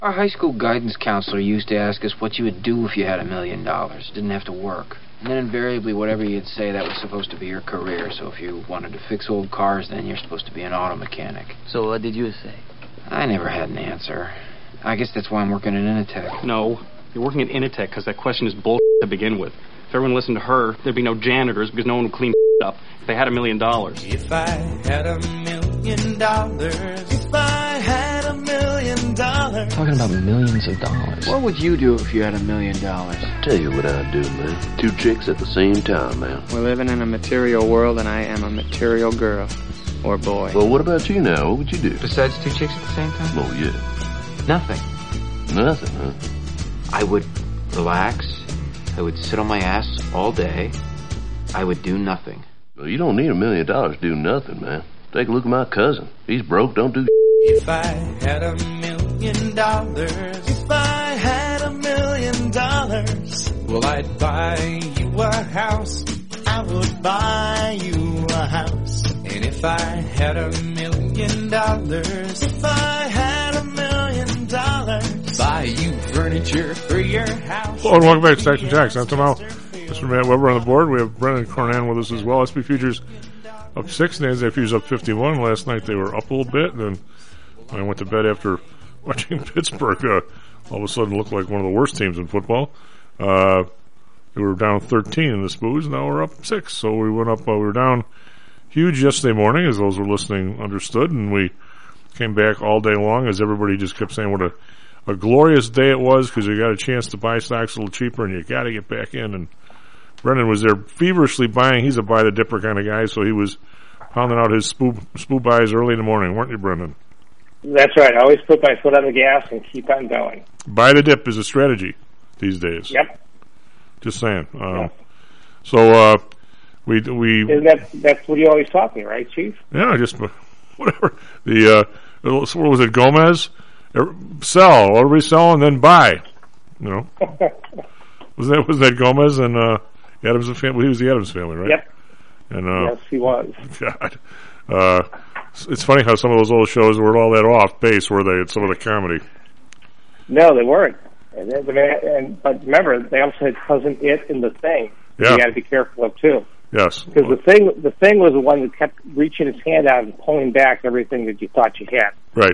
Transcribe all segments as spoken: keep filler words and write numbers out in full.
Our high school guidance counselor used to ask us what you would do if you had a million dollars. Didn't have to work. And then invariably, whatever you'd say, that was supposed to be your career. So if you wanted to fix old cars, then you're supposed to be an auto mechanic. So what did you say? I never had an answer. I guess that's why I'm working at Initech. No, you're working at Initech because that question is bullshit to begin with. If everyone listened to her, there'd be no janitors because no one would clean up if they had a million dollars. If I had a million dollars, if I had a million dollars. Talking about millions of dollars. What would you do if you had a million dollars? Tell you what I'd do, man. Two chicks at the same time, man. We're living in a material world, and I am a material girl. Or boy. Well, what about you now? What would you do? Besides two chicks at the same time? Oh, yeah. Nothing. Nothing, huh? I would relax. I would sit on my ass all day. I would do nothing. Well, you don't need a million dollars to do nothing, man. Take a look at my cousin. He's broke, don't do If I had a million dollars, if I had a million dollars, well, I'd buy you a house. I would buy you a house. And if I had a million dollars, if I had a million dollars, buy you furniture for your house. Hello and welcome back to Stacks and Jacks. I'm Tom Al. Mister Matt Weber on the board. We have Brendan Cornan with us as well. S and P futures up six, NASDAQ futures up fifty-one. Last night they were up a little bit, and then I went to bed after watching Pittsburgh. Uh, all of a sudden looked like one of the worst teams in football. Uh, we were down thirteen in the Spoos. Now we're up six. So we went up. Uh, we were down huge yesterday morning, as those were listening understood, and we came back all day long as everybody just kept saying what a, a glorious day it was because you got a chance to buy stocks a little cheaper and you got to get back in. And Brendan was there feverishly buying. He's a buy the dipper kind of guy, so he was pounding out his spoo, spoo buys early in the morning, weren't you, Brendan? That's right. I always put my foot on the gas and keep on going. Buy the dip is a strategy these days. Yep. Just saying. Um, yep. So, uh, we, we, Isn't that, that's what you always taught me, right, Chief? Yeah, just, whatever. The, uh, what was it, Gomez? Sell, everybody sell and then buy. You know? was that, was that Gomez and, uh, Adams and family? He was the Adams family, right? Yep. And, uh, yes, he was. God. Uh, it's funny how some of those old shows were all that off base, were they, at some of the comedy? No, they weren't. And, and but remember, they also had Cousin It in the Thing. Yeah. You got to be careful of too. Yes. Because the thing, the thing was the one that kept reaching its hand out and pulling back everything that you thought you had. Right.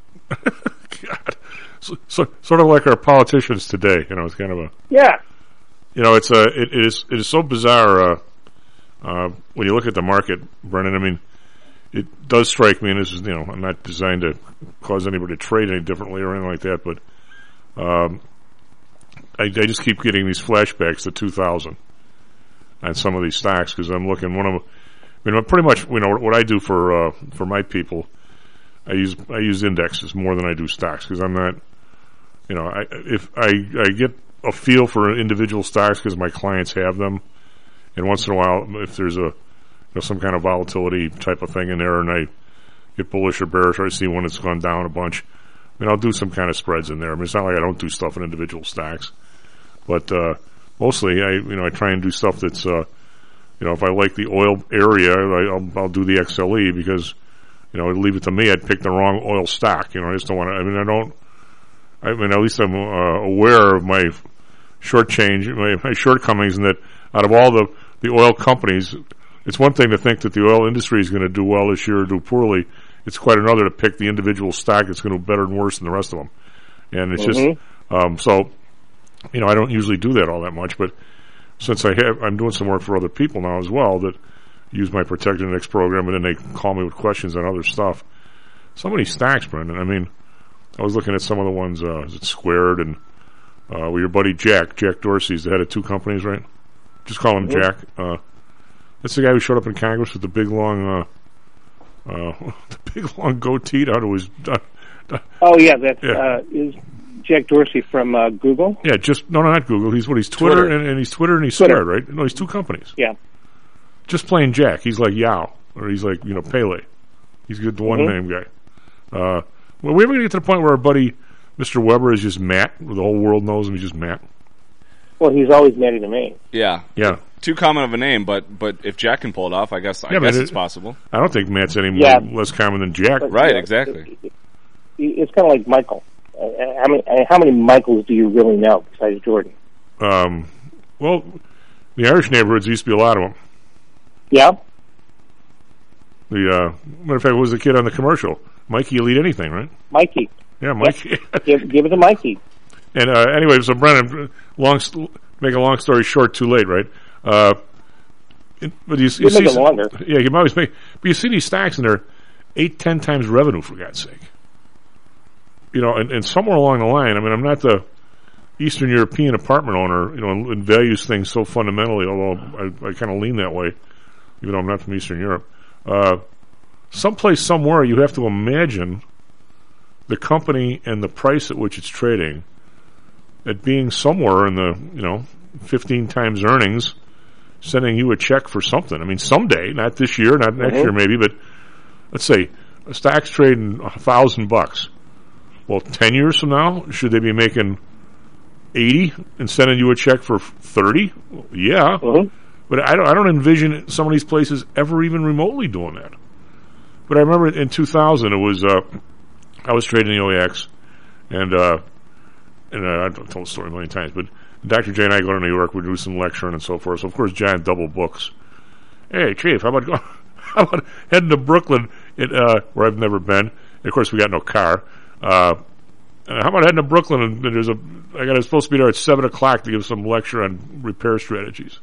God. So, so, sort of like our politicians today. You know, it's kind of a. Yeah. You know, it's a. It, it is. It is so bizarre. Uh, uh, when you look at the market, Brennan. I mean, it does strike me, and this is, you know, I'm not designed to cause anybody to trade any differently or anything like that, but um, I, I just keep getting these flashbacks to two thousand on some of these stocks because I'm looking. One of them, I mean, pretty much, you know, what I do for uh, for my people, I use I use indexes more than I do stocks because I'm not, you know, I if I I get a feel for individual stocks because my clients have them, and once in a while, if there's a you know, some kind of volatility type of thing in there, and I get bullish or bearish, or I see one that's gone down a bunch, I mean, I'll do some kind of spreads in there. I mean, it's not like I don't do stuff in individual stocks, but uh, mostly, I you know, I try and do stuff that's, uh, you know, if I like the oil area, I, I'll, I'll do the X L E because, you know, leave it to me, I'd pick the wrong oil stock. You know, I just don't want to. I mean, I don't. I mean, at least I'm uh, aware of my short change, my, my shortcomings, and that out of all the the oil companies. It's one thing to think that the oil industry is going to do well this year or do poorly. It's quite another to pick the individual stock that's going to do better and worse than the rest of them. And it's mm-hmm. just, um, so, you know, I don't usually do that all that much, but since I have, I'm doing some work for other people now as well that use my Protected Index program, and then they call me with questions on other stuff. So many stocks, Brendan. I mean, I was looking at some of the ones, uh, is it Squared and, uh, with your buddy Jack, Jack Dorsey's the head of two companies, right? Just call him mm-hmm. Jack. Uh, That's the guy who showed up in Congress with the big long, uh, uh, the big long goatee out of his. Uh, uh, oh yeah, that yeah. Uh, is Jack Dorsey from uh, Google. Yeah, just no, no, not Google. He's what he's Twitter, Twitter. And, and he's Twitter and he's Twitter. Square, right? No, he's two companies. Yeah. Just plain Jack. He's like Yao, or he's like you know Pele. He's the one mm-hmm. name guy. Uh, well, we're ever going to get to the point where our buddy Mister Weber is just Matt, where the whole world knows him. He's just Matt. Well, he's always Matty to me. Yeah. Yeah. Too common of a name, but but if Jack can pull it off, I guess I yeah, guess it's it, possible. I don't think Matt's any yeah. more less common than Jack. Right, yeah, exactly. It, it, it's kind of like Michael. Uh, how many how many Michaels do you really know besides Jordan? Um, well, the Irish neighborhoods used to be a lot of them. Yeah. The uh, matter of fact, what was the kid on the commercial? Mikey, you'll eat anything, right? Mikey. Yeah, Mikey. give, give it to Mikey. And uh, anyway, so Brennan, long st- make a long story short, too late, right? Uh, it, but you, you, you see, make it longer. Yeah, you can always make. But you see these stacks, and they're eight, ten times revenue, for God's sake. You know, and, and somewhere along the line, I mean, I'm not the Eastern European apartment owner, you know, and, and values things so fundamentally. Although I, I kind of lean that way, even though I'm not from Eastern Europe. Uh, someplace, somewhere, you have to imagine the company and the price at which it's trading at being somewhere in the, you know, fifteen times earnings, sending you a check for something. I mean, someday, not this year, not next mm-hmm. year maybe, but let's say a stock's trading a thousand bucks. Well, ten years from now, should they be making eighty and sending you a check for thirty? Well, yeah. Mm-hmm. But I don't, I don't envision some of these places ever even remotely doing that. But I remember in two thousand, it was, uh, I was trading the O E X, and, uh, and uh, I've told the story a million times, but Doctor J and I go to New York, we do some lecturing and so forth. So, of course, John double books. Hey, Chief, how about going, how about heading to Brooklyn, it, uh, where I've never been? And of course, we got no car. Uh, how about heading to Brooklyn, and, and there's a, I got supposed to be there at seven o'clock to give some lecture on repair strategies.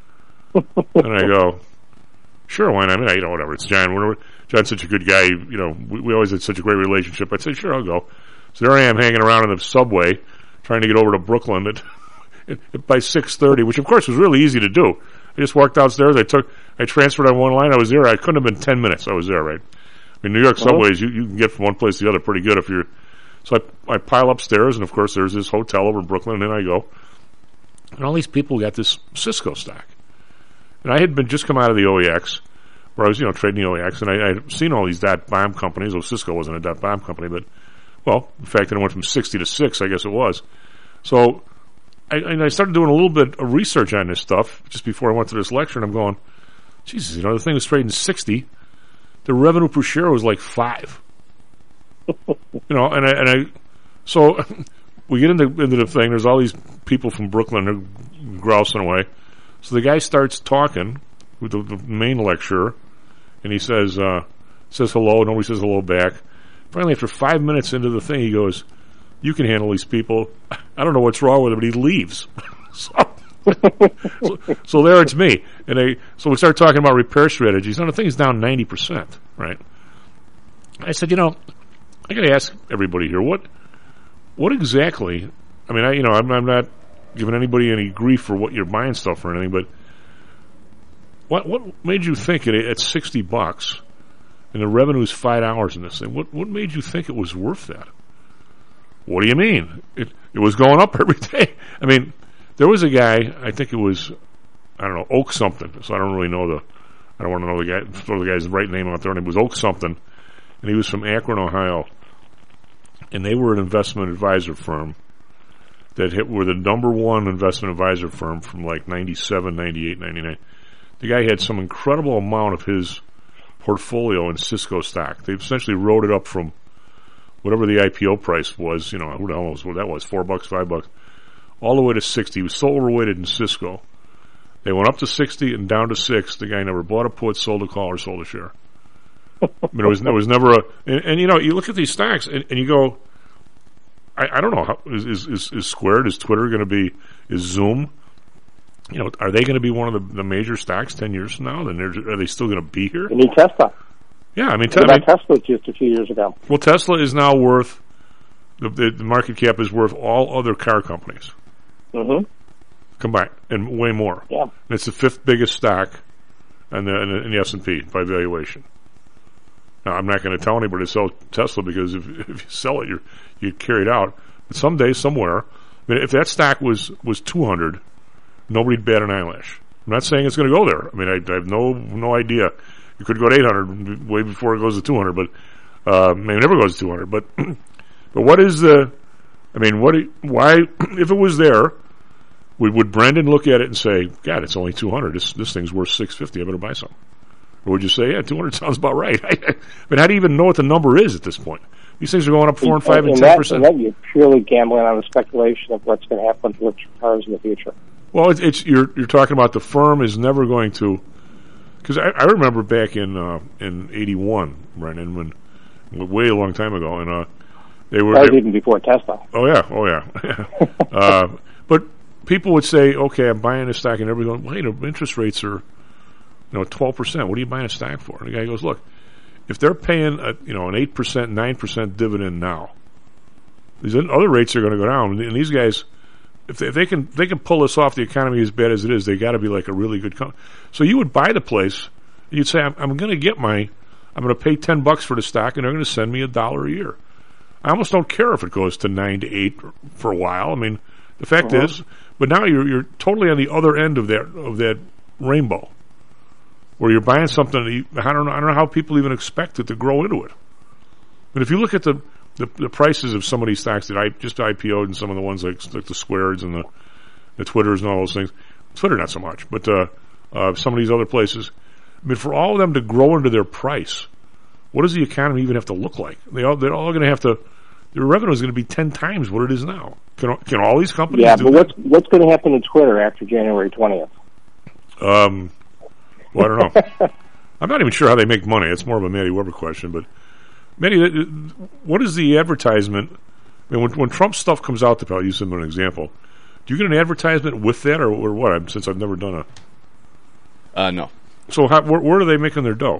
And I go, sure, why not? I mean, you know, whatever. It's John. We're, John's such a good guy. You know, we, we always had such a great relationship. I said, sure, I'll go. So there I am hanging around in the subway trying to get over to Brooklyn at, at, at by six thirty, which, of course, was really easy to do. I just walked downstairs. I took, I transferred on one line. I was there. I couldn't have been ten minutes. I was there, right? I mean, New York subways, you, you can get from one place to the other pretty good if you're. So I, I pile upstairs, and, of course, there's this hotel over in Brooklyn, and then I go. And all these people got this Cisco stock. And I had been just come out of the O E X, where I was, you know, trading the O E X, and I had seen all these dot-bomb companies. Well, Cisco wasn't a dot-bomb company, but, well, in fact, it went from sixty to six, I guess it was. So I, and I started doing a little bit of research on this stuff just before I went to this lecture, and I'm going, Jesus, you know, the thing was trading sixty. The revenue per share was like five. You know, and I, and I, so we get into, into the thing. There's all these people from Brooklyn who grousing away. So the guy starts talking with the, the main lecturer, and he says, uh, says hello. Nobody says hello back. Finally, after five minutes into the thing, he goes, you can handle these people. I don't know what's wrong with him, but he leaves. so, so, so there it's me. And I, so we start talking about repair strategies. Now the thing is down ninety percent, right? I said, you know, I got to ask everybody here, what, what exactly, I mean, I, you know, I'm, I'm not giving anybody any grief for what you're buying stuff or anything, but what, what made you think at, at sixty bucks and the revenue is five dollars in this thing, what, what made you think it was worth that? What do you mean? It, it was going up every day. I mean, there was a guy, I think it was, I don't know, Oak something, so I don't really know the, I don't want to know the guy, throw the guy's right name out there, and it was Oak something, and he was from Akron, Ohio, and they were an investment advisor firm that hit, were the number one investment advisor firm from like ninety-seven, ninety-eight, ninety-nine. The guy had some incredible amount of his portfolio in Cisco stock. They essentially wrote it up from whatever the I P O price was, you know, who the hell knows what that was, four bucks, five bucks, all the way to sixty. He was so overweighted in Cisco. They went up to sixty and down to six. The guy never bought a put, sold a call, or sold a share. I mean, it was, it was never a, and, and you know, you look at these stocks and, and you go, I, I don't know, how, is, is, is, is Squared, is Twitter going to be, is Zoom, you know, are they going to be one of the, the major stocks ten years from now? Then are they still going to be here? You need Tesla. Yeah, I mean, te- I mean Tesla just a few years ago. Well, Tesla is now worth, the, the, the market cap is worth all other car companies. Mm-hmm. Combined, and way more. Yeah. And it's the fifth biggest stock in the, in the, in the S and P by valuation. Now, I'm not going to tell anybody to sell Tesla because if, if you sell it, you're, you get carried out. But someday, somewhere, I mean, if that stock was, was two hundred, nobody'd bat an eyelash. I'm not saying it's going to go there. I mean, I, I have no no idea. It could go to eight hundred way before it goes to two hundred, but uh, maybe it never goes to two hundred. But but what is the? I mean, what? Why? If it was there, would would Brendan look at it and say, "God, it's only two hundred. This this thing's worth six fifty. I better buy some." Or would you say, "Yeah, two hundred sounds about right"? I mean, how do you even know what the number is at this point? These things are going up four and five and, and ten that, percent. And then you're purely gambling on the speculation of what's going to happen to electric cars in the future. Well, it's, it's you're you're talking about the firm is never going to, because I, I remember back in uh, in eighty-one, Brennan, when way a long time ago, and uh, they were that was they, even before Tesla. Oh yeah, oh yeah. uh, but people would say, okay, I'm buying a stock, and everybody going, wait, the interest rates are, you know, twelve percent. What are you buying a stock for? And the guy goes, look, if they're paying a, you know an eight percent, nine percent dividend now, these other rates are going to go down, and these guys. If they, if they can, they can pull this off. The economy as bad as it is, they got to be like a really good company. So you would buy the place, and you'd say, "I'm, I'm going to get my, I'm going to pay ten bucks for the stock, and they're going to send me a dollar a year." I almost don't care if it goes to nine to eight for a while. I mean, the fact uh-huh. is, but now you're you're totally on the other end of that of that rainbow, where you're buying something. That you, I don't know. I don't know how people even expect it to grow into it. But if you look at the The, the prices of some of these stocks that I just I P O'd and some of the ones like like the Squareds and the the Twitters and all those things, Twitter not so much, but uh, uh, some of these other places. I mean, for all of them to grow into their price, what does the economy even have to look like? They all they're all going to have to. Their revenue is going to be ten times what it is now. Can can all these companies? Yeah, do but that? what's what's going to happen to Twitter after January twentieth? Um, well, I don't know. I'm not even sure how they make money. It's more of a Matty Weber question, but. Matty, what is the advertisement? I mean, when, when Trump stuff comes out, to use him as an example, do you get an advertisement with that, or, or what? I'm, since I've never done a. Uh, no. So, how, where, where are they making their dough?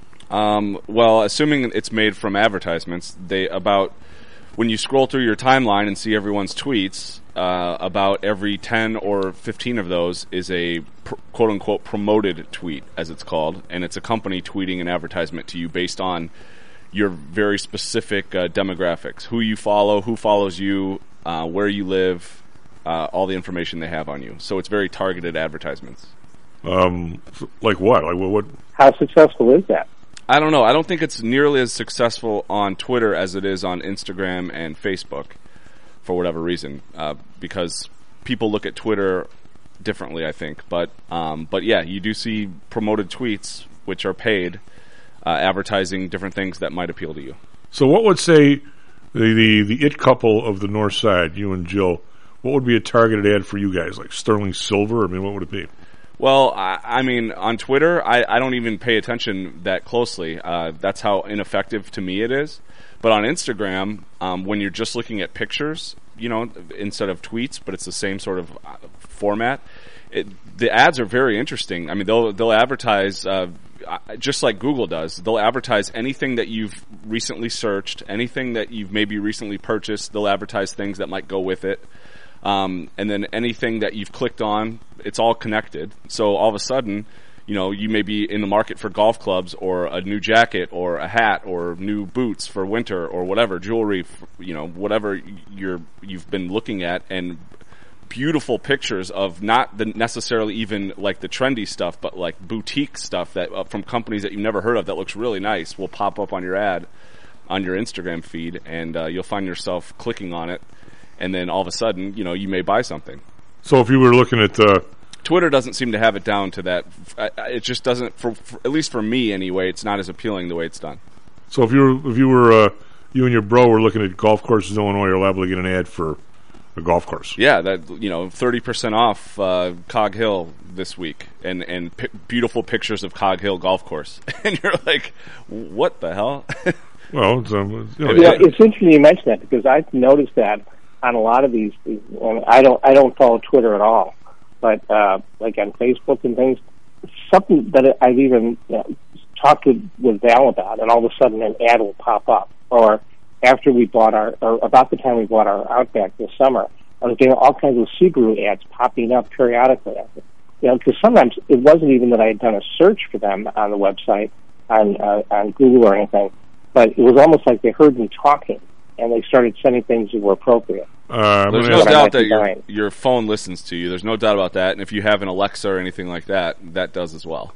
Um, well, assuming it's made from advertisements, they about when you scroll through your timeline and see everyone's tweets, uh, about every ten or fifteen of those is a pr- quote unquote promoted tweet, as it's called, and it's a company tweeting an advertisement to you based on your very specific uh, demographics, who you follow, who follows you, uh, where you live, uh, all the information they have on you. So it's very targeted advertisements. Um, like what? Like what? what? How successful is that? I don't know. I don't think it's nearly as successful on Twitter as it is on Instagram and Facebook, for whatever reason, uh, because people look at Twitter differently, I think. But um, but yeah, you do see promoted tweets, which are paid. Uh, advertising different things that might appeal to you. So what would say the, the, the it couple of the North Side, you and Jill, what would be a targeted ad for you guys? Like Sterling Silver? I mean, what would it be? Well, I, I mean, on Twitter, I, I don't even pay attention that closely. Uh, that's how ineffective to me it is. But on Instagram, um, when you're just looking at pictures, you know, instead of tweets, but it's the same sort of uh, format, it, the ads are very interesting. I mean, they'll they'll advertise uh, just like Google does. They'll advertise anything that you've recently searched, anything that you've maybe recently purchased. They'll advertise things that might go with it, um, and then anything that you've clicked on. It's all connected. So all of a sudden, you know, you may be in the market for golf clubs or a new jacket or a hat or new boots for winter or whatever, jewelry, you know, whatever you're you've been looking at, and beautiful pictures of not the necessarily even like the trendy stuff, but like boutique stuff that uh, from companies that you've never heard of that looks really nice will pop up on your ad on your Instagram feed, and uh, you'll find yourself clicking on it, and then all of a sudden, you know, you may buy something. So if you were looking at uh... Twitter doesn't seem to have it down to that. It just doesn't, for, for at least for me anyway, it's not as appealing the way it's done. So if you were if you were uh, you and your bro were looking at golf courses in Illinois, you're liable to get an ad for a golf course. Yeah, that, you know, thirty percent off uh, Cog Hill this week, and and p- beautiful pictures of Cog Hill golf course, and you're like, what the hell? Well, it's, um, you know, yeah, it's interesting you mention that, because I've noticed that on a lot of these. these I don't I don't follow Twitter at all, but uh, like on Facebook and things, something that I've even you know, talked with, with Val about, and all of a sudden an ad will pop up. Or after we bought our, or about the time we bought our Outback this summer, I was getting all kinds of Subaru ads popping up periodically. You know, because sometimes it wasn't even that I had done a search for them on the website, on uh, on Google or anything, but it was almost like they heard me talking, and they started sending things that were appropriate. Uh, There's no doubt that your, your phone listens to you. There's no doubt about that. And if you have an Alexa or anything like that, that does as well.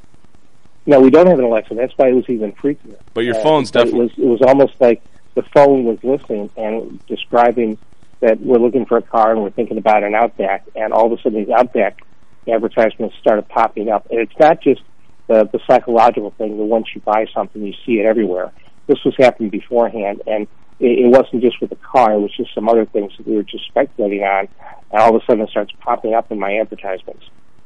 No, we don't have an Alexa. That's why it was even freakier. But your uh, phone's but definitely... It was, it was almost like the phone was listening and describing that we're looking for a car and we're thinking about an Outback, and all of a sudden these Outback advertisements started popping up. And it's not just the, the psychological thing that once you buy something, you see it everywhere. This was happening beforehand, and it, it wasn't just with the car; it was just some other things that we were just speculating on, and all of a sudden it starts popping up in my advertisements.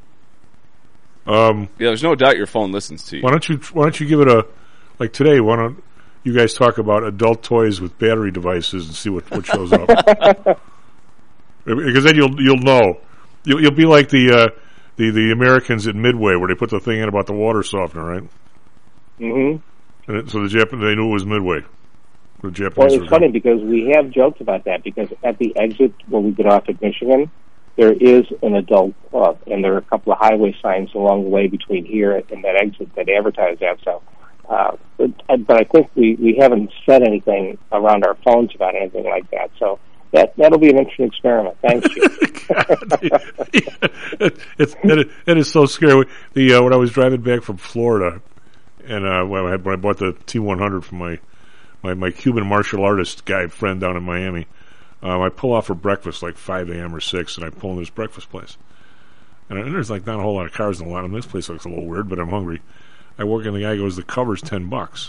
Um, yeah, there's no doubt your phone listens to you. Why don't you Why don't you give it a like today? Why don't you guys talk about adult toys with battery devices and see what, what shows up? Because then you'll you'll know. You'll you'll be like the uh, the the Americans at Midway where they put the thing in about the water softener, right? Mm-hmm. And it, so the Jap- they knew it was Midway. The Japanese. Well, it's funny because we have joked about that because at the exit when we get off at Michigan, there is an adult club, and there are a couple of highway signs along the way between here and that exit that advertise that. So, uh, but, but I think we, we haven't said anything around our phones about anything like that. So that that'll be an interesting experiment. Thanks, Chief. it's it, it is so scary. The uh, when I was driving back from Florida, and uh, when I had when I bought the T one hundred from my, my my Cuban martial artist guy friend down in Miami. Um, I pull off for breakfast like five a.m. or six, and I pull in this breakfast place. And, and there's like not a whole lot of cars in the lot. And this place looks a little weird, but I'm hungry. I walk in, the guy goes, the cover's ten bucks.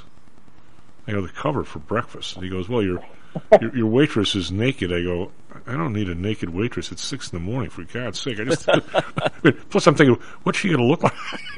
I go, the cover for breakfast? And he goes, well, your, your your waitress is naked. I go, I don't need a naked waitress. It's six in the morning, for God's sake. I just plus I'm thinking, what's she going to look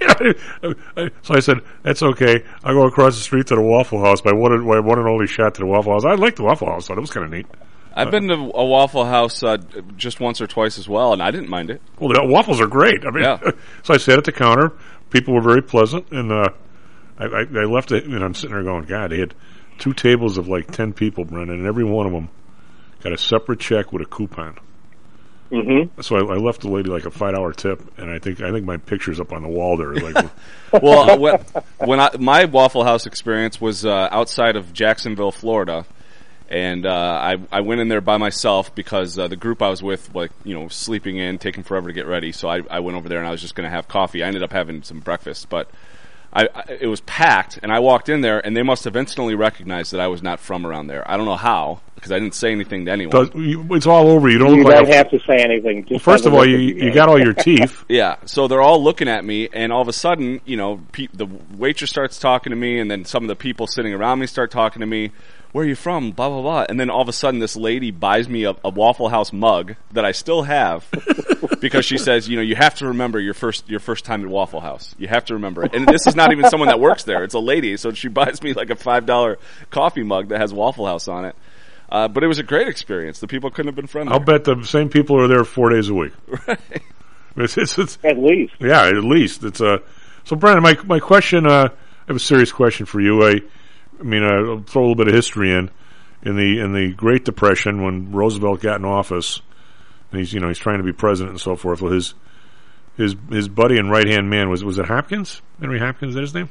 like? So I said, that's okay. I'll go across the street to the Waffle House. My one, my one and only shot to the Waffle House. I liked the Waffle House. Thought it was kind of neat. I've been to a Waffle House uh, just once or twice as well, and I didn't mind it. Well, the waffles are great. I mean, yeah. So I sat at the counter. People were very pleasant, and uh, I, I, I left it, and I'm sitting there going, God, they had two tables of like ten people, Brendan, and every one of them got a separate check with a coupon. Mm-hmm. So I, I left the lady like a five dollar tip, and I think I think my picture's up on the wall there. Like, well, uh, when, when I, my Waffle House experience was uh, outside of Jacksonville, Florida. And uh, I I went in there by myself because uh, the group I was with, like you know, sleeping in, taking forever to get ready. So I I went over there and I was just going to have coffee. I ended up having some breakfast, but I, I it was packed. And I walked in there, and they must have instantly recognized that I was not from around there. I don't know how because I didn't say anything to anyone. It's all over. You don't you look don't like have to say anything. Just well, first of all, you you got all your teeth. Yeah, so they're all looking at me, and all of a sudden, you know, pe- the waitress starts talking to me, and then some of the people sitting around me start talking to me. Where are you from? Blah, blah, blah. And then all of a sudden this lady buys me a, a Waffle House mug that I still have because she says, you know, you have to remember your first your first time at Waffle House. You have to remember it. And this is not even someone that works there. It's a lady. So she buys me like a five dollar coffee mug that has Waffle House on it. Uh, but it was a great experience. The people couldn't have been friendlier. I'll bet the same people are there four days a week. Right. It's, it's, it's, at least. Yeah, at least. It's uh, So, Brandon, my, my question, uh, I have a serious question for you. I, I mean, uh, I'll throw a little bit of history in. In the in the Great Depression, when Roosevelt got in office, and he's you know he's trying to be president and so forth. Well, his his his buddy and right hand man was was it Hopkins? Henry Hopkins, is that his name?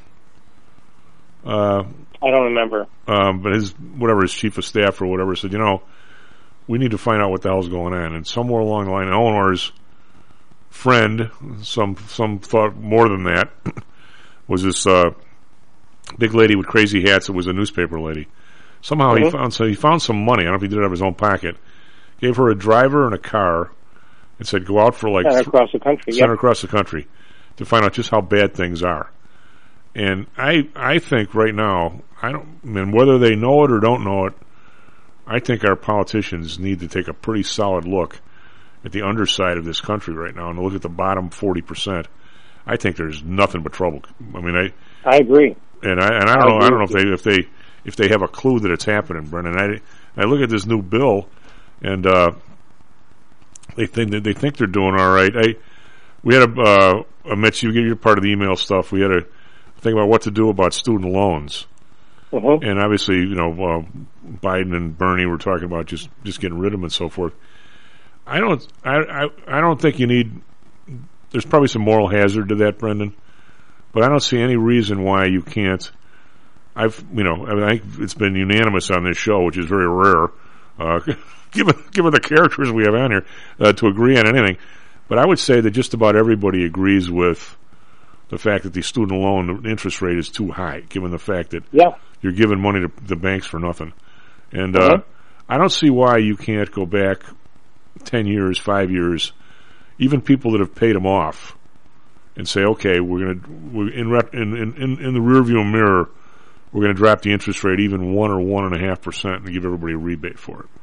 Uh, I don't remember. Um, but his whatever his chief of staff or whatever said, you know, we need to find out what the hell's going on. And somewhere along the line, Eleanor's friend, some some thought more than that, was this uh, big lady with crazy hats that was a newspaper lady. Somehow mm-hmm. he found so he found some money. I don't know if he did it out of his own pocket. Gave her a driver and a car, and said, "Go out for like send across the country, send yep. across the country to find out just how bad things are." And I I think right now, I don't I mean whether they know it or don't know it, I think our politicians need to take a pretty solid look at the underside of this country right now and look at the bottom forty percent. I think there's nothing but trouble. I mean, I I agree, and I and I don't I know I don't know if they if they if they have a clue that it's happening, Brendan. I, I look at this new bill, and uh, they think they think they're doing all right. I we had a, uh, a Mitch, you get your part of the email stuff. We had a think about what to do about student loans, uh-huh. and obviously, you know, uh, Biden and Bernie were talking about just, just getting rid of them and so forth. I don't, I, I, I don't think you need. There's probably some moral hazard to that, Brendan, but I don't see any reason why you can't. I've, you know, I, mean, I think it's been unanimous on this show, which is very rare, uh, given given the characters we have on here, uh, to agree on anything. But I would say that just about everybody agrees with the fact that the student loan interest rate is too high, given the fact that yeah. you're giving money to the banks for nothing. And uh, uh-huh. I don't see why you can't go back ten years, five years, even people that have paid them off, and say, okay, we're going to, in, in, in, in the rearview mirror, we're going to drop the interest rate even one or one and a half percent and give everybody a rebate for it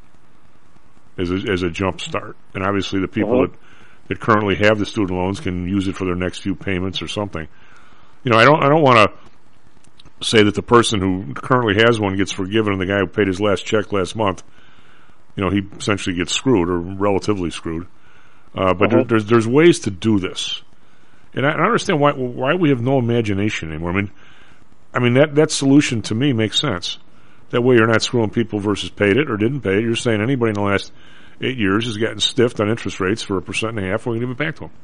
as a, as a jump start. And obviously the people Uh-huh. that, that currently have the student loans can use it for their next few payments or something. You know, I don't I don't want to say that the person who currently has one gets forgiven and the guy who paid his last check last month, you know, he essentially gets screwed or relatively screwed. Uh, but Uh-huh. there, there's there's ways to do this, and I, I don't understand why why we have no imagination anymore. I mean, I mean that that solution to me makes sense. That way, you're not screwing people versus paid it or didn't pay it. You're saying anybody in the last eight years has gotten stiffed on interest rates for a percent and a half. We're going to give it back to them.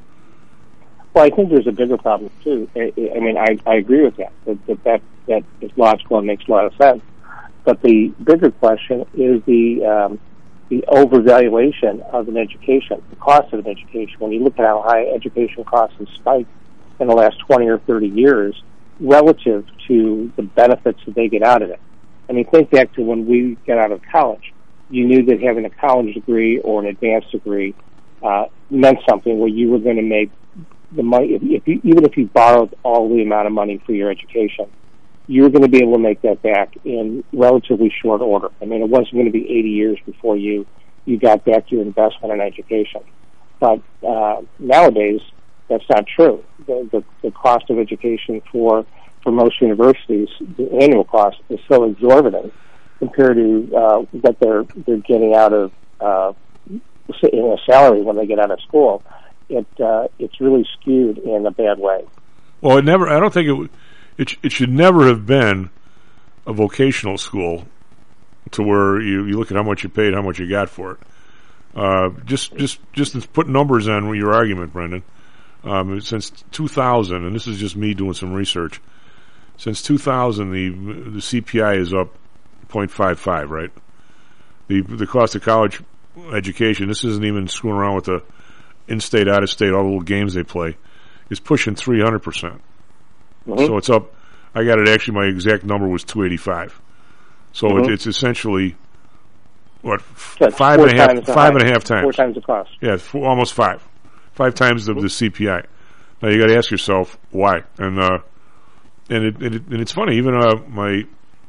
Well, I think there's a bigger problem too. I, I mean, I, I agree with that. That, that that that is logical and makes a lot of sense. But the bigger question is the um, the overvaluation of an education, the cost of an education. When you look at how high education costs have spiked in the last twenty or thirty years relative to the benefits that they get out of it. I mean, think back to when we got out of college. You knew that having a college degree or an advanced degree uh, meant something where you were going to make the money, if, if you, even if you borrowed all the amount of money for your education, you were going to be able to make that back in relatively short order. I mean, it wasn't going to be eighty years before you, you got back your investment in education. But uh, nowadays, that's not true. The, the, the cost of education for, for most universities, the annual cost is so exorbitant compared to uh, what they're they're getting out of uh, in a salary when they get out of school. It uh, it's really skewed in a bad way. Well, it never. I don't think it. w- It sh- it should never have been a vocational school to where you, you look at how much you paid, how much you got for it. Uh, just just just to put numbers on your argument, Brendan. Um, since two thousand, and this is just me doing some research. Since two thousand, the the C P I is up zero point five five. Right. The the cost of college education. This isn't even screwing around with the in-state, out-of-state, all the little games they play. Is pushing three hundred percent. Mm-hmm. So it's up. I got it. Actually, my exact number was two eighty-five. So Mm-hmm. it, it's essentially what f- So it's five four and a half, times the five high- and a half times. Four times the cost. Yeah, four, almost five, five times the, the C P I. Now you got to ask yourself why, and uh, and it, it, and it's funny. Even uh, my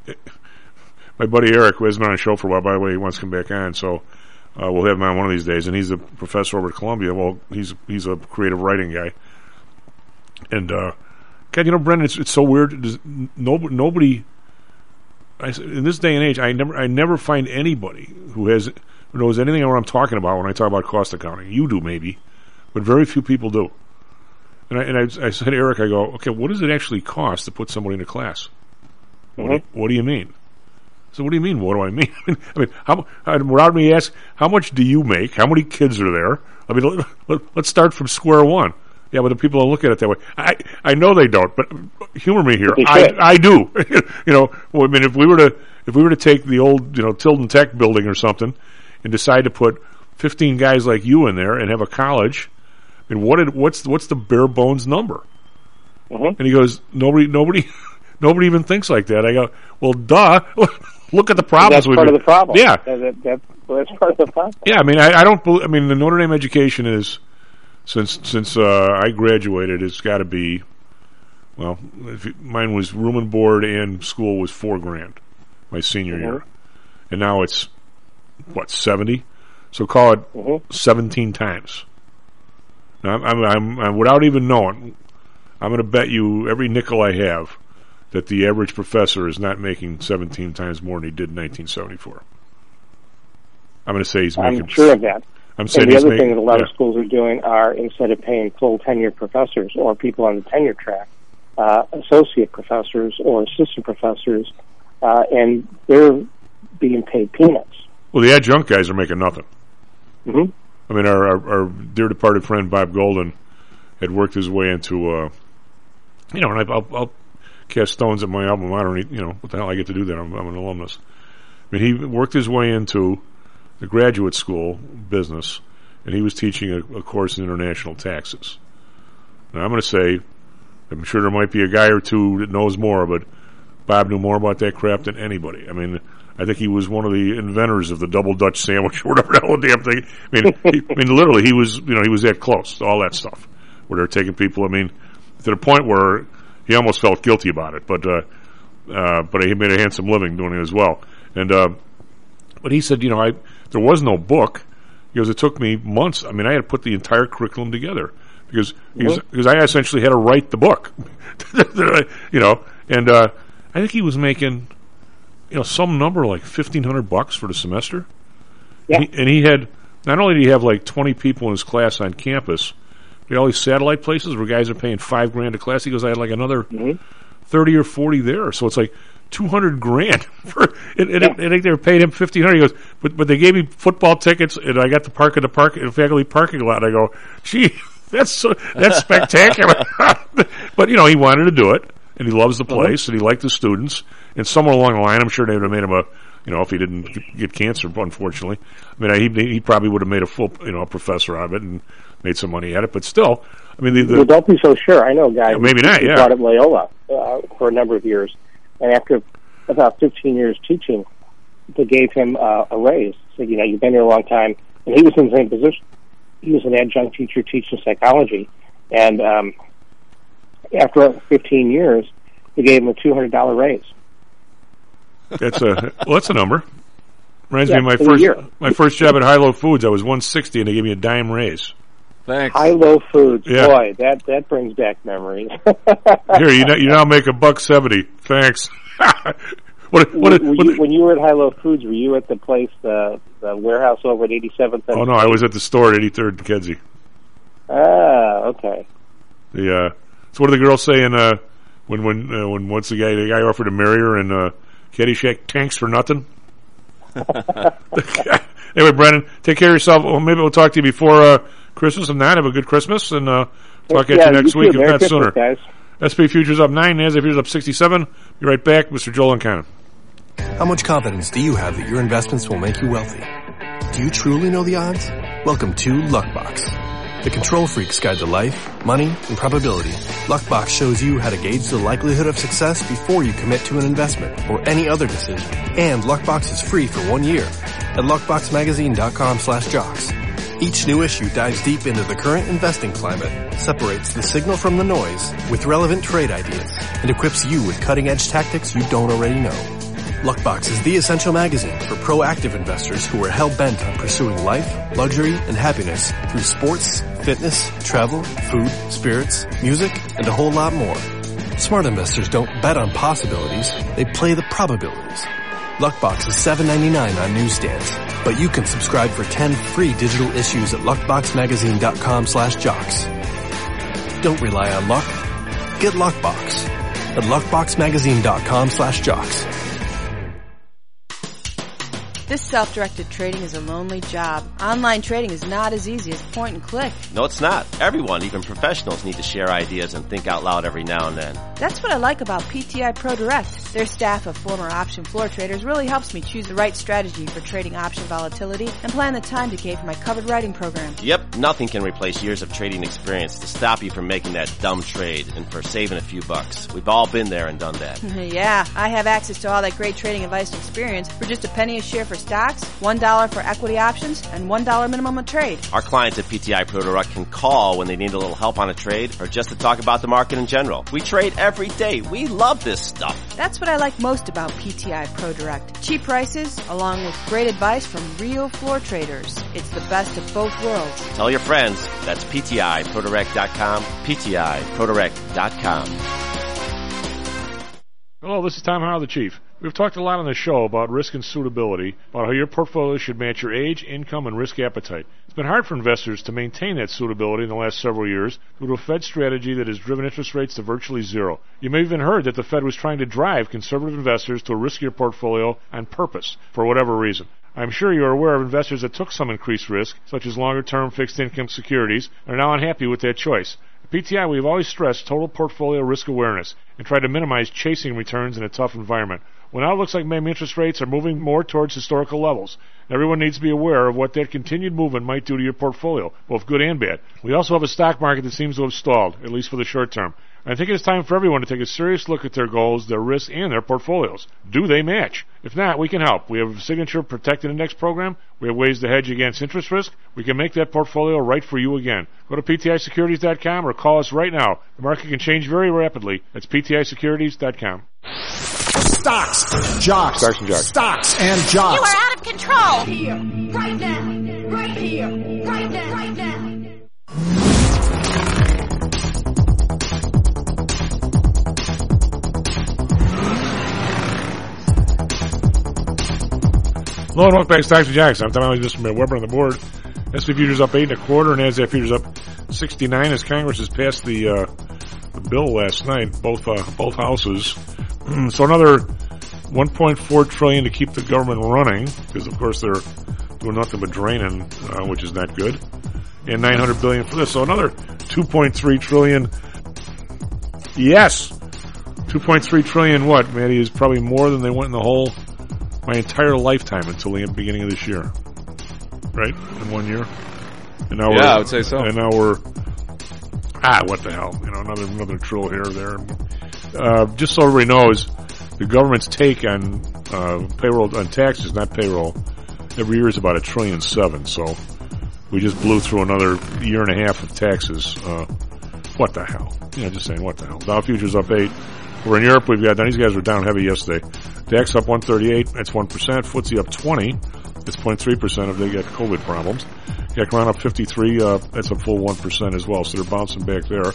my buddy Eric, who hasn't been on a show for a while, by the way, he wants to come back on, so uh, we'll have him on one of these days. And he's a professor over at Columbia. Well, he's he's a creative writing guy, and uh, God, you know, Brendan, it's it's so weird. Does, nobody, nobody I, in this day and age, I never I never find anybody who has who knows anything about what I'm talking about when I talk about cost accounting. You do maybe, but very few people do. And I, and I, I said to Eric, I go, okay, what does it actually cost to put somebody in a class? Mm-hmm. What, do you, what do you mean? So what do you mean? What do I mean? I mean, I mean how, without me ask, how much do you make? How many kids are there? I mean, let, let, let's start from square one. Yeah, but the people don't look at it that way. I I know they don't, but humor me here. I I do. You know, well, I mean, if we were to if we were to take the old you know Tilden Tech building or something, and decide to put fifteen guys like you in there and have a college, I mean, what did, what's what's the bare bones number? Mm-hmm. And he goes, nobody nobody nobody even thinks like that. I go, well, duh. Look at the problems. That's part of the problem. Yeah, that, that, that, well, that's part of the problem. Yeah, I mean, I, I don't. bel I mean, the Notre Dame education is. Since since uh, I graduated, it's got to be, well, if you, mine was room and board and school was four grand my senior Mm-hmm. year, and now it's what seventy, so call it Mm-hmm. seventeen times. Now I'm, I'm, I'm, I'm without even knowing, I'm going to bet you every nickel I have that the average professor is not making seventeen times more than he did in nineteen seventy-four. I'm going to say he's making. I'm sure of that. I'm saying and the he's other making, thing that a lot yeah. of schools are doing are, instead of paying full tenure professors or people on the tenure track, uh, associate professors or assistant professors, uh, and they're being paid peanuts. Well, the adjunct guys are making nothing. Mm-hmm. I mean, our, our, our dear departed friend Bob Golden had worked his way into, uh, you know, and I, I'll, I'll cast stones at my alma mater. And he, you know, what the hell I get to do that? I'm, I'm an alumnus. I mean, he worked his way into the graduate school business, and he was teaching a, a course in international taxes. Now, I'm going to say, I'm sure there might be a guy or two that knows more, but Bob knew more about that crap than anybody. I mean, I think he was one of the inventors of the double Dutch sandwich or whatever the hell the damn thing. I mean, he, I mean, literally, he was, you know, he was that close to all that stuff, where they're taking people. I mean, to the point where he almost felt guilty about it. But uh, uh, but he made a handsome living doing it as well. And uh, but he said, you know, I there was no book. He goes, it took me months. I mean, I had to put the entire curriculum together because because, Mm-hmm. because I essentially had to write the book. You know, and uh, I think he was making, you know, some number like fifteen hundred bucks for the semester. Yeah. And, he, and he had not only did he have like twenty people in his class on campus, but all these satellite places where guys are paying five grand a class. He goes, I had like another Mm-hmm. thirty or forty there, so it's like two hundred grand for. And, and Yeah. I think they were paying him fifteen hundred. He goes, but but they gave me football tickets, and I got to park in the park in the faculty parking lot. And I go, gee, that's so, that's spectacular. But you know, he wanted to do it, and he loves the place, and he liked the students. And somewhere along the line, I'm sure they would have made him a, you know, if he didn't get cancer, unfortunately. I mean, he he probably would have made a full, you know, a professor out of it and made some money at it. But still, I mean, the, the well, don't be so sure. I know a guy Yeah, maybe who, not, who yeah. taught at Loyola uh, for a number of years, and after about fifteen years teaching, they gave him uh, a raise. So, you know, you've been here a long time, and he was in the same position. He was an adjunct teacher teaching psychology, and um, after fifteen years, they gave him a two hundred dollar raise. That's a well, that's a number. Reminds Yeah, me of my for the first year. my first job at High Low Foods. I was one sixty, and they gave me a dime raise. Thanks. High Low Foods, Yeah. boy, that that brings back memories. Here, you now, you now make a buck seventy. Thanks. what? What? were, were what you, when you were at High Low Foods, were you at the place, the the warehouse over at eighty-seventh? oh no, I was at the store at eighty-third and Kedzie. Ah, okay. The uh, so what do the girls say in uh, when when uh, when once the guy the guy offered to marry her in uh, Caddyshack? Tanks for nothing. Anyway, Brennan, take care of yourself. Well, maybe we'll talk to you before uh, Christmas. If not, have a good Christmas, and uh, talk at Yeah, you next you week, too. if Merry not Christmas, sooner. guys. S P Futures up nine, NASDAQ Futures up sixty-seven. Be right back, Mister Joel and Cannon. How much confidence do you have that your investments will make you wealthy? Do you truly know the odds? Welcome to Luckbox, the control freak's guide to life, money, and probability. Luckbox shows you how to gauge the likelihood of success before you commit to an investment or any other decision. And Luckbox is free for one year at luckboxmagazine.com slash jocks. Each new issue dives deep into the current investing climate, separates the signal from the noise with relevant trade ideas, and equips you with cutting-edge tactics you don't already know. Luckbox is the essential magazine for proactive investors who are hell-bent on pursuing life, luxury, and happiness through sports, fitness, travel, food, spirits, music, and a whole lot more. Smart investors don't bet on possibilities, they play the probabilities. Luckbox is seven ninety-nine on newsstands, but you can subscribe for ten free digital issues at luckboxmagazine.com slash jocks. Don't rely on luck. Get Luckbox at luckboxmagazine.com slash jocks. This self-directed trading is a lonely job. Online trading is not as easy as point and click. No, it's not. Everyone, even professionals, need to share ideas and think out loud every now and then. That's what I like about P T I Pro Direct. Their staff of former option floor traders really helps me choose the right strategy for trading option volatility and plan the time decay for my covered writing program. Yep, nothing can replace years of trading experience to stop you from making that dumb trade and for saving a few bucks. We've all been there and done that. Yeah, I have access to all that great trading advice and experience for just a penny a share for stocks, one dollar for equity options, and one dollar minimum a trade. Our clients at P T I Pro Direct can call when they need a little help on a trade or just to talk about the market in general. We trade every day. We love this stuff. That's what I like most about P T I Pro Direct. Cheap prices, along with great advice from real floor traders. It's the best of both worlds. Tell your friends. That's P T I Pro Direct dot com, P T I Pro Direct dot com. Hello, this is Tom Howell, the Chief. We've talked a lot on the show about risk and suitability, about how your portfolio should match your age, income, and risk appetite. It's been hard for investors to maintain that suitability in the last several years due to a Fed strategy that has driven interest rates to virtually zero. You may have even heard that the Fed was trying to drive conservative investors to a riskier portfolio on purpose, for whatever reason. I'm sure you are aware of investors that took some increased risk, such as longer-term fixed-income securities, and are now unhappy with that choice. At P T I, we've always stressed total portfolio risk awareness and tried to minimize chasing returns in a tough environment. Well, now it looks like maybe interest rates are moving more towards historical levels. Everyone needs to be aware of what that continued movement might do to your portfolio, both good and bad. We also have a stock market that seems to have stalled, at least for the short term. I think it's time for everyone to take a serious look at their goals, their risks, and their portfolios. Do they match? If not, we can help. We have a Signature Protected Index program. We have ways to hedge against interest risk. We can make that portfolio right for you again. Go to P T I securities dot com or call us right now. The market can change very rapidly. That's P T I securities dot com. Stocks, jocks, Stocks and jocks. stocks and jocks. You are out of control. Here, right now, right here, right now, right now. Hello and welcome back to Stocks and Jocks. I'm Tom Mister Weber on the board. S and P futures up eight and a quarter, and NASDAQ futures up sixty-nine as Congress has passed the, uh, the bill last night, both uh, both houses. So another one point four trillion dollars to keep the government running, because of course they're doing nothing but draining, uh, which is not good. And nine hundred billion dollars for this, so another two point three trillion dollars. Yes, two point three trillion dollars. What, Maddie, is probably more than they went in the whole my entire lifetime until the beginning of this year, right? In one year. And now yeah, we're, I would say so. And now we're ah, what the hell? You know, another another trill here or there. Uh, just so everybody knows, the government's take on uh, payroll on taxes, not payroll, every year is about a trillion seven. So we just blew through another year and a half of taxes. Uh, what the hell? You know, just saying, what the hell? Dow futures up eight. We're in Europe. We've got these guys were down heavy yesterday. DAX up one thirty-eight. That's one percent. F T S E up twenty. That's zero point three percent if they get COVID problems. Gekron up fifty-three. Uh, that's a full one percent as well. So they're bouncing back there.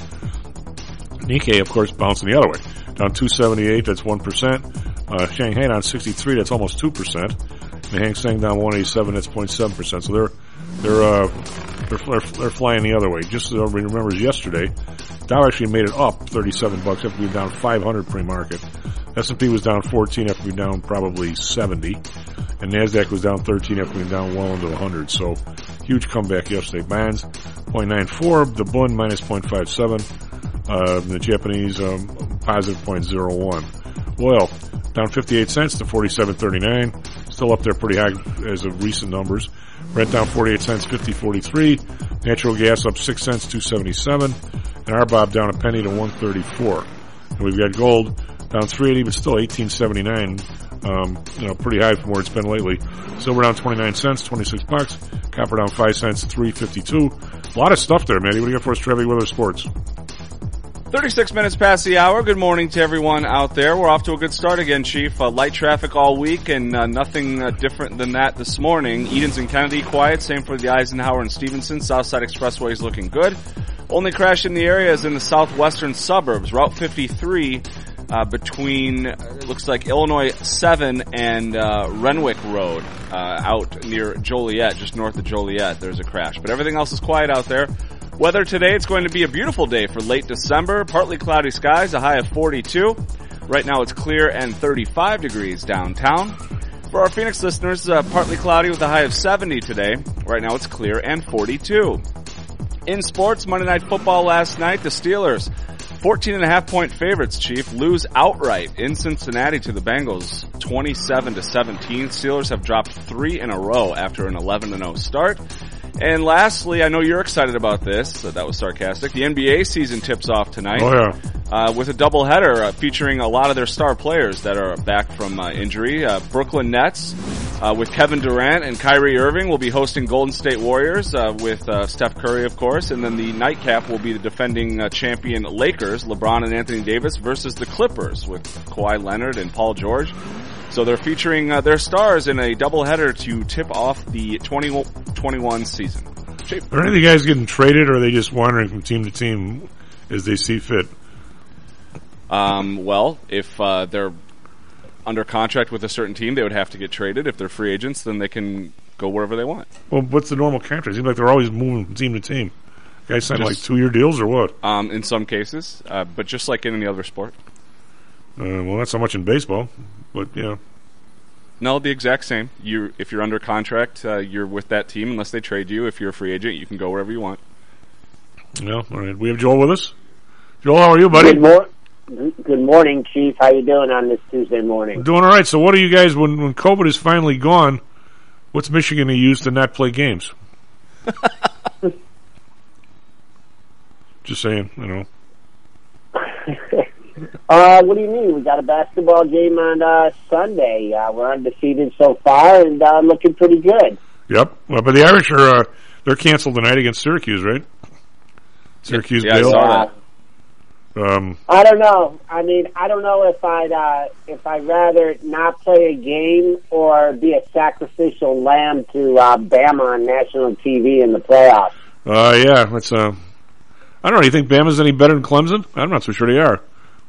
Nikkei, of course, bouncing the other way. Down two seventy-eight. That's one percent. Uh, Shanghai down sixty-three. That's almost two percent. And Hang Seng down one eighty-seven. That's zero point seven percent. So they're they're uh, they're, they're they're flying the other way. Just so everybody remembers, yesterday, Dow actually made it up thirty-seven bucks after being down five hundred pre-market. S and P was down fourteen after being down probably seventy. And NASDAQ was down thirteen after being down well into one hundred. So, huge comeback yesterday. Bonds, zero point nine four. The Bund, minus zero point five seven. Uh, the Japanese, um, positive zero point zero one. Oil, down fifty-eight cents to forty-seven thirty-nine. Still up there pretty high as of recent numbers. Brent down forty-eight cents, fifty forty-three. Natural gas up six cents, two seventy-seven. And R B O B down a penny to one thirty-four. And we've got gold down three eighty, but still eighteen seventy-nine. Um, you know, pretty high from where it's been lately. Silver down twenty-nine cents, twenty-six bucks. Copper down five cents, three fifty-two. A lot of stuff there, Matty. What do you got for us, Trevi, Weather, Sports? thirty-six minutes past the hour. Good morning to everyone out there. We're off to a good start again, Chief. Uh, light traffic all week, and uh, nothing uh, different than that this morning. Edens and Kennedy quiet. Same for the Eisenhower and Stevenson. Southside Expressway is looking good. Only crash in the area is in the southwestern suburbs. Route fifty-three uh, between, uh, it looks like Illinois seven and uh, Renwick Road uh, out near Joliet, just north of Joliet. There's a crash. But everything else is quiet out there. Weather today, it's going to be a beautiful day for late December. Partly cloudy skies, a high of forty-two. Right now it's clear and thirty-five degrees downtown. For our Phoenix listeners, uh, partly cloudy with a high of seventy today. Right now it's clear and forty-two. In sports, Monday Night Football last night, the Steelers, fourteen and a half point favorites, Chief, lose outright in Cincinnati to the Bengals, twenty-seven to seventeen. Steelers have dropped three in a row after an eleven and oh start. And lastly, I know you're excited about this, so that was sarcastic. The N B A season tips off tonight. Oh, yeah. Uh, with a doubleheader uh, featuring a lot of their star players that are back from uh, injury. Uh, Brooklyn Nets uh, with Kevin Durant and Kyrie Irving will be hosting Golden State Warriors uh, with uh, Steph Curry, of course. And then the nightcap will be the defending uh, champion Lakers, LeBron and Anthony Davis, versus the Clippers with Kawhi Leonard and Paul George. So they're featuring uh, their stars in a doubleheader to tip off the twenty twenty-one season. Chief. Are any of the guys getting traded, or are they just wandering from team to team as they see fit? Um, well, if uh, they're under contract with a certain team, they would have to get traded. If they're free agents, then they can go wherever they want. Well, what's the normal contract? It seems like they're always moving from team to team. Guys sign like two-year deals or what? Um, in some cases, uh, but just like in any other sport. Uh, well, not so much in baseball, but yeah. No, the exact same. You, if you're under contract, uh, you're with that team unless they trade you. If you're a free agent, you can go wherever you want. Yeah, all right. We have Joel with us. Joel, how are you, buddy? Good, mor- Good morning, Chief. How you doing on this Tuesday morning? Doing all right. So what are you guys, when, when COVID is finally gone, what's Michigan going to use to not play games? Just saying, you know. uh, what do you mean? We got a basketball game on uh, Sunday. Uh, we're undefeated so far and uh, looking pretty good. Yep. Well, but the Irish are, uh, they're canceled tonight against Syracuse, right? Syracuse yeah, bailed. I saw that. Um, I don't know. I mean, I don't know if I'd uh, if I'd rather not play a game or be a sacrificial lamb to uh, Bama on national T V in the playoffs. uh, yeah, it's. Uh, I don't know. Do you think Bama's any better than Clemson? I'm not so sure they are.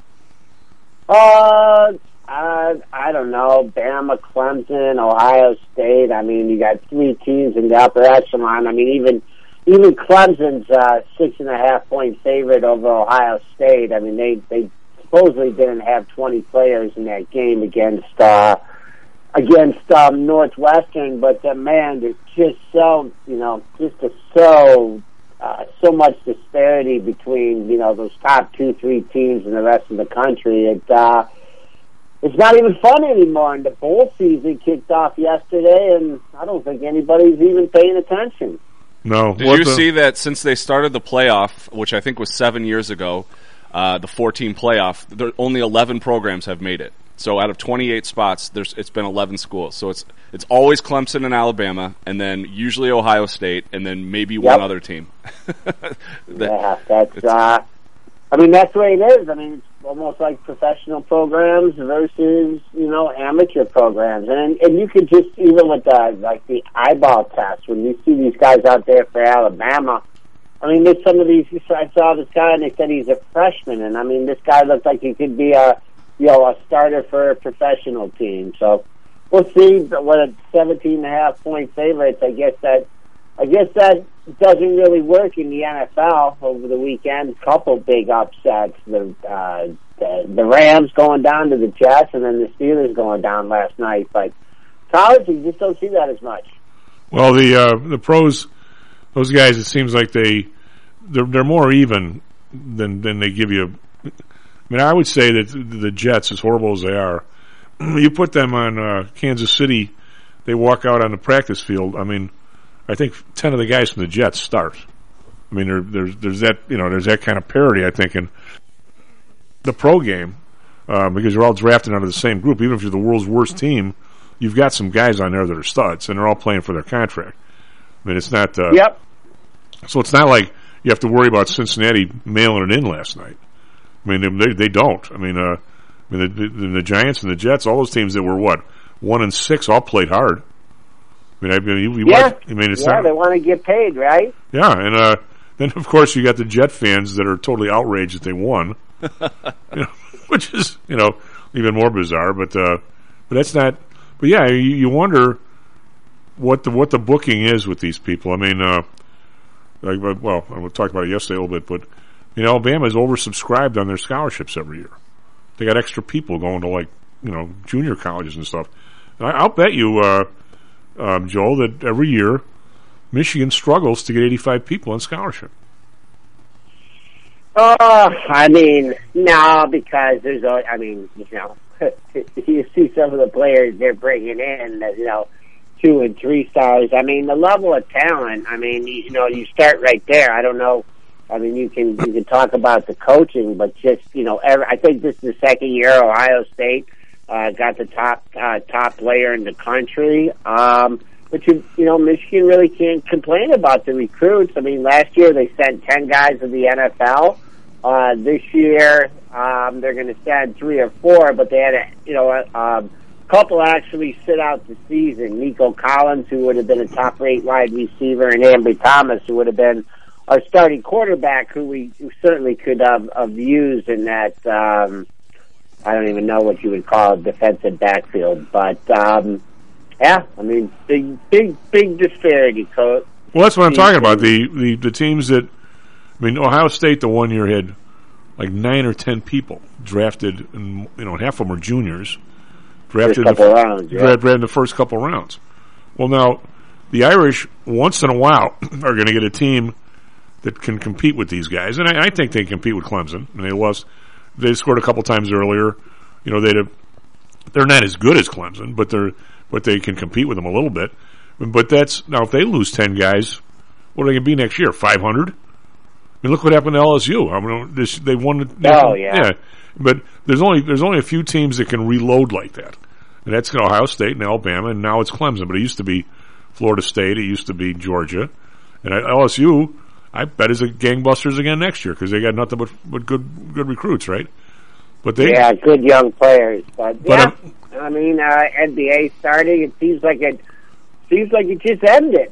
Uh, uh, I don't know. Bama, Clemson, Ohio State. I mean, you got three teams in the upper echelon. I mean, even. Even Clemson's uh, six and a half point favorite over Ohio State. I mean, they they supposedly didn't have twenty players in that game against uh, against um, Northwestern, but uh, man, there's just so you know, just a, so uh, so much disparity between you know those top two, three teams and the rest of the country. It uh, it's not even fun anymore. And the bowl season kicked off yesterday, and I don't think anybody's even paying attention. No. Did you the? see that since they started the playoff, which I think was seven years ago, uh, the four-team playoff, there, only eleven programs have made it. So out of twenty-eight spots, there's it's been eleven schools. So it's it's always Clemson and Alabama, and then usually Ohio State, and then maybe yep. one other team. that, yeah, that's. Uh, I mean, that's the way it is. I mean, it's almost like professional programs versus you know amateur programs, and and you could just even with the like the eyeball test when you see these guys out there for Alabama. I mean, there's some of these. I saw this guy and they said he's a freshman, and I mean, this guy looks like he could be a you know a starter for a professional team. So we'll see. But what a seventeen and a half point favorites. I guess that. I guess that doesn't really work in the N F L over the weekend. A couple big upsets. The, uh, the the Rams going down to the Jets, and then the Steelers going down last night. But college, you just don't see that as much. Well, the uh, the pros, those guys, it seems like they they're, they're more even than than they give you. I mean, I would say that the Jets, as horrible as they are, you put them on uh, Kansas City, they walk out on the practice field. I mean. I think ten of the guys from the Jets start. I mean, there, there's there's that you know there's that kind of parity. I think in the pro game uh, because you're all drafted out of the same group. Even if you're the world's worst team, you've got some guys on there that are studs, and they're all playing for their contract. I mean, it's not. Uh, yep. So it's not like you have to worry about Cincinnati mailing it in last night. I mean, they they don't. I mean, uh, I mean the, the, the Giants and the Jets, all those teams that were what one and six, all played hard. I mean, I mean, you, you yeah, watch, I mean, it's yeah, not, they want to get paid, right? Yeah, and uh, then of course you got the Jet fans that are totally outraged that they won, you know, which is you know even more bizarre. But uh, but that's not. But yeah, you, you wonder what the what the booking is with these people. I mean, uh, like, well, we talked about it yesterday a little bit, but you know, Alabama is oversubscribed on their scholarships every year. They got extra people going to like you know junior colleges and stuff. And I, I'll bet you. Uh, Um, Joel, that every year Michigan struggles to get eighty-five people on scholarship. Oh, I mean, no, because there's, I mean, you know, you see some of the players they're bringing in, that, you know, two and three stars. I mean, the level of talent. I mean, you know, you start right there. I don't know. I mean, you can you can talk about the coaching, but just you know, every, I think this is the second year Ohio State. Uh, got the top uh, top player in the country, um, but you you know Michigan really can't complain about the recruits. I mean, last year they sent ten guys to the N F L. Uh, this year um, they're going to send three or four, but they had a you know a um, couple actually sit out the season. Nico Collins, who would have been a top rate wide receiver, and Ambry Thomas, who would have been our starting quarterback, who we certainly could have, have used in that. Um, I don't even know what you would call a defensive backfield, but um, yeah, I mean, big, big, big disparity, coach. Well, that's what I'm talking about. The, the the teams that, I mean, Ohio State the one year had like nine or ten people drafted, and you know, half of them were juniors. Drafted first couple the, rounds, yeah. drafted in the first couple rounds. Well, now the Irish once in a while are going to get a team that can compete with these guys, and I, I think they compete with Clemson, and they lost. They scored a couple times earlier. You know, they'd have, they're not as good as Clemson, but they're but they can compete with them a little bit. But that's now if they lose ten guys, what are they going to be next year? Five hundred? I mean, look what happened to L S U. I mean, this, they won. Oh yeah. Yeah, but there's only there's only a few teams that can reload like that, and that's Ohio State and Alabama, and now it's Clemson. But it used to be Florida State. It used to be Georgia, and L S U. I bet is a gangbusters again next year because they got nothing but but good good recruits, right? But they yeah, good young players. But, but yeah, um, I mean, uh, N B A starting. It seems like it seems like it just ended.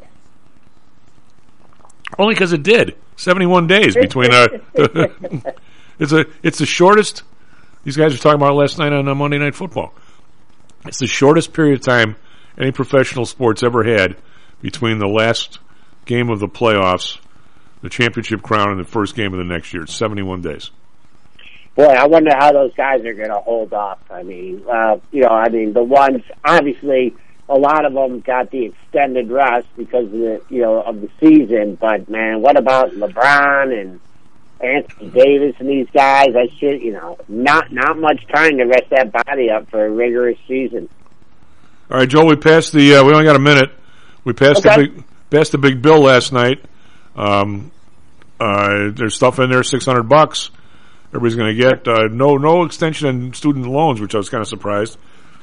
Only because it did. Seventy-one days between. Uh, it's a it's the shortest. These guys were talking about it last night on uh, Monday Night Football. It's the shortest period of time any professional sports ever had between the last game of the playoffs, the championship crown, and the first game of the next year. It's seventy-one days. Boy, I wonder how those guys are going to hold up. I mean, uh, you know, I mean, the ones, obviously, a lot of them got the extended rest because of the, you know, of the season. But, man, what about LeBron and Anthony Davis and these guys? I should, you know, not, not much time to rest that body up for a rigorous season. All right, Joel, we passed the, uh, we only got a minute. We passed Okay. the big, passed the big bill last night. Um, uh, there's stuff in there, six hundred bucks. Everybody's going to get, uh, no, no extension in student loans, which I was kind of surprised.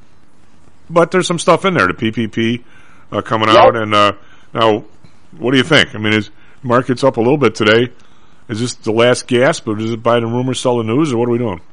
But there's some stuff in there, the P P P, uh, coming Yep. out. And, uh, now, what do you think? I mean, is market's up a little bit today. Is this the last gasp, or does it buy the rumors, sell the news, or what are we doing?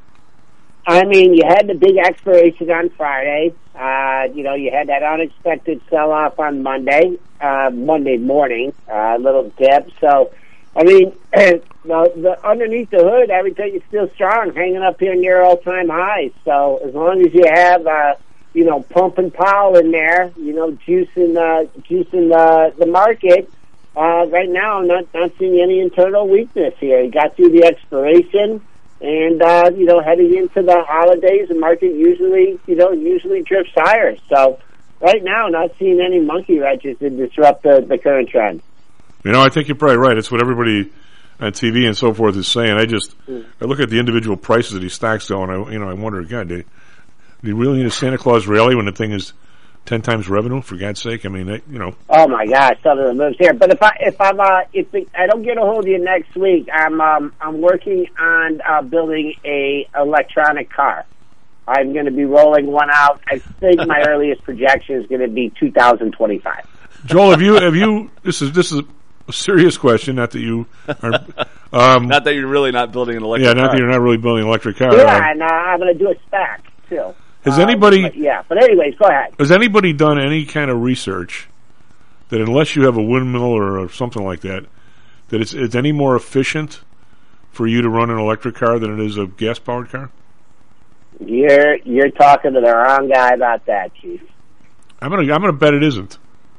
I mean, you had the big expiration on Friday. Uh, you know, you had that unexpected sell-off on Monday, uh, Monday morning, a uh, little dip. So, I mean, the, the, underneath the hood, everything is still strong, hanging up here near all-time highs. So, as long as you have, uh, you know, Pump and Powell in there, you know, juicing, uh, juicing the, the market, uh, right now I'm not, not seeing any internal weakness here. You got through the expiration. And, uh, you know, heading into the holidays, the market usually, you know, usually drifts higher. So, right now, not seeing any monkey wrenches to disrupt the, the current trend. You know, I think you're probably right. It's what everybody on T V and so forth is saying. I just, Mm. I look at the individual prices of these stocks going, I, you know, I wonder, God, do, do you really need a Santa Claus rally when the thing is ten times revenue, for God's sake? I mean, they, you know. Oh my gosh, some of the moves here. But if I if I'm uh, if it, I don't get a hold of you next week, I'm um, I'm working on uh, building a electronic car. I'm going to be rolling one out. I think my earliest projection is going to be two thousand twenty-five. Joel, have you have you? This is this is a serious question. Not that you are. Um, not that you're really not building an electric yeah, car. not that you're not really building an electric car. Yeah, Uh, and uh, I'm going to do a spec too. has Uh, anybody? but yeah, but anyways, go ahead. Has anybody done any kind of research that unless you have a windmill or something like that, that it's it's any more efficient for you to run an electric car than it is a gas powered car? You're you're talking to the wrong guy about that, Chief. I'm gonna I'm gonna bet it isn't.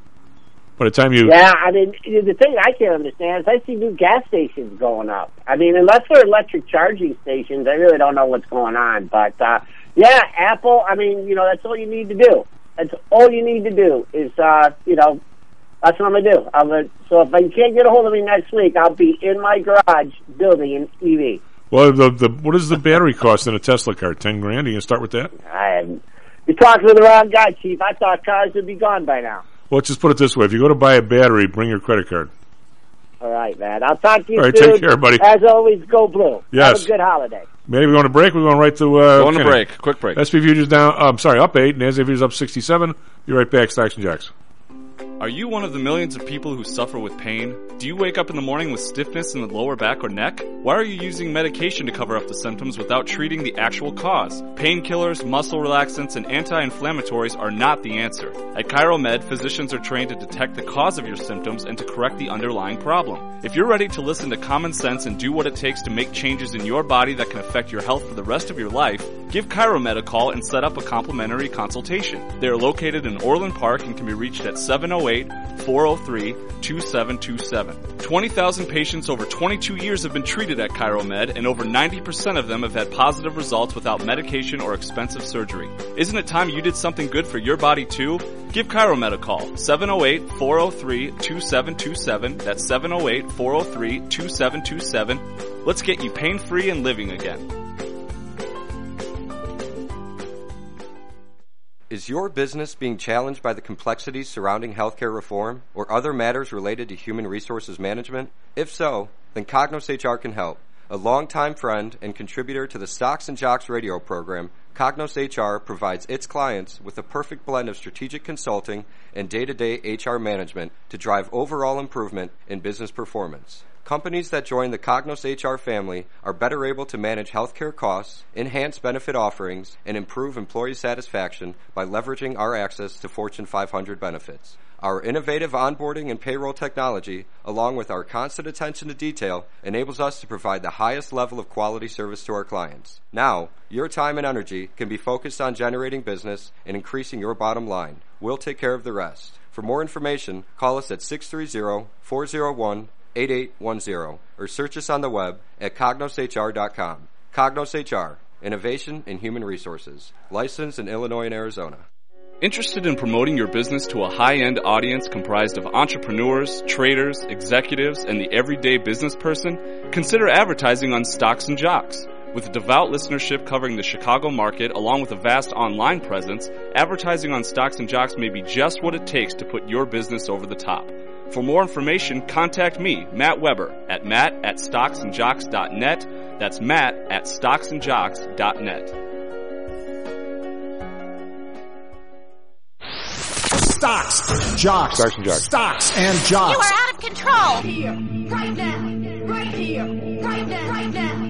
By the time you Yeah, I mean, the thing I can't understand is I see new gas stations going up. I mean, unless they're electric charging stations, I really don't know what's going on. But, uh, yeah, Apple, I mean, you know, that's all you need to do. That's all you need to do is, uh, you know, that's what I'm going to do. I'm gonna, so if you can't get a hold of me next week, I'll be in my garage building an E V. well the the what does the battery cost in a Tesla car? Ten grand? Are you gonna start with that? I am, you're talking to the wrong guy, Chief. I thought cars would be gone by now. Well, let's just put it this way: if you go to buy a battery, bring your credit card. All right, man. I'll talk to you All right, soon. take care, buddy. As always, go blue. Yes. Have a good holiday. Maybe we're going to break. We're going right to uh, Going to Kenny. break. Quick break. S P futures down. Uh, I'm sorry, up eight. NASDAQ futures up sixty-seven. Be right back. Stocks and Jacks. Are you one of the millions of people who suffer with pain? Do you wake up in the morning with stiffness in the lower back or neck? Why are you using medication to cover up the symptoms without treating the actual cause? Painkillers, muscle relaxants, and anti-inflammatories are not the answer. At ChiroMed, physicians are trained to detect the cause of your symptoms and to correct the underlying problem. If you're ready to listen to common sense and do what it takes to make changes in your body that can affect your health for the rest of your life, give ChiroMed a call and set up a complimentary consultation. They are located in Orland Park and can be reached at seven oh eight, four oh three, two seven two seven. twenty thousand patients over twenty-two years have been treated at ChiroMed, and over ninety percent of them have had positive results without medication or expensive surgery. Isn't it time you did something good for your body too? Give ChiroMed a call, seven oh eight, four oh three, two seven two seven. That's seven oh eight, four oh three, two seven two seven. Let's get you pain-free and living again. Is your business being challenged by the complexities surrounding healthcare reform or other matters related to human resources management? If so, then Cognos H R can help. A longtime friend and contributor to the Stocks and Jocks radio program, Cognos H R provides its clients with a perfect blend of strategic consulting and day-to-day H R management to drive overall improvement in business performance. Companies that join the Cognos H R family are better able to manage healthcare costs, enhance benefit offerings, and improve employee satisfaction by leveraging our access to Fortune five hundred benefits. Our innovative onboarding and payroll technology, along with our constant attention to detail, enables us to provide the highest level of quality service to our clients. Now, your time and energy can be focused on generating business and increasing your bottom line. We'll take care of the rest. For more information, call us at six three zero, four zero one, eight eight one zero or search us on the web at cognos h r dot com. Cognos H R, Innovation in Human Resources, licensed in Illinois and Arizona. Interested in promoting your business to a high-end audience comprised of entrepreneurs, traders, executives, and the everyday business person? Consider advertising on Stocks and Jocks. With a devout listenership covering the Chicago market along with a vast online presence, advertising on Stocks and Jocks may be just what it takes to put your business over the top. For more information, contact me, Matt Weber, at matt at stocks and jocks dot net. That's matt at stocks and jocks dot net. Stocks, jocks, Stocks and Jocks. Stocks and Jocks. You are out of control. Here, right now, right here, right now, right now.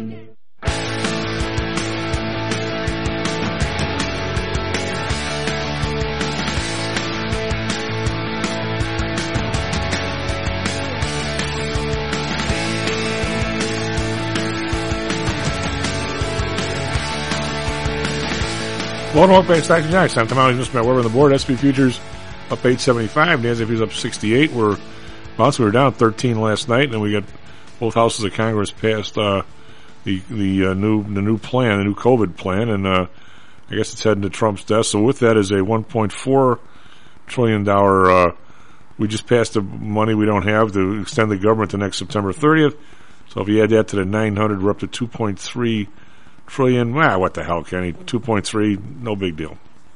Welcome up at Stocks and Jocks. I'm Tom Allen, Mister Matt Weber on the board. S and P futures up eight seventy-five. NASDAQ futures up sixty-eight. We're bouncing. We were down thirteen last night, and then we got both houses of Congress passed uh, the the uh, new the new plan, the new COVID plan, and uh, I guess it's heading to Trump's desk. So with that is a one point four trillion dollar. Uh, we just passed the money we don't have to extend the government to next September thirtieth. So if you add that to the nine hundred, we're up to two point three trillion. Ah, what the hell, Kenny? two point three, no big deal.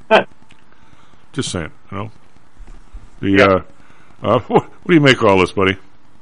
Just saying, you know. The yeah. uh, uh, what, what do you make of all this, buddy?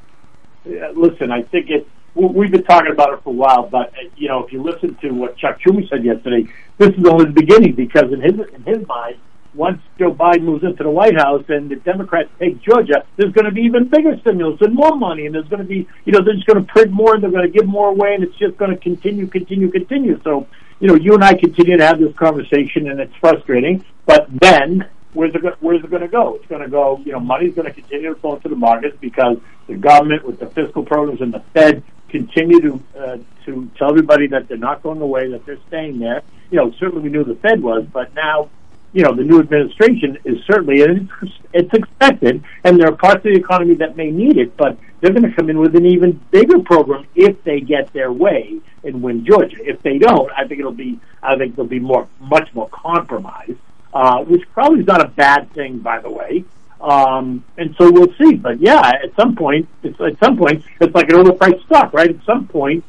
Yeah, listen, I think it. We've been talking about it for a while, but you know, if you listen to what Chuck Schumer said yesterday, this is only the beginning, because in his in his mind, once Joe Biden moves into the White House and the Democrats take Georgia, there's going to be even bigger stimulus and more money, and there's going to be, you know, they're just going to print more and they're going to give more away, and it's just going to continue, continue, continue. So, you know, you and I continue to have this conversation, and it's frustrating. But then, where's it, where's it going to go? It's going to go, you know, money's going to continue to flow into the markets because the government, with the fiscal programs and the Fed, continue to uh, to tell everybody that they're not going away, that they're staying there. You know, certainly we knew the Fed was, but now, you know, the new administration is certainly, and it's, it's expected, and there are parts of the economy that may need it, but they're going to come in with an even bigger program if they get their way and win Georgia. If they don't, I think it'll be, I think there'll be more, much more compromise, uh, which probably is not a bad thing, by the way. Um, and so we'll see. But yeah, at some point, it's, at some point, it's like an overpriced stock, right? At some point,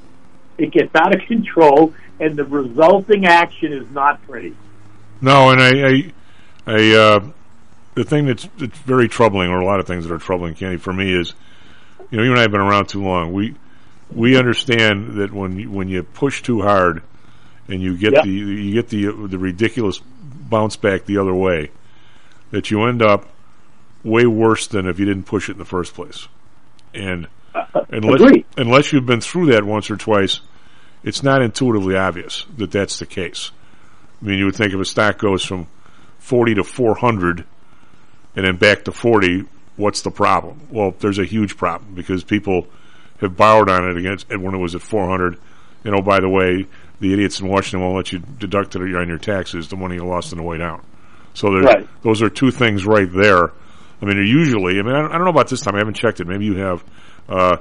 it gets out of control, and the resulting action is not pretty. No, and I, I, I uh, the thing that's, that's very troubling, or a lot of things that are troubling, Kenny, for me is, you know, you and I have been around too long. We we understand that when you, when you push too hard, and you get yep. the you get the the ridiculous bounce back the other way, that you end up way worse than if you didn't push it in the first place. And uh, unless agree. unless you've been through that once or twice, it's not intuitively obvious that that's the case. I mean, you would think if a stock goes from forty to four hundred and then back to forty, what's the problem? Well, there's a huge problem because people have borrowed on it against and when it was at four hundred. And oh, by the way, the idiots in Washington won't let you deduct it on your taxes, the money you lost on the way down. So there's, right. those are two things right there. I mean, usually, I mean, I don't, I don't know about this time. I haven't checked it. Maybe you have. Uh,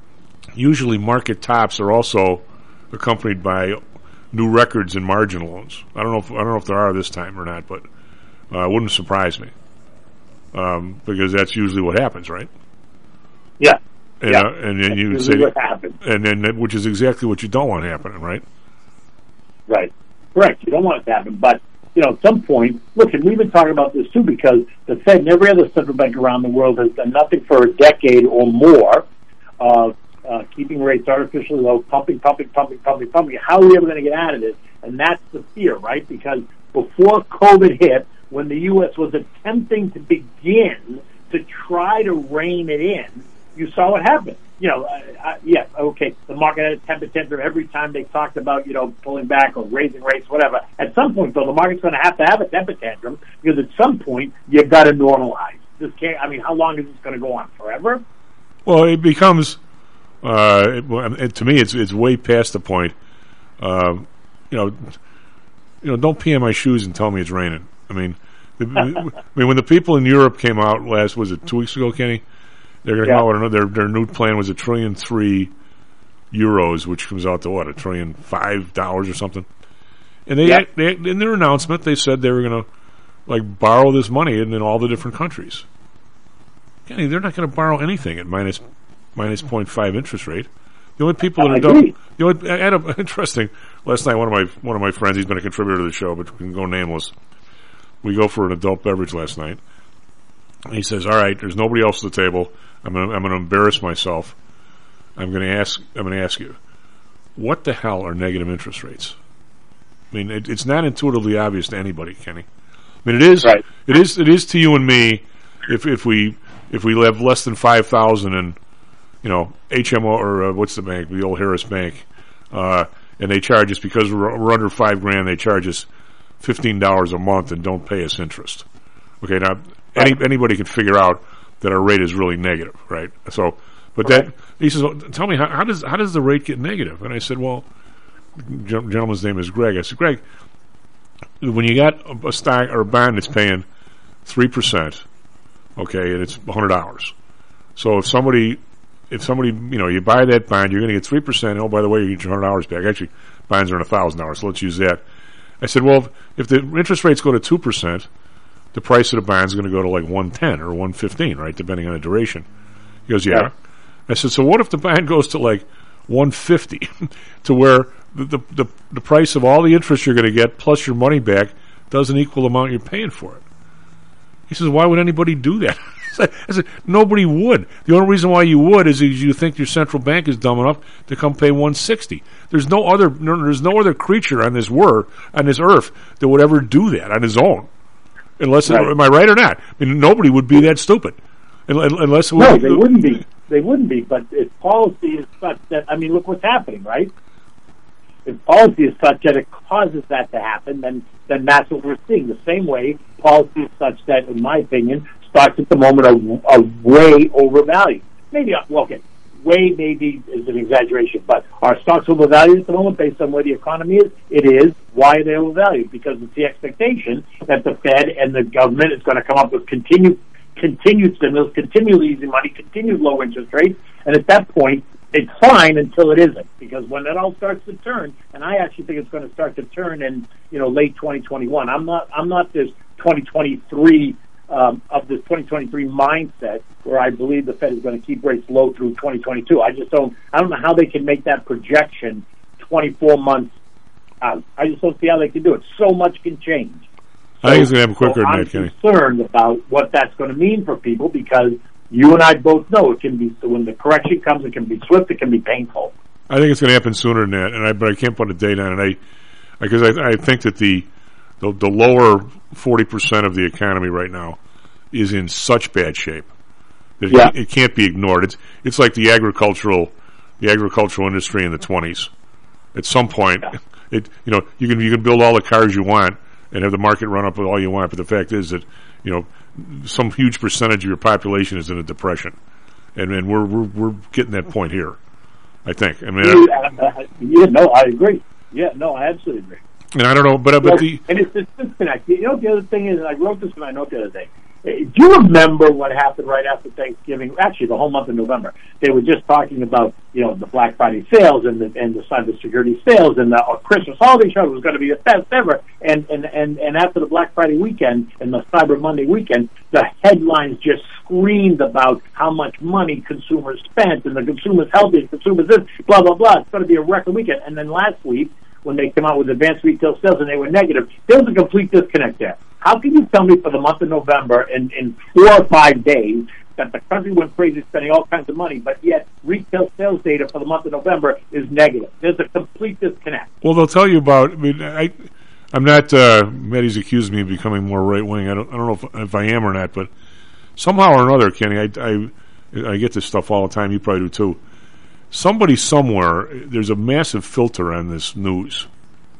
usually market tops are also accompanied by new records in margin loans. I don't know if I don't know if there are this time or not, but uh, it wouldn't surprise me um, because that's usually what happens, right? Yeah. And, yeah. Uh, and then you would say, what happens. and then which is exactly what you don't want happening, right? Right. Correct. You don't want it to happen, but you know, at some point, listen, we've been talking about this too because the Fed and every other central bank around the world has done nothing for a decade or more. Uh, uh, uh, keeping rates artificially low, pumping, pumping, pumping, pumping, pumping. How are we ever going to get out of this? And that's the fear, right? Because before COVID hit, when the U S was attempting to begin to try to rein it in, you saw what happened. You know, uh, uh, yeah, okay, the market had a temper tantrum every time they talked about, you know, pulling back or raising rates, whatever. At some point, though, the market's going to have to have a temper tantrum because at some point, you've got to normalize. This can't, I mean, how long is this going to go on? Forever? Well, it becomes, uh, it, well, it, to me, it's it's way past the point. Uh, you know, you know, don't pee on my shoes and tell me it's raining. I mean, the, I mean, when the people in Europe came out last, was it two weeks ago, Kenny? They're going to Yeah. come out with another. Their, their new plan was a trillion three euros, which comes out to what, a trillion five dollars or something. And they, Yeah. they, in their announcement, they said they were going to like borrow this money in, in all the different countries. Kenny, they're not going to borrow anything at minus minus point five interest rate. The only people that I are dumb, agree. the only, I had a, interesting last night. One of my one of my friends, he's been a contributor to the show, but can go nameless. We go for an adult beverage last night. He says, "All right, there's nobody else at the table. I'm going I'm going to embarrass myself. I'm going to ask. I'm going to ask you, what the hell are negative interest rates? I mean, it, it's not intuitively obvious to anybody, Kenny. I mean, it is. Right. It is. It is to you and me. If if we if we have less than five thousand in, you know, H M O or uh, what's the bank, the old Harris Bank, uh, and they charge us because we're, we're under five grand. They charge us fifteen dollars a month and don't pay us interest. Okay, now any anybody can figure out that our rate is really negative, right? So, but Right. that he says, well, tell me how, how does how does the rate get negative? And I said, well, gen- gentleman's name is Greg. I said, Greg, when you got a, a stock or a bond that's paying three percent, okay, and it's a hundred dollars. So if somebody, if somebody, you know, you buy that bond, you're going to get three percent. Oh, by the way, you get your hundred dollars back. Actually, bonds are in a thousand dollars. So let's use that. I said, well, if the interest rates go to two percent, the price of the bond is going to go to like one ten or one fifteen, right, depending on the duration. He goes, yeah. Right. I said, so what if the bond goes to like one fifty, to where the, the the the price of all the interest you're going to get plus your money back doesn't equal the amount you're paying for it? He says, why would anybody do that? I said, nobody would. The only reason why you would is you think your central bank is dumb enough to come pay one sixty. There's no other no, there's no other creature on this word on this earth that would ever do that on his own. Unless, Right. am I right or not? I mean, nobody would be that stupid. Unless it No, was, they wouldn't be. They wouldn't be. But if policy is such that, I mean, look what's happening, right? If policy is such that it causes that to happen, then then that's what we're seeing. The same way policy is such that, in my opinion, stocks at the moment are, are way overvalued. Maybe, well, okay, way maybe is an exaggeration, but are stocks overvalued at the moment based on where the economy is? It is. Why are they overvalued? Because it's the expectation that the Fed and the government is going to come up with continued continued stimulus, continued easy money, continued low interest rates, and at that point, it's fine until it isn't. Because when that all starts to turn, and I actually think it's going to start to turn in, you know, late twenty twenty-one. I'm not, I'm not this twenty twenty-three um, of this twenty twenty-three mindset where I believe the Fed is going to keep rates low through twenty twenty-two. I just don't, I don't know how they can make that projection twenty-four months out. I just don't see how they can do it. So much can change. I think it's going to happen quicker so than I'm that, Kenny. concerned about what that's going to mean for people because you and I both know it can be, when the correction comes, it can be swift, it can be painful. I think it's going to happen sooner than that, and I but I can't put a date on it. I because I, I think that the the, the lower forty percent of the economy right now is in such bad shape that Yeah. it, it can't be ignored. It's it's like the agricultural the agricultural industry in the twenties. At some point, it you know you can you can build all the cars you want and have the market run up with all you want, but the fact is that you know some huge percentage of your population is in a depression, and and we're we're we're getting that point here. I think. I mean, Yeah, uh, yeah, no, I agree. Yeah, no, I absolutely agree. and I don't know, but but the And it's this disconnect. You know what the other thing is, and I wrote this in my note the other day. Uh, Do you remember what happened right after Thanksgiving? Actually, the whole month of November. They were just talking about, you know, the Black Friday sales and the and the cybersecurity sales and the uh, Christmas holiday show was going to be the best ever. And, and and and after the Black Friday weekend and the Cyber Monday weekend, the headlines just screamed about how much money consumers spent and the consumers healthy, the consumers this, blah blah blah. It's going to be a record weekend. And then last week, when they came out with advanced retail sales and they were negative, there was a complete disconnect there. How can you tell me for the month of November in, in four or five days, that the country went crazy spending all kinds of money, but yet retail sales data for the month of November is negative. There's a complete disconnect. Well, they'll tell you about. I mean, I, I'm not. Uh, Maddie's accused me of becoming more right wing. I don't. I don't know if, if I am or not, but somehow or another, Kenny, I, I, I get this stuff all the time. You probably do too. Somebody somewhere, there's a massive filter on this news.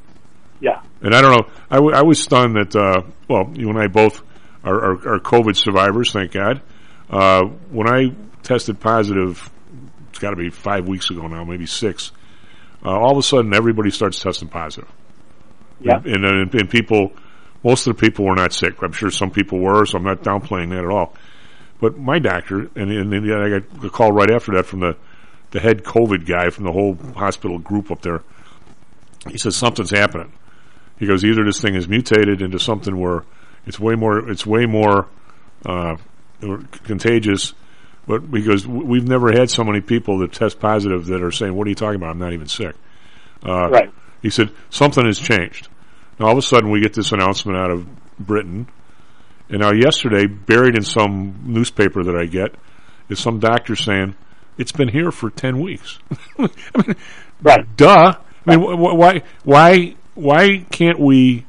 Yeah. And I don't know. I, w- I was stunned that. Uh, well, you and I both are, are, are COVID survivors. Thank God. Uh, when I tested positive, it's got to be five weeks ago now, maybe six. Uh, all of a sudden, everybody starts testing positive. Yeah. And, and, and people, most of the people were not sick. I'm sure some people were, so I'm not downplaying that at all. But my doctor, and, and, and I got a call right after that from the, the head COVID guy from the whole hospital group up there. He says something's happening. He goes, either this thing is mutated into something where it's way more, it's way more uh, contagious. But because we've never had so many people that test positive that are saying, "What are you talking about? I'm not even sick." Uh, right. He said something has changed. Now all of a sudden we get this announcement out of Britain, and now yesterday, buried in some newspaper that I get, is some doctor saying it's been here for ten weeks. I mean, right? Duh. I mean, wh- why, why, why can't we?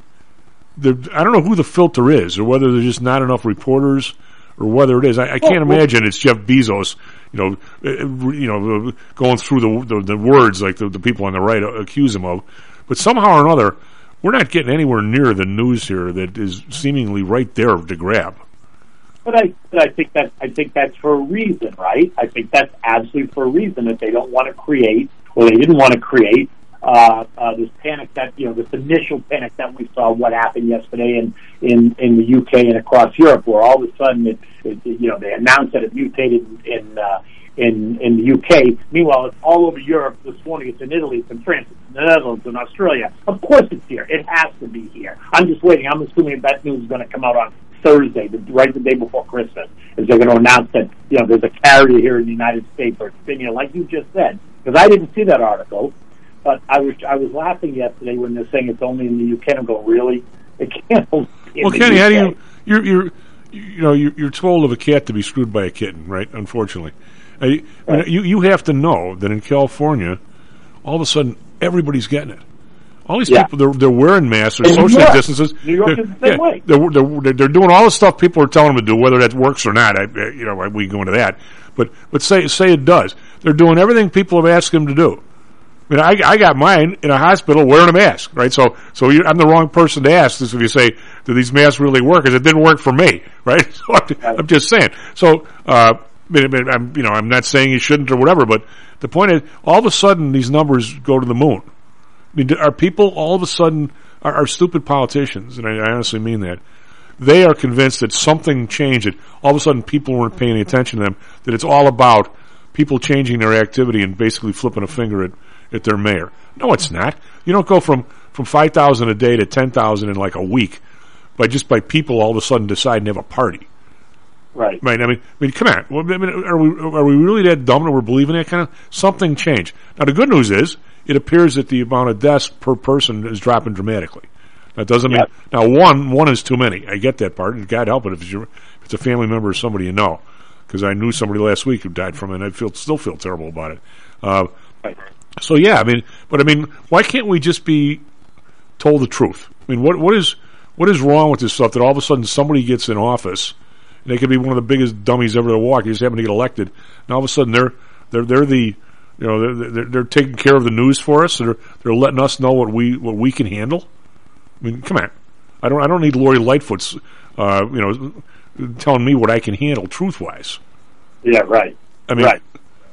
The, I don't know who the filter is, or whether there's just not enough reporters, or whether it is. I, I can't well, imagine it's Jeff Bezos, you know, uh, you know, going through the the, the words like the, the people on the right accuse him of. But somehow or another, we're not getting anywhere near the news here that is seemingly right there to grab. But I, but I think that I think that's for a reason, right? I think that's absolutely for a reason that they don't want to create, or they didn't want to create uh, uh, this panic that you know this initial panic that we saw what happened yesterday in in, in the U K and across Europe, where all of a sudden it, it you know they announced that it mutated in uh, in in the U K. Meanwhile, it's all over Europe this morning. It's in Italy, it's in France, it's in the Netherlands, in Australia. Of course, it's here. It has to be here. I'm just waiting. I'm assuming that news is going to come out on Thursday, the, right the day before Christmas, is they're going to announce that you know there's a carrier here in the United States, or it's been here, like you just said. Because I didn't see that article, but I was I was laughing yesterday when they're saying it's only in the U K. I'm going, really? It can't only be in well, the Kenny, U K. how do you you're you're you know you're, you're told of a cat to be screwed by a kitten, right? Unfortunately, uh, you, Right. you you have to know that in California, all of a sudden everybody's getting it. All these Yeah. people, they're, they're wearing masks, they're In New social York. distances. New York they're, is the same yeah, way. They're, they're, they're doing all the stuff people are telling them to do, whether that works or not. I, you know, we can go into that. But but say say it does. They're doing everything people have asked them to do. I mean, I, I got mine in a hospital wearing a mask, right? So so you, I'm the wrong person to ask this if you say, do these masks really work? Because it didn't work for me, right? So I'm, I'm just saying. So uh, I mean, I'm you know I'm not saying you shouldn't or whatever, but the point is, all of a sudden these numbers go to the moon. I mean, are people all of a sudden, are, are stupid politicians, and I, I honestly mean that, they are convinced that something changed, that all of a sudden people weren't paying any attention to them, that it's all about people changing their activity and basically flipping a finger at, at their mayor. No, it's not. You don't go from, from five thousand a day to ten thousand in like a week by just by people all of a sudden deciding to have a party. Right. Right. I mean, I mean, come on. Well, I mean, are we are we really that dumb that we're believing that kind of something changed? Now, the good news is it appears that the amount of deaths per person is dropping dramatically. That doesn't mean Yep. now one one is too many. I get that part, and God help it if it's, your, if it's a family member or somebody you know. Because I knew somebody last week who died from it, and I feel still feel terrible about it. Uh, Right. So yeah, I mean, but I mean, why can't we just be told the truth? I mean, what what is what is wrong with this stuff that all of a sudden somebody gets in office? They could be one of the biggest dummies ever to walk. They just happen to get elected, and all of a sudden they're they're they're the you know they're they're, they're taking care of the news for us. They're they're letting us know what we what we can handle. I mean, come on, I don't I don't need Lori Lightfoot's uh, you know telling me what I can handle truth wise. Yeah. Right. I mean, right.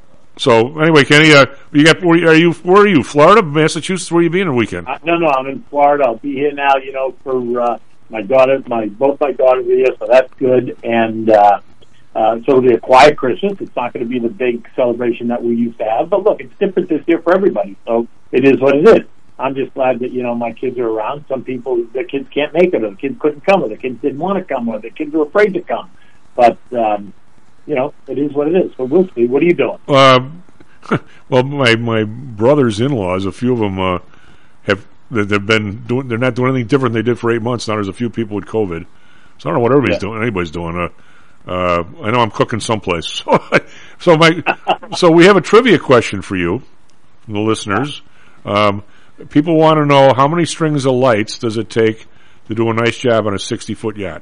So anyway, Kenny, uh, you got where are you? Where are you? Florida, Massachusetts? Where are you being the weekend? Uh, no, no, I'm in Florida. I'll be here now. You know, for uh, my daughter, my both my daughters are here, so that's good. And uh, uh, so it'll be a quiet Christmas. It's not going to be the big celebration that we used to have. But look, it's different this year for everybody, so it is what it is. I'm just glad that you know my kids are around. Some people, their kids can't make it, or the kids couldn't come, or the kids didn't want to come, or the kids were afraid to come. But um, you know, it is what it is. So we'll see. What are you doing? Uh, well, my my brothers-in-laws, a few of them uh, have they've been doing. They're not doing anything different than they did for eight months now. There's a few people with COVID, so I don't know what everybody's Yeah. doing. Anybody's doing. Uh, Uh, I know I'm cooking someplace. So, so my, so we have a trivia question for you, from the listeners. Um, people want to know how many strings of lights does it take to do a nice job on a sixty-foot yacht?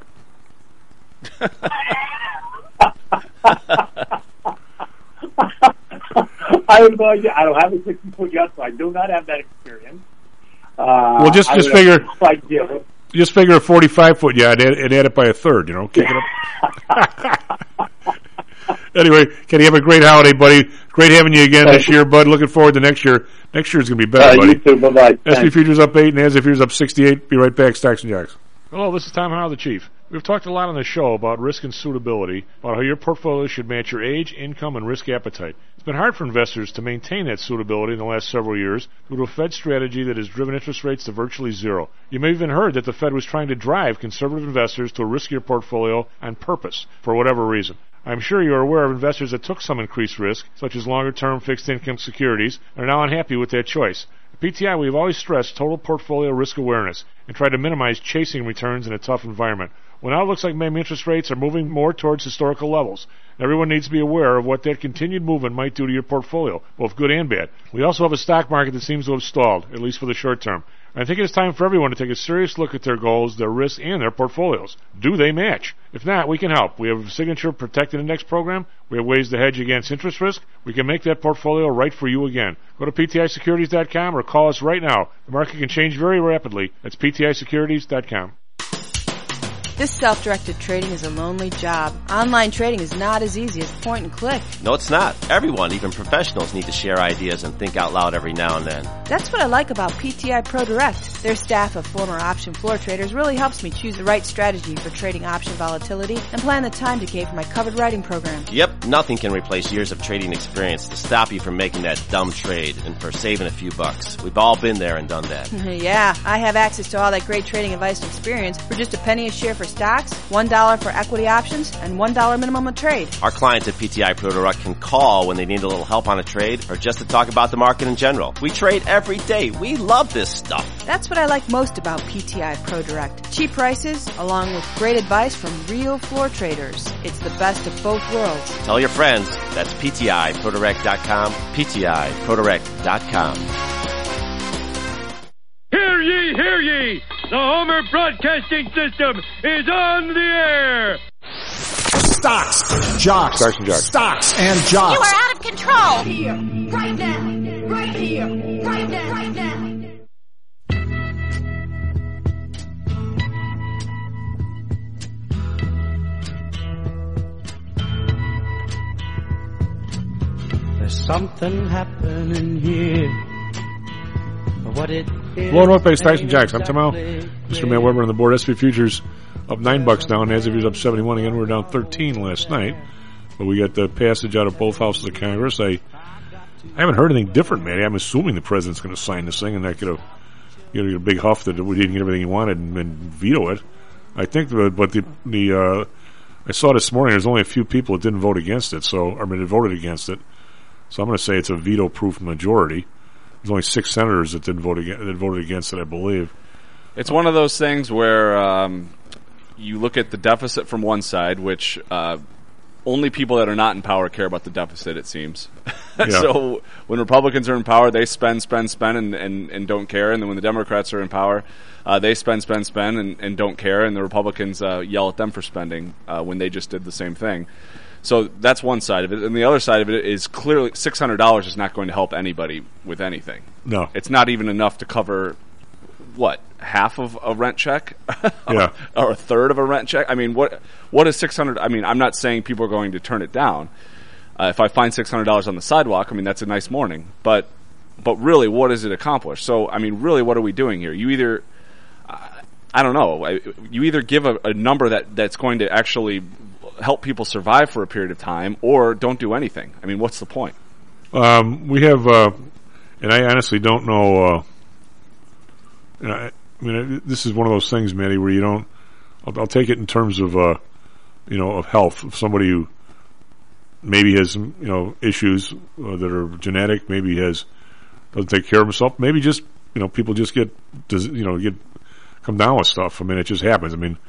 I have no idea. I don't have a sixty-foot yacht, so I do not have that experience. Uh, Well, just I just would have figure, no idea. just figure a forty-five foot yacht and, and add it by a third. You know, kick it up. Anyway, can you have a great holiday, buddy? Great having you again this year, bud. Looking forward to next year. Next year's going to be better, Uh, buddy. you too. Bye-bye. S and P Thanks. Futures up eight, and N A S D A Futures up sixty-eight. Be right back, Stocks and Jocks. Hello, this is Tom Howell, the Chief. We've talked a lot on the show about risk and suitability, about how your portfolio should match your age, income, and risk appetite. It's been hard for investors to maintain that suitability in the last several years due to a Fed strategy that has driven interest rates to virtually zero. You may have even heard that the Fed was trying to drive conservative investors to a riskier portfolio on purpose, for whatever reason. I'm sure you are aware of investors that took some increased risk, such as longer-term fixed-income securities, and are now unhappy with that choice. At P T I, we've always stressed total portfolio risk awareness and tried to minimize chasing returns in a tough environment. Well, now it looks like maybe interest rates are moving more towards historical levels. Everyone needs to be aware of what that continued movement might do to your portfolio, both good and bad. We also have a stock market that seems to have stalled, at least for the short term. I think it is time for everyone to take a serious look at their goals, their risks, and their portfolios. Do they match? If not, we can help. We have a Signature Protected Index program. We have ways to hedge against interest risk. We can make that portfolio right for you again. Go to P T I securities dot com or call us right now. The market can change very rapidly. That's P T I securities dot com. This self-directed trading is a lonely job. Online trading is not as easy as point and click. No, it's not. Everyone, even professionals, need to share ideas and think out loud every now and then. That's what I like about P T I Pro Direct. Their staff of former option floor traders really helps me choose the right strategy for trading option volatility and plan the time decay for my covered writing program. Yep, nothing can replace years of trading experience to stop you from making that dumb trade and for saving a few bucks. We've all been there and done that. Yeah, I have access to all that great trading advice and experience for just a penny a share for stocks, one dollar for equity options, and one dollar minimum a trade. Our clients at P T I Pro Direct can call when they need a little help on a trade or just to talk about the market in general. We trade every day. We love this stuff. That's what I like most about P T I Pro Direct. Cheap prices, along with great advice from real floor traders. It's the best of both worlds. Tell your friends. That's P T I Pro Direct dot com, P T I Pro Direct dot com. Hear ye, hear ye! The Homer Broadcasting System is on the air! Stocks, jocks, Stocks and jocks. Stocks and jocks. You are out of control! Right here, right now, right here, right now, right now. There's something happening here. What it is. Hello, North Bay Stocks and Jocks. I'm Tom Howell. Mister Matt Weber on the board. S and P Futures up nine bucks now. N A S D A Futures up seventy-one. Again, we were down thirteen last night. But we got the passage out of both houses of Congress. I, I haven't heard anything different, man. I'm assuming the president's going to sign this thing and not get a, you know, get a big huff that we didn't get everything he wanted and, and veto it. I think, the, but the the uh, I saw this morning. There's only a few people that didn't vote against it. So I mean, that voted against it. So I'm going to say it's a veto-proof majority. There's only six senators that didn't vote against, that voted against it, I believe. It's one of those things where um, you look at the deficit from one side, which uh, only people that are not in power care about the deficit, it seems. Yeah. So when Republicans are in power, they spend, spend, spend, and, and, and don't care. And then when the Democrats are in power, uh, they spend, spend, spend, and, and don't care. And the Republicans uh, yell at them for spending uh, when they just did the same thing. So that's one side of it. And the other side of it is clearly six hundred dollars is not going to help anybody with anything. No. It's not even enough to cover, what, half of a rent check? Yeah. Or a third of a rent check? I mean, what what is six hundred dollars? I mean, I'm not saying people are going to turn it down. Uh, if I find six hundred dollars on the sidewalk, I mean, that's a nice morning. But but really, what does it accomplish? So, I mean, really, what are we doing here? You either, uh, I don't know, you either give a, a number that, that's going to actually help people survive for a period of time, or don't do anything. I mean, what's the point? Um, we have, uh, and I honestly don't know. Uh, you know, I, I mean, this is one of those things, Matty, where you don't. I'll, I'll take it in terms of, uh, you know, of health. Of somebody who maybe has some, you know, issues uh, that are genetic, maybe has doesn't take care of himself. Maybe just, you know, people just get, you know, get come down with stuff. I mean, it just happens. I mean,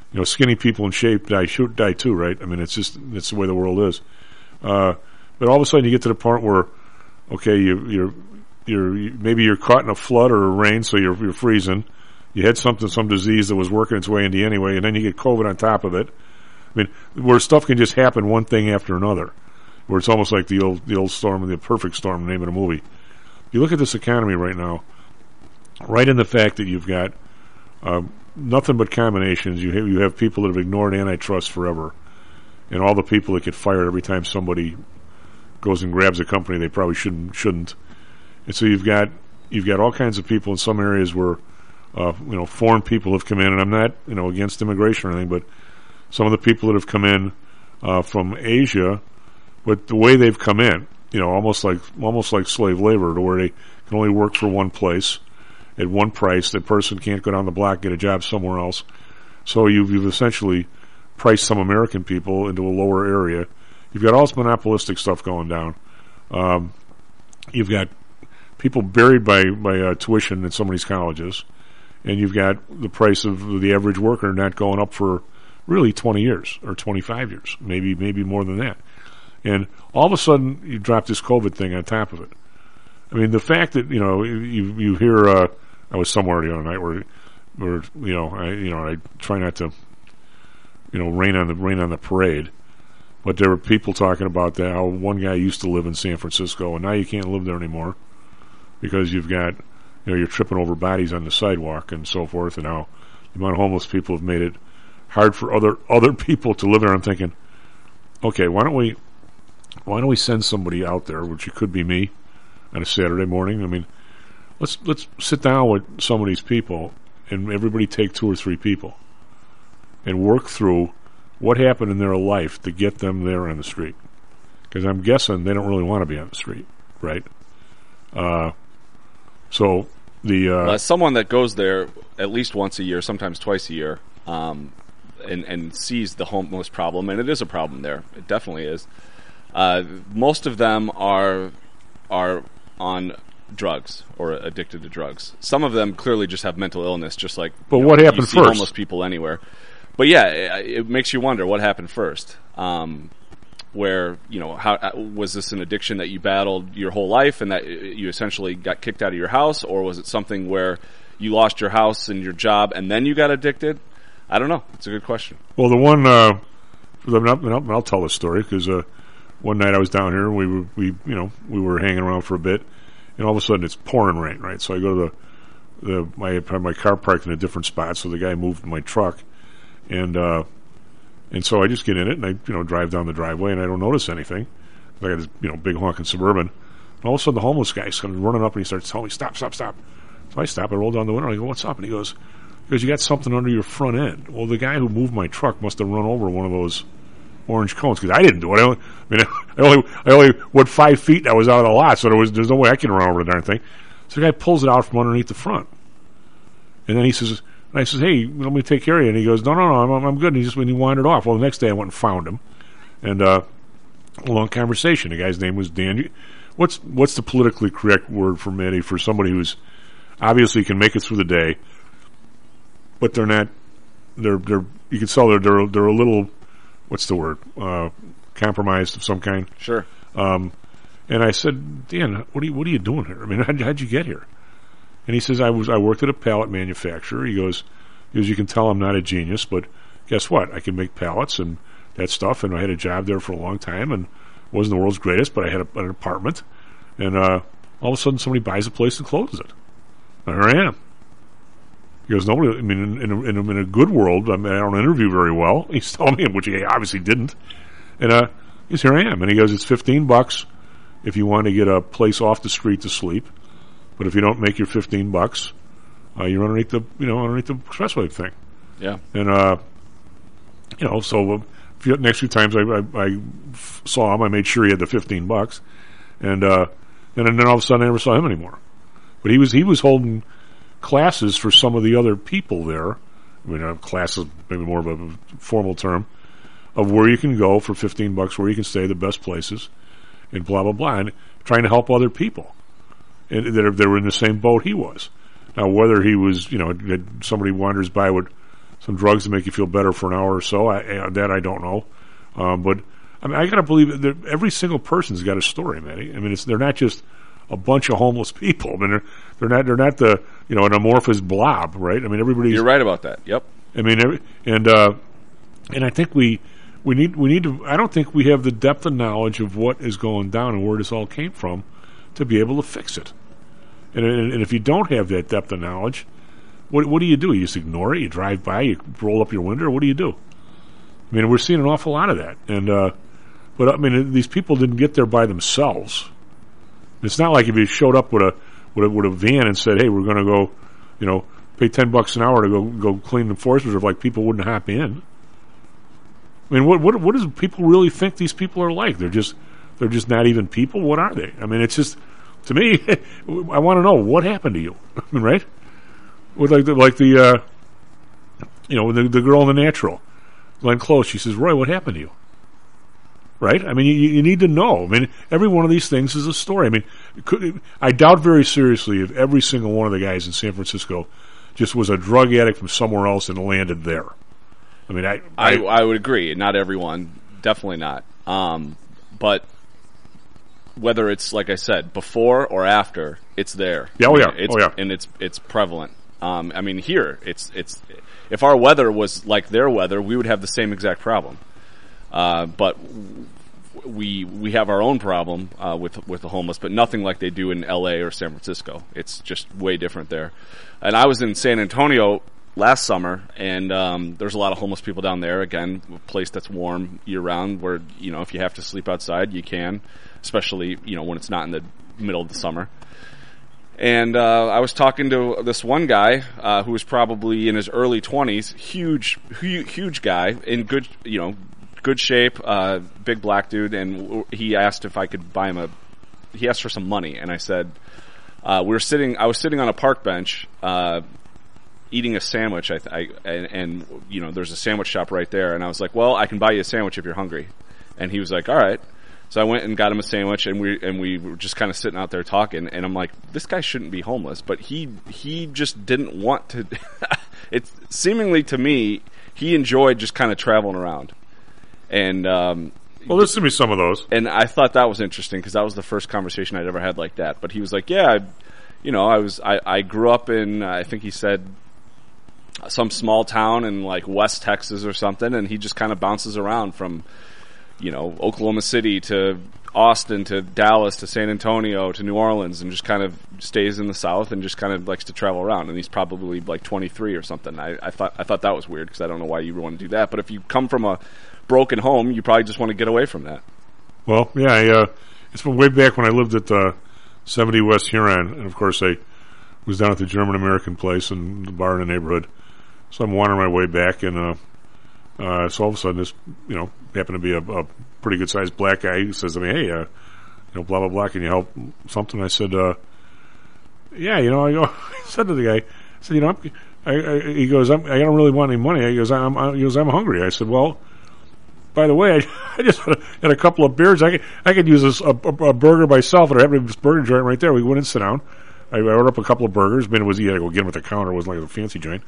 you know, skinny people in shape die shoot die too, right? I mean, it's just it's the way the world is. Uh, but all of a sudden, you get to the point where, okay, you, you're you're maybe you're caught in a flood or a rain, so you're you're freezing. You had something, some disease that was working its way into you anyway, and then you get COVID on top of it. I mean, where stuff can just happen one thing after another, where it's almost like the old the old storm, the perfect storm, name of the movie. You look at this economy right now, right in the fact that you've got uh, nothing but combinations. You have, you have people that have ignored antitrust forever, and all the people that get fired every time somebody goes and grabs a company they probably shouldn't shouldn't. And so you've got you've got all kinds of people in some areas where uh, you know foreign people have come in, and I'm not you know against immigration or anything, but some of the people that have come in uh, from Asia, but the way they've come in, you know, almost like almost like slave labor, to where they can only work for one place at one price. That person can't go down the block and get a job somewhere else. So you've, you've essentially priced some American people into a lower area. You've got all this monopolistic stuff going down. Um, you've got people buried by by uh, tuition in some of these colleges, and you've got the price of the average worker not going up for really twenty years or twenty-five years, maybe maybe more than that. And all of a sudden, you drop this COVID thing on top of it. I mean, the fact that you know you you hear uh, I was somewhere the other night where where you know I you know I try not to you know rain on the rain on the parade, but there were people talking about that how one guy used to live in San Francisco and now you can't live there anymore because you've got you know you're tripping over bodies on the sidewalk and so forth, and now the amount of homeless people have made it hard for other other people to live there. I'm thinking, okay, why don't we why don't we send somebody out there, which it could be me, on a Saturday morning? I mean, let's let's sit down with some of these people and everybody take two or three people and work through what happened in their life to get them there on the street. Because I'm guessing they don't really want to be on the street, right? Uh, so the uh, well, as someone that goes there at least once a year, sometimes twice a year, um, and, and sees the homeless problem, and it is a problem there. It definitely is. Uh, most of them are are on drugs or addicted to drugs. Some of them clearly just have mental illness, just like but you know, what happened you see first? Homeless people anywhere. But yeah, it, it makes you wonder what happened first. Um, where you know, how was this an addiction that you battled your whole life, and that you essentially got kicked out of your house, or was it something where you lost your house and your job, and then you got addicted? I don't know. It's a good question. Well, the one, uh, and I'll, I'll tell the story because uh, one night I was down here and we were, we, you know, we were hanging around for a bit, and all of a sudden it's pouring rain, right? So I go to the, the my have my car parked in a different spot, so the guy moved my truck, and uh, and so I just get in it and I, you know, drive down the driveway and I don't notice anything. I got this, you know, big honking Suburban, and all of a sudden the homeless guy comes running up and he starts telling me, "Stop, stop, stop!" So I stop. I roll down the window. I go, "What's up?" And he goes, "Because you got something under your front end." Well, the guy who moved my truck must have run over one of those orange cones because I didn't do it. I, only, I mean, I only, I only went five feet. And I was out of the lot, so there was there's no way I can run over the darn thing. So the guy pulls it out from underneath the front, and then he says, and I says, "Hey, let me take care of you." And he goes, "No, no, no, I'm, I'm good." And he just when he wandered off. Well, the next day I went and found him, and uh, a long conversation. The guy's name was Dan. What's what's the politically correct word for Maddie for somebody who's obviously can make it through the day, but they're not. They're they're. You can tell they're they're they're a little. What's the word? Uh, compromised of some kind. Sure. Um, and I said, Dan, what are you what are you doing here? I mean, how'd, how'd you get here? And he says, I was I worked at a pallet manufacturer. He goes, he goes, you can tell I'm not a genius, but guess what? I can make pallets and that stuff. And I had a job there for a long time, and wasn't the world's greatest, but I had a, an apartment. And uh, all of a sudden, somebody buys a place and closes it. And here I am. He goes, nobody, I mean, in, in, a, in, a, in a good world, I mean, I don't interview very well. He's telling me, which he obviously didn't. And uh, he's, here I am. And he goes, it's fifteen bucks if you want to get a place off the street to sleep. But if you don't make your fifteen bucks, uh, you're underneath the, you know, underneath the expressway thing. Yeah. And, uh, you know, so uh, few, next few times I, I, I f- saw him, I made sure he had the fifteen bucks. And, uh, and then all of a sudden I never saw him anymore. But he was, he was holding classes for some of the other people there. I mean, uh, classes, maybe more of a formal term, of where you can go for fifteen bucks, where you can stay, the best places, and blah, blah, blah, and trying to help other people. And that they were in the same boat he was. Now, whether he was, you know, somebody wanders by with some drugs to make you feel better for an hour or so. I, I, that I don't know, um, but I mean, I got to believe that every single person's got a story, Matty. I mean, it's they're not just a bunch of homeless people. I mean, they're, they're not they're not the you know an amorphous blob, right? I mean, everybody's. You're right about that. Yep. I mean, every, and uh, and I think we we need we need to. I don't think we have the depth of knowledge of what is going down and where this all came from to be able to fix it. And, and, and if you don't have that depth of knowledge, what what do you do? You just ignore it. You drive by. You roll up your window. Or what do you do? I mean, we're seeing an awful lot of that. And uh, but I mean, these people didn't get there by themselves. It's not like if you showed up with a with a, with a van and said, "Hey, we're going to go, you know, pay ten bucks an hour to go go clean the forest reserve," like people wouldn't hop in. I mean, what what what does people really think these people are like? They're just they're just not even people. What are they? I mean, it's just to me. I want to know what happened to you, right? With like the like the uh, you know the the girl in The Natural, Glenn Close. She says, "Roy, what happened to you?" Right? I mean, you, you need to know. I mean, every one of these things is a story. I mean, could, I doubt very seriously if every single one of the guys in San Francisco just was a drug addict from somewhere else and landed there. I mean, I I, I, I would agree. Not everyone, definitely not. Um, but whether it's like I said before or after, it's there. Yeah, oh yeah, it's, oh yeah, and it's it's prevalent. Um, I mean, here it's it's if our weather was like their weather, we would have the same exact problem. Uh, but we we have our own problem uh, with with the homeless, but nothing like they do in L A or San Francisco. It's just way different there. And I was in San Antonio last summer, and um, there's a lot of homeless people down there. Again, a place that's warm year round, where you know if you have to sleep outside, you can, especially you know when it's not in the middle of the summer. And uh, I was talking to this one guy uh, who was probably in his early twenties, huge, huge, huge guy in good, you know. Good shape, uh, big black dude, and he asked if I could buy him a. He asked for some money, and I said, uh, "We were sitting. I was sitting on a park bench, uh, eating a sandwich. I, I and, and you know, there's a sandwich shop right there, and I was like, well, I can buy you a sandwich if you're hungry." And he was like, "All right." So I went and got him a sandwich, and we and we were just kind of sitting out there talking. And I'm like, "This guy shouldn't be homeless," but he he just didn't want to. It's seemingly to me he enjoyed just kind of traveling around. And um, well, listen to me some of those. And I thought that was interesting because that was the first conversation I'd ever had like that. But he was like, "Yeah, I, you know, I was I, I grew up in uh, I think he said some small town in like West Texas or something, and he just kind of bounces around from you know Oklahoma City to Austin to Dallas to San Antonio to New Orleans, and just kind of stays in the South and just kind of likes to travel around. And he's probably like twenty-three or something. I, I thought I thought that was weird because I don't know why you would want to do that. But if you come from a broken home, you probably just want to get away from that. Well, yeah, I, uh, it's from way back when I lived at uh, seventy West Huron, and of course I was down at the German-American place and the bar in the neighborhood. So I'm wandering my way back, and uh, uh, so all of a sudden this, you know, happened to be a, a pretty good-sized black guy who says to me, "Hey, uh, you know, blah, blah, blah, can you help something?" I said, uh, yeah, you know, I go, I said to the guy, I said, you know, I'm, I, I, he goes, I'm, I don't really want any money. He goes, I'm, I, he goes, I'm hungry. I said, well, by the way, I, I just had a, had a couple of beers. I could, I could use this, a, a, a burger myself, and I have this burger joint right there. We went and sit down. I, I ordered up a couple of burgers. I mean, it was, you had to go get them at the counter. It wasn't like a fancy joint.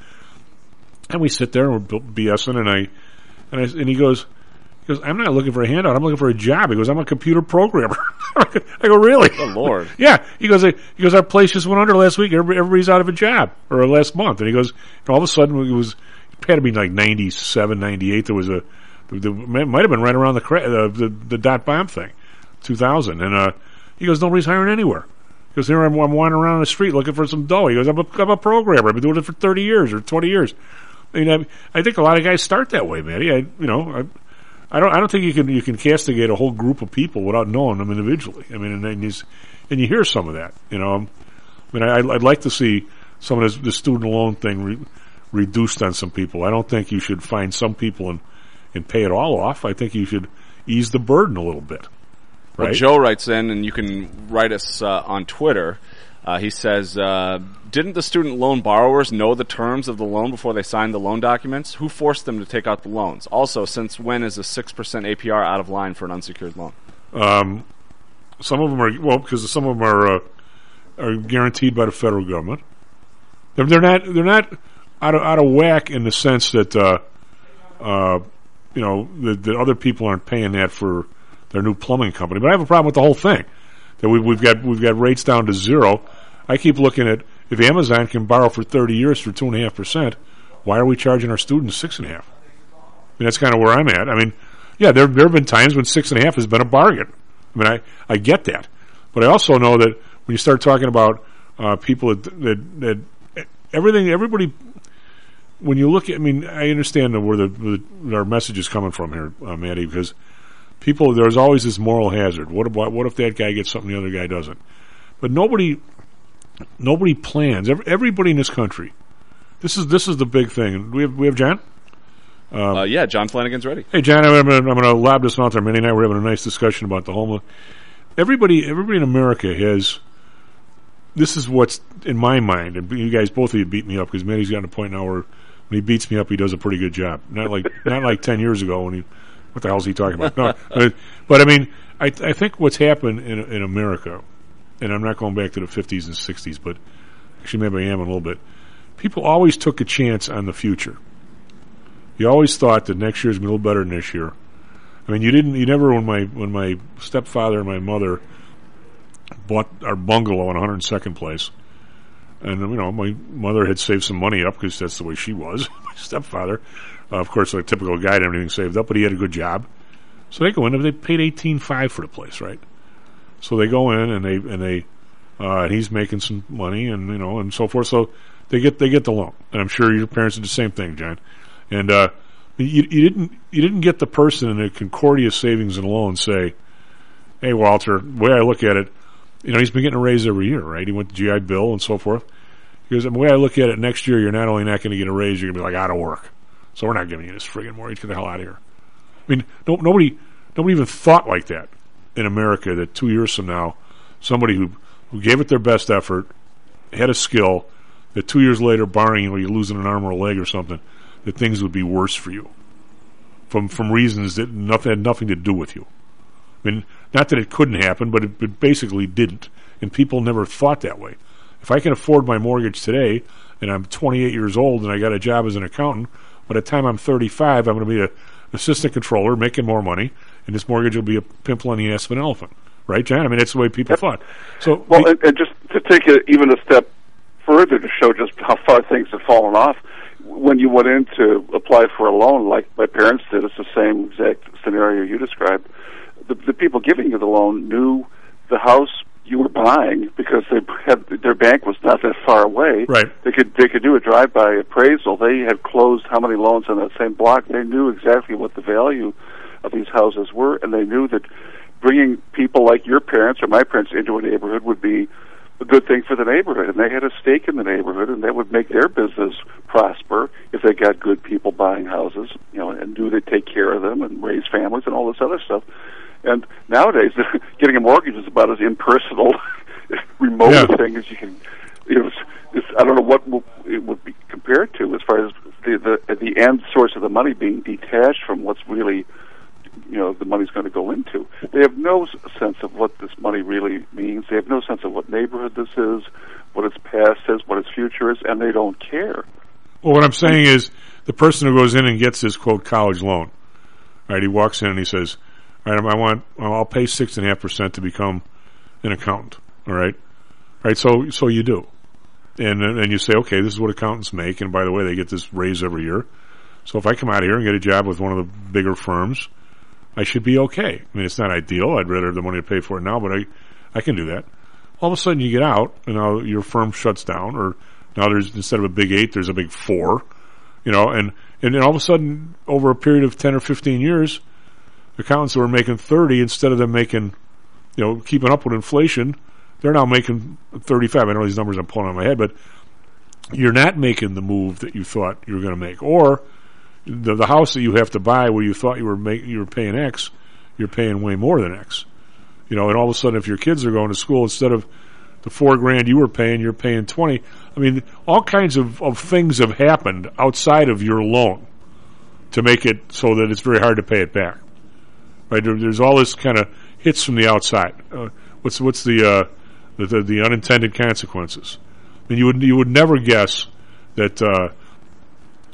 And we sit there and we're BSing, and I, and I, and he goes, he goes, I'm not looking for a handout. I'm looking for a job. He goes, I'm a computer programmer. I go, really? Oh, Lord. Yeah. He goes, he goes, our place just went under last week. Everybody's out of a job, or last month. And he goes, and all of a sudden it was, it had to be like ninety-seven, ninety-eight. There was a, there might have been right around the, uh, the, the dot bomb thing, two thousand. And, uh, he goes, nobody's hiring anywhere. He goes, here I'm, I'm wandering around the street looking for some dough. He goes, I'm a, I'm a programmer. I've been doing it for thirty years or twenty years. I mean, I, I think a lot of guys start that way, Matty. I, you know, I, I don't, I don't think you can, you can castigate a whole group of people without knowing them individually. I mean, and, and, you, and you hear some of that, you know. I mean, I, I'd like to see some of this, the student loan thing re, reduced on some people. I don't think you should find some people and, and pay it all off. I think you should ease the burden a little bit. Right? Well, Joe writes in, and you can write us uh, on Twitter. Uh, he says, uh, didn't the student loan borrowers know the terms of the loan before they signed the loan documents? Who forced them to take out the loans? Also, since when is a six percent A P R out of line for an unsecured loan? Um, some of them are, well, because some of them are uh, are guaranteed by the federal government. They're, they're not, they're not out of out of whack in the sense that uh, uh, you know that, that other people aren't paying that for their new plumbing company. But I have a problem with the whole thing. That we, we've got we've got rates down to zero. I keep looking at if Amazon can borrow for thirty years for two and a half percent, why are we charging our students six and a half? I mean, that's kind of where I'm at. I mean, yeah, there there have been times when six and a half has been a bargain. I mean, I, I get that, but I also know that when you start talking about uh, people that, that that everything, everybody, when you look at, I mean, I understand where the, the our message is coming from here, uh, Maddie, because people, there's always this moral hazard. What about what if that guy gets something the other guy doesn't? But nobody nobody plans. Everybody in this country. This is this is the big thing. We have we have John. Um, uh, yeah, John Flanagan's ready. Hey, John, I'm going I'm to lob this out there. Manny and I were having a nice discussion about the homeless. Everybody, everybody in America has. This is what's in my mind, and you guys, both of you, beat me up because Manny's gotten to a point now where when he beats me up, he does a pretty good job. Not like not like ten years ago when he. What the hell is he talking about? No, uh, but I mean, I I think what's happened in in America, and I'm not going back to the fifties and sixties, but actually maybe I am a little bit. People always took a chance on the future. You always thought that next year's going to be a little better than this year. I mean, you didn't. You never. When my when my stepfather and my mother bought our bungalow on one hundred second Place, and you know, my mother had saved some money up because that's the way she was. My stepfather, uh, of course, like a typical guy, didn't have anything saved up, but he had a good job. So they go in and they paid eighteen five for the place, right? So they go in and they and they uh, and he's making some money and you know and so forth. So they get they get the loan, and I'm sure your parents did the same thing, John. And uh, you, you didn't you didn't get the person in the Concordia Savings and Loan say, "Hey, Walter, the way I look at it, you know, he's been getting a raise every year, right? He went to G I Bill and so forth." He goes, "The way I look at it, next year you're not only not going to get a raise, you're going to be like out of work. So we're not giving you this friggin' mortgage. Get the hell out of here." I mean, no, nobody nobody even thought like that in America. That two years from now, somebody who who gave it their best effort, had a skill, that two years later, barring you know you're losing an arm or a leg or something, that things would be worse for you from from reasons that nothing had nothing to do with you. I mean, not that it couldn't happen, but it, it basically didn't, and people never thought that way. If I can afford my mortgage today, and I'm twenty-eight years old, and I got a job as an accountant, by the time I'm thirty-five, I'm going to be an assistant controller making more money, and this mortgage will be a pimple on the ass of an elephant, right, John? I mean, that's the way people yep. thought. So, well, the, and, and just to take it even a step further to show just how far things have fallen off. When you went in to apply for a loan, like my parents did, it's the same exact scenario you described. The, the people giving you the loan knew the house you were buying because they had their bank was not that far away. Right. They could they could do a drive-by appraisal. They had closed how many loans on that same block. They knew exactly what the value of these houses were, and they knew that bringing people like your parents or my parents into a neighborhood would be a good thing for the neighborhood, and they had a stake in the neighborhood, and that would make their business prosper if they got good people buying houses, you know, and knew they'd take care of them and raise families and all this other stuff. And nowadays, getting a mortgage is about as impersonal, remote yeah. a thing as you can. You know, it's, it's, I don't know what it would be compared to as far as the, the the end source of the money being detached from what's really, you know, the money's going to go into. They have no sense of what this money really means. They have no sense of what neighborhood this is, what its past is, what its future is, and they don't care. Well, what I'm saying is the person who goes in and gets his, quote, college loan, right, he walks in and he says, all right, I want, I'll pay six point five percent to become an accountant, all right? All right, so so you do. And and you say, okay, this is what accountants make, and by the way, they get this raise every year. So if I come out here and get a job with one of the bigger firms, I should be okay. I mean, it's not ideal. I'd rather have the money to pay for it now, but I, I can do that. All of a sudden you get out, and now your firm shuts down, or now there's, instead of a big eight, there's a big four, you know, and, and then all of a sudden, over a period of ten or fifteen years, accountants who are making thirty, instead of them making, you know, keeping up with inflation, they're now making thirty-five. I know these numbers I'm pulling out of my head, but you're not making the move that you thought you were going to make. Or the, the house that you have to buy where you thought you were make, you were paying X, you're paying way more than X. You know, and all of a sudden, if your kids are going to school, instead of the four grand you were paying, you're paying twenty. I mean, all kinds of, of things have happened outside of your loan to make it so that it's very hard to pay it back. Right? There, there's all this kind of hits from the outside. Uh, what's what's the, uh, the the the unintended consequences? I mean, you would you would never guess that uh,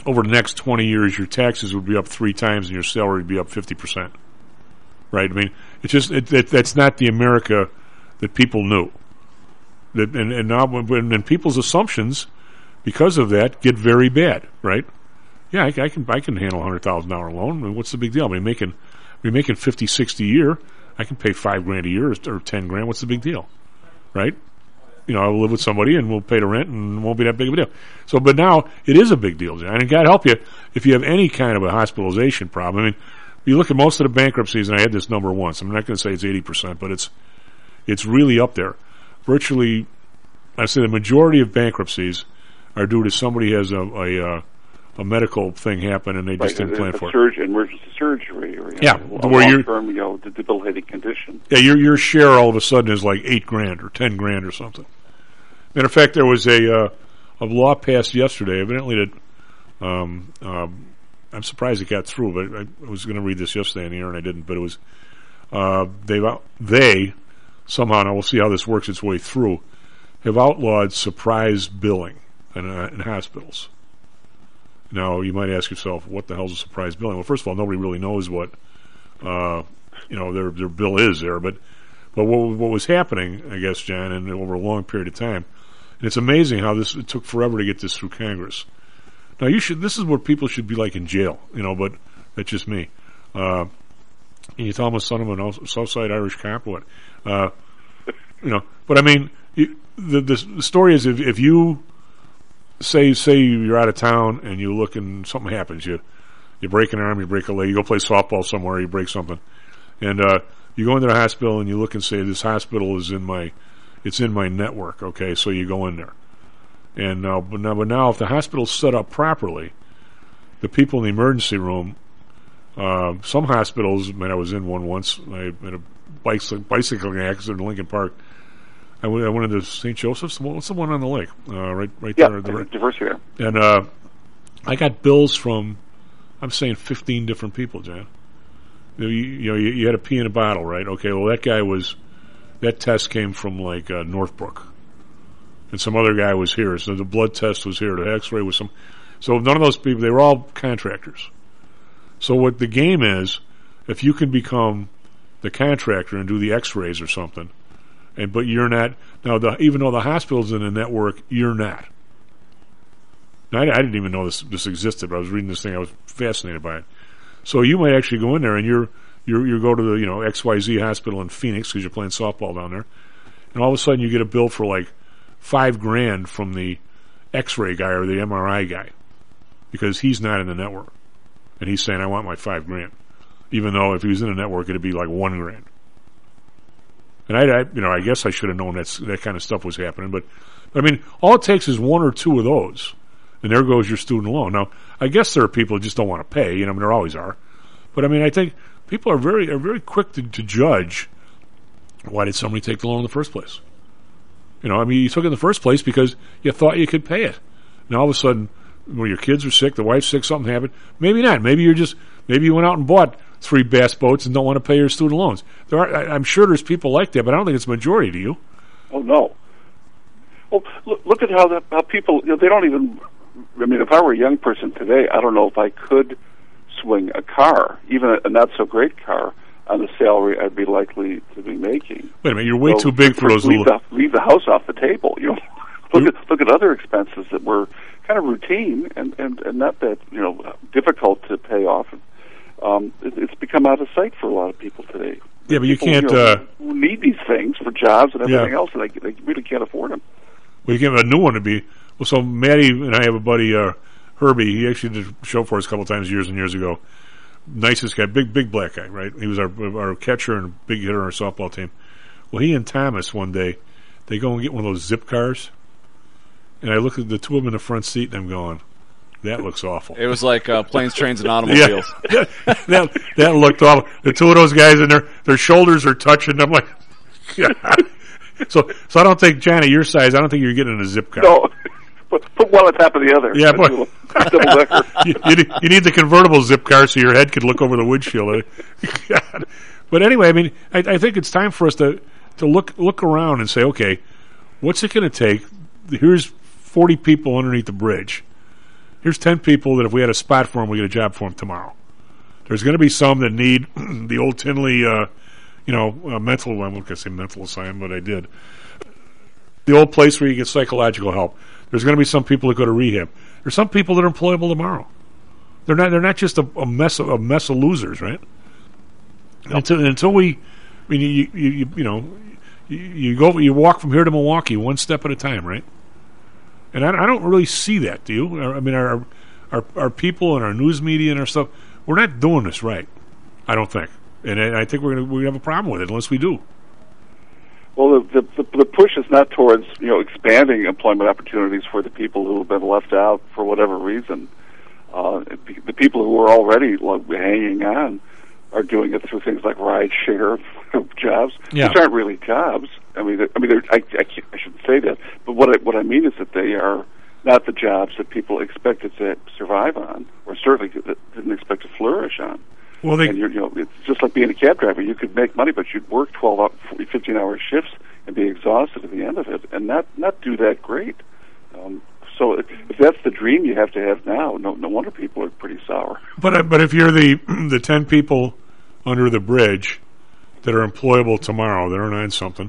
over the next twenty years, your taxes would be up three times and your salary would be up fifty percent. Right? I mean, it's just, it, it, that's not the America that people knew. That, and, and now, when, and people's assumptions, because of that, get very bad, right? Yeah, I, I can I can handle a hundred thousand dollar loan. I mean, what's the big deal? I mean, making I mean, making fifty, sixty a year, I can pay five grand a year or ten grand. What's the big deal, right? You know, I'll live with somebody and we'll pay the rent and it won't be that big of a deal. So, but now it is a big deal, John. And God help you if you have any kind of a hospitalization problem. I mean, you look at most of the bankruptcies, and I had this number once. I'm not going to say it's eighty percent, but it's it's really up there. Virtually, I say the majority of bankruptcies are due to somebody has a a, uh, a medical thing happen and they just right, didn't plan a for surgery, it. Emergency surgery, or you yeah, know, a where you're long-term, you know, debilitating condition. Yeah, your your share all of a sudden is like eight grand or ten grand or something. Matter of fact, there was a uh, a law passed yesterday. Evidently, that um, um, I'm surprised it got through. But I, I was going to read this yesterday in the air and I didn't. But it was uh, they've out, they somehow, and we'll see how this works its way through, have outlawed surprise billing in, uh, in hospitals. Now, you might ask yourself, what the hell is a surprise billing? Well, first of all, nobody really knows what uh, you know their their bill is there. But but what what was happening, I guess, John, and over a long period of time. And it's amazing how this it took forever to get this through Congress. Now, you should. This is what people should be like in jail, you know. But that's just me. Uh, and you tell them a son of a Southside Irish cop, what? Uh, you know. But I mean, you, the, the the story is if if you say say you're out of town and you look and something happens, you you break an arm, you break a leg, you go play softball somewhere, you break something, and uh, you go into the hospital and you look and say this hospital is in my It's in my network, okay, so you go in there. And now, but now, but now if the hospital's set up properly, the people in the emergency room, uh, some hospitals, I mean, I was in one once, I had a bicycle, bicycling accident in Lincoln Park. I went, I went into Saint Joseph's, what's the one on the lake? Uh, right right yeah, there. Yeah, Diversity. And uh, I got bills from, I'm saying fifteen different people, John. You, you know, you, you had to pee in a bottle, right? Okay, well, that guy was... That test came from like uh, Northbrook, and some other guy was here. So the blood test was here. The X-ray was some. So none of those people. They were all contractors. So what the game is, if you can become the contractor and do the X-rays or something, and but you're not now. The, even though the hospital's in the network, you're not. Now, I, I didn't even know this this existed. But I was reading this thing. I was fascinated by it. So you might actually go in there and you're. You you go to the you know X Y Z hospital in Phoenix because you're playing softball down there, and all of a sudden you get a bill for like five grand from the X-ray guy or the M R I guy because he's not in the network, and he's saying I want my five grand, even though if he was in the network it'd be like one grand. And I, I you know I guess I should have known that that kind of stuff was happening, but I mean all it takes is one or two of those, and there goes your student loan. Now I guess there are people who just don't want to pay, you know I mean, there always are, but I mean I think. People are very are very quick to, to judge why did somebody take the loan in the first place. You know, I mean, you took it in the first place because you thought you could pay it. Now all of a sudden, when your kids are sick, the wife's sick, something happened. Maybe not. Maybe you're just maybe you went out and bought three bass boats and don't want to pay your student loans. There are, I, I'm sure there's people like that, but I don't think it's a majority. Do you? Oh no. Well, look, look at how the, how people you know, they don't even. I mean, if I were a young person today, I don't know if I could swing a car, even a, a not-so-great car, on the salary I'd be likely to be making. Wait a minute, you're way so too big for those leave little... The, leave the house off the table, you know. Look at look at other expenses that were kind of routine and, and, and not that, you know, difficult to pay off. Um, it, it's become out of sight for a lot of people today. Yeah, but you people, can't... You know, uh, who need these things for jobs and everything yeah. else, and they, they really can't afford them. Well, you get a new one to be... Well, so Maddie and I have a buddy, uh, Herbie. He actually did a show for us a couple times years and years ago. Nicest guy, big, big black guy, right? He was our our catcher and big hitter on our softball team. Well, he and Thomas one day, they go and get one of those zip cars, and I look at the two of them in the front seat, and I'm going, that looks awful. It was like uh, planes, trains, and automobiles. Yeah, that, that looked awful. The two of those guys, and their their shoulders are touching. I'm like, God. So, so I don't think, Johnny, your size, I don't think you're getting in a zip car. No. Put, put one on top of the other. Yeah, boy. you, you, need, you need the convertible zip car so your head could look over the windshield. But anyway, I mean, I, I think it's time for us to, to look look around and say, okay, what's it going to take? Here's forty people underneath the bridge. here's ten people that if we had a spot for them, we get a job for them tomorrow. There's going to be some that need the old Tinley, uh, you know, uh, mental, I'm not going to say mental assignment, but I did. The old place where you get psychological help. There's going to be some people that go to rehab. There's some people that are employable tomorrow. They're not. They're not just a, a mess of a mess of losers, right? No. Until until we, I mean, you you you, you know, you, you go you walk from here to Milwaukee one step at a time, right? And I, I don't really see that. Do you? I mean, our our our people and our news media and our stuff, we're not doing this right. I don't think, and I, I think we're gonna we're gonna have a problem with it unless we do. Well, the, the the push is not towards, you know, expanding employment opportunities for the people who have been left out for whatever reason. Uh, the people who are already hanging on are doing it through things like ride share jobs, yeah. which aren't really jobs. I mean, I mean, I, I, can't, I shouldn't say that, but what I, what I mean is that they are not the jobs that people expected to survive on, or certainly didn't expect to flourish on. Well, they, and you're, you know, it's just like being a cab driver. You could make money, but you'd work twelve, fifteen-hour shifts and be exhausted at the end of it, and not not do that great. Um, so if, if that's the dream you have to have now, no, no wonder people are pretty sour. But uh, but if you're the the ten people under the bridge that are employable tomorrow, that are nine something,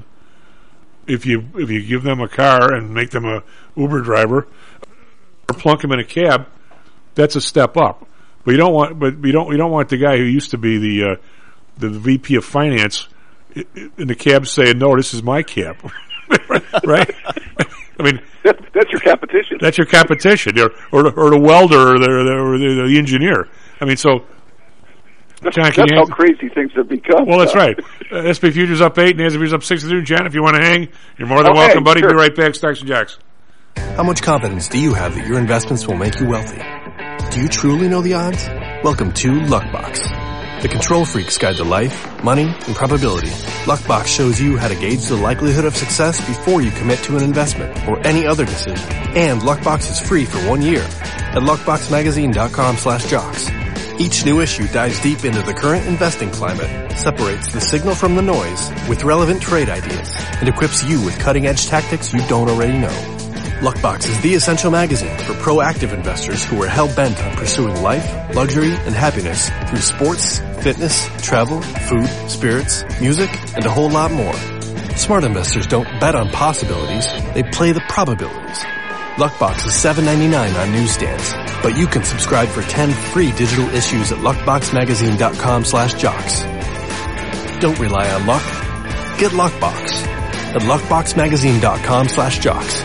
if you if you give them a car and make them a Uber driver or plunk them in a cab, that's a step up. But you don't want, but you don't, you don't want the guy who used to be the uh, the V P of finance in the cab saying, "No, this is my cab," right? I mean, that's, that's your competition. That's your competition, or or the, or the welder, or the or the, the engineer. I mean, so that's, John, that's how crazy things have become. Well, that's right. Uh, S P Futures up eight, and S and P's up six to two. John, if you want to hang, you're more than okay, welcome, buddy. Sure. Be right back. Stocks and Jocks. How much confidence do you have that your investments will make you wealthy? Do you truly know the odds? Welcome to Luckbox, the control freak's guide to life, money, and probability. Luckbox shows you how to gauge the likelihood of success before you commit to an investment or any other decision. And Luckbox is free for one year at luckboxmagazine.com slash jocks. Each new issue dives deep into the current investing climate, separates the signal from the noise with relevant trade ideas, and equips you with cutting-edge tactics you don't already know. Luckbox is the essential magazine for proactive investors who are hell-bent on pursuing life, luxury, and happiness through sports, fitness, travel, food, spirits, music, and a whole lot more. Smart investors don't bet on possibilities, they play the probabilities. Luckbox is seven ninety-nine on newsstands, but you can subscribe for ten free digital issues at luckboxmagazine.com slash jocks. Don't rely on luck. Get Luckbox at luckboxmagazine.com slash jocks.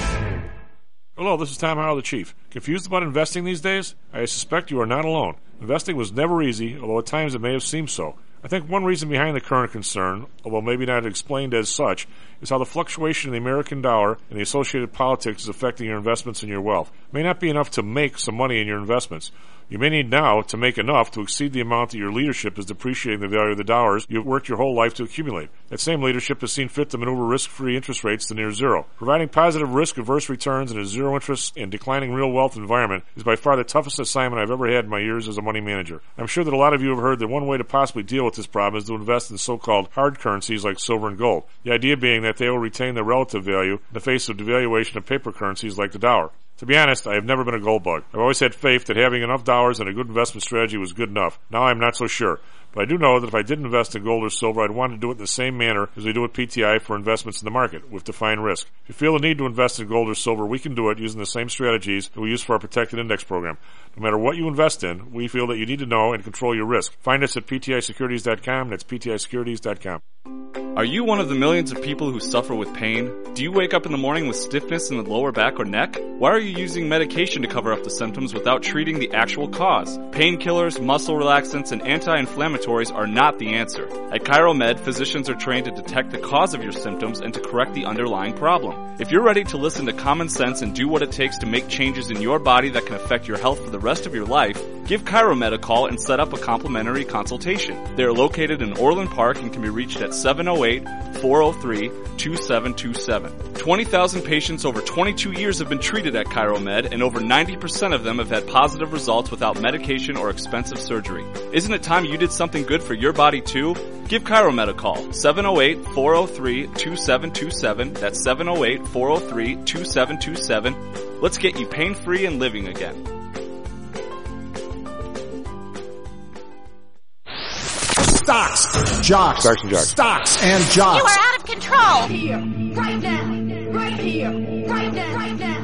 Hello, this is Tom Howell, the Chief. Confused about investing these days? I suspect you are not alone. Investing was never easy, although at times it may have seemed so. I think one reason behind the current concern, although maybe not explained as such, is how the fluctuation in the American dollar and the associated politics is affecting your investments and your wealth. It may not be enough to make some money in your investments. You may need now to make enough to exceed the amount that your leadership is depreciating the value of the dollars you've worked your whole life to accumulate. That same leadership has seen fit to maneuver risk-free interest rates to near zero. Providing positive risk-averse returns in a zero-interest and declining real wealth environment is by far the toughest assignment I've ever had in my years as a money manager. I'm sure that a lot of you have heard that one way to possibly deal with this problem is to invest in so-called hard currencies like silver and gold. The idea being that they will retain their relative value in the face of devaluation of paper currencies like the dollar. To be honest, I have never been a gold bug. I've always had faith that having enough dollars and a good investment strategy was good enough. Now I'm not so sure. But I do know that if I did invest in gold or silver, I'd want to do it in the same manner as we do with P T I for investments in the market, with defined risk. If you feel the need to invest in gold or silver, we can do it using the same strategies that we use for our protected index program. No matter what you invest in, we feel that you need to know and control your risk. Find us at P T I securities dot com. That's P T I securities dot com. Are you one of the millions of people who suffer with pain? Do you wake up in the morning with stiffness in the lower back or neck? Why are you using medication to cover up the symptoms without treating the actual cause? Painkillers, muscle relaxants, and anti-inflammatories are not the answer. At ChiroMed, physicians are trained to detect the cause of your symptoms and to correct the underlying problem. If you're ready to listen to common sense and do what it takes to make changes in your body that can affect your health for the rest of your life, give ChiroMed a call and set up a complimentary consultation. They are located in Orland Park and can be reached at seven oh eight, four oh three, two seven two seven. twenty thousand patients over twenty-two years have been treated at ChiroMed, and over ninety percent of them have had positive results without medication or expensive surgery. Isn't it time you did something good for your body too? Give ChiroMed a call, seven oh eight, four oh three, two seven two seven. That's seven oh eight, four oh three, two seven two seven. Let's get you pain-free and living again. Stocks, jocks, Stocks and jocks. stocks and jocks. You are out of control. Here, right now, right here, right now, right now.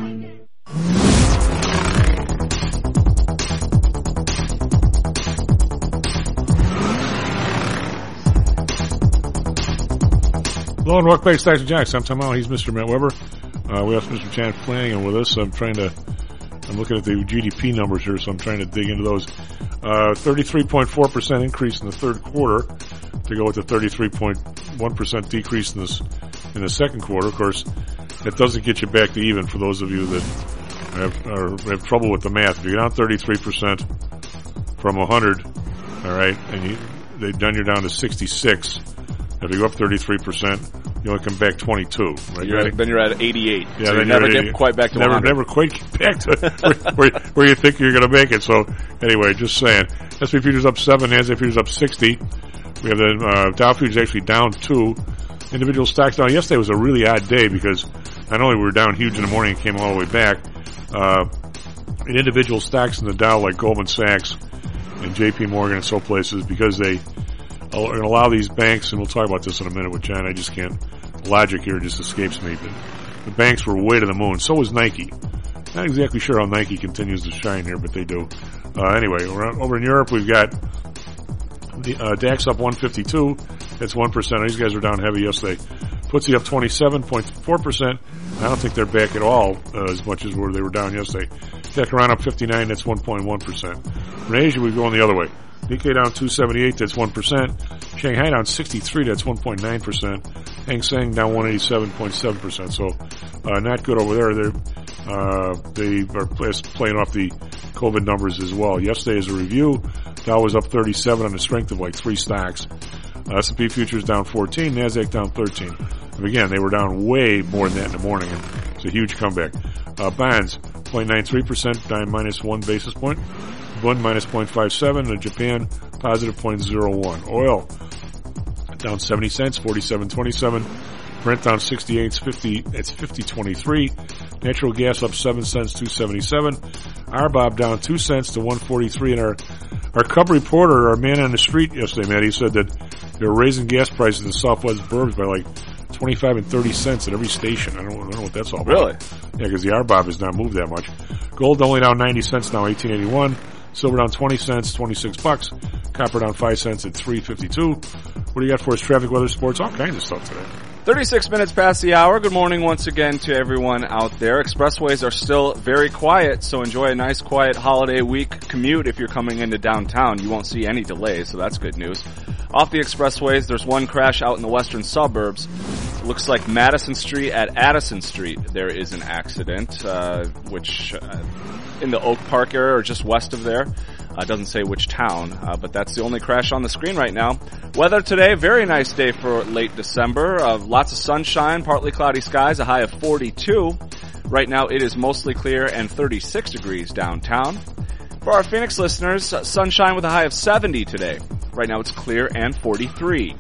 Hello and welcome back to Stocks and Jocks. I'm Tom Allen. He's Mister Matt Weber. Uh, we have Mister Jan Flanagan with us. I'm trying to, I'm looking at the G D P numbers here, so I'm trying to dig into those. Uh, thirty-three point four percent increase in the third quarter to go with the thirty-three point one percent decrease in this, in the second quarter. Of course, that doesn't get you back to even for those of you that have, are, have trouble with the math. If you're down thirty-three percent from one hundred, alright, and you, they've done you down to sixty-six. If you go up thirty-three percent, you only come back twenty-two. Right? You're at, then you're at eighty-eight. Yeah, so then you never you're get quite back to never, one hundred. never quite get back to where, where, where you think you're going to make it. So anyway, just saying. S and P futures up seven, NASDAQ futures up sixty. We have the uh, Dow futures actually down two. Individual stocks down. Yesterday was a really odd day because not only were we down huge in the morning and came all the way back, uh, in individual stocks in the Dow like Goldman Sachs and J P Morgan and so places, because they are going to allow these banks, and we'll talk about this in a minute with John, I just can't, logic here just escapes me, but the banks were way to the moon. So was Nike. Not exactly sure how Nike continues to shine here, but they do. Uh, anyway, we're on, over in Europe, we've got the uh, DAX up one fifty-two. That's one percent. These guys were down heavy yesterday. F T S E up twenty-seven point four percent. I don't think they're back at all uh, as much as where they were down yesterday. Tech around up fifty-nine. That's one point one percent. In Asia, we're going the other way. Nikkei down two seventy-eight, that's one percent. Shanghai down sixty-three, that's one point nine percent. Hang Seng down one eighty-seven point seven percent. So, uh, not good over there. They're, uh, they are playing off the COVID numbers as well. Yesterday as a review, Dow was up thirty-seven on the strength of like three stocks. Uh, S and P futures down fourteen, NASDAQ down thirteen. And again, they were down way more than that in the morning, and it's a huge comeback. Uh, bonds, zero point nine three percent, down minus one basis point. Bund minus zero point five seven, and Japan positive zero point zero one. Oil down seventy cents, forty-seven twenty-seven. Brent down sixty-eight, it's fifty, it's fifty twenty-three. Natural gas up seven cents, two seventy-seven. R B O B down two cents to one forty-three. And our, our cub reporter, our man on the street yesterday, Matt, he said that they were raising gas prices in the Southwest Burbs by like twenty-five and thirty cents at every station. I don't, I don't know what that's all about. Really? Yeah, because the R B O B has not moved that much. Gold only down ninety cents now, eighteen eighty-one. Silver down twenty cents, twenty-six bucks. Copper down five cents at three fifty-two. What do you got for us? Traffic, weather, sports, all kinds of stuff today. thirty-six minutes past the hour. Good morning once again to everyone out there. Expressways are still very quiet, so enjoy a nice quiet holiday week commute if you're coming into downtown. You won't see any delays, so that's good news. Off the expressways, there's one crash out in the western suburbs. It looks like Madison Street at Addison Street. There is an accident, uh, which uh, in the Oak Park area or just west of there. Uh, doesn't say which town, uh, but that's the only crash on the screen right now. Weather today, very nice day for late December. Uh, lots of sunshine, partly cloudy skies, a high of forty-two. Right now it is mostly clear and thirty-six degrees downtown. For our Phoenix listeners, uh, sunshine with a high of seventy today. Right now it's clear and forty-three.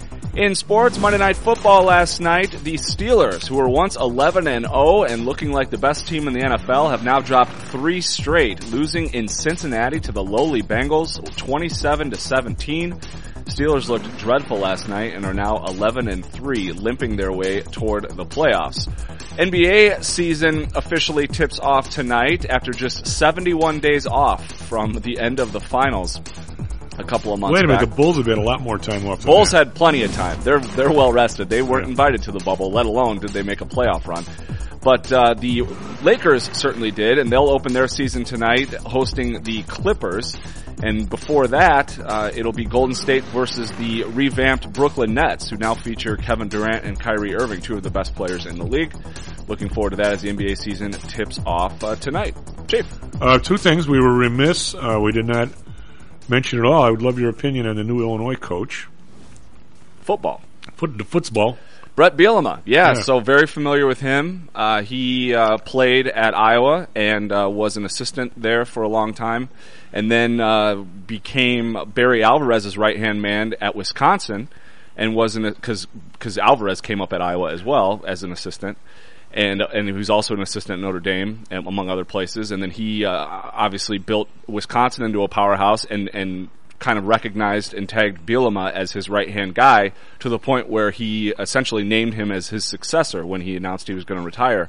In sports, Monday Night Football last night, the Steelers, who were once eleven and oh and looking like the best team in the N F L, have now dropped three straight, losing in Cincinnati to the lowly Bengals, twenty-seven to seventeen. Steelers looked dreadful last night and are now eleven and three, limping their way toward the playoffs. N B A season officially tips off tonight after just seventy-one days off from the end of the finals. A couple of months Wait a minute, back. the Bulls have had a lot more time off. Than Bulls that. had plenty of time. They're they're well rested. They weren't yeah. invited to the bubble, let alone did they make a playoff run. But uh, the Lakers certainly did, and they'll open their season tonight hosting the Clippers. And before that, uh, it'll be Golden State versus the revamped Brooklyn Nets, who now feature Kevin Durant and Kyrie Irving, two of the best players in the league. Looking forward to that as the N B A season tips off uh, tonight. Chief. Uh, two things. We were remiss. Uh, we did not mention it all. I would love your opinion on the new Illinois coach. Football. Foot, the football. Brett Bielema. Yeah, yeah, so very familiar with him. Uh, he uh, played at Iowa and uh, was an assistant there for a long time. And then uh, became Barry Alvarez's right-hand man at Wisconsin and was an, because because Alvarez came up at Iowa as well as an assistant. And and he was also an assistant at Notre Dame, among other places. And then he uh, obviously built Wisconsin into a powerhouse and, and kind of recognized and tagged Bielema as his right-hand guy to the point where he essentially named him as his successor when he announced he was going to retire.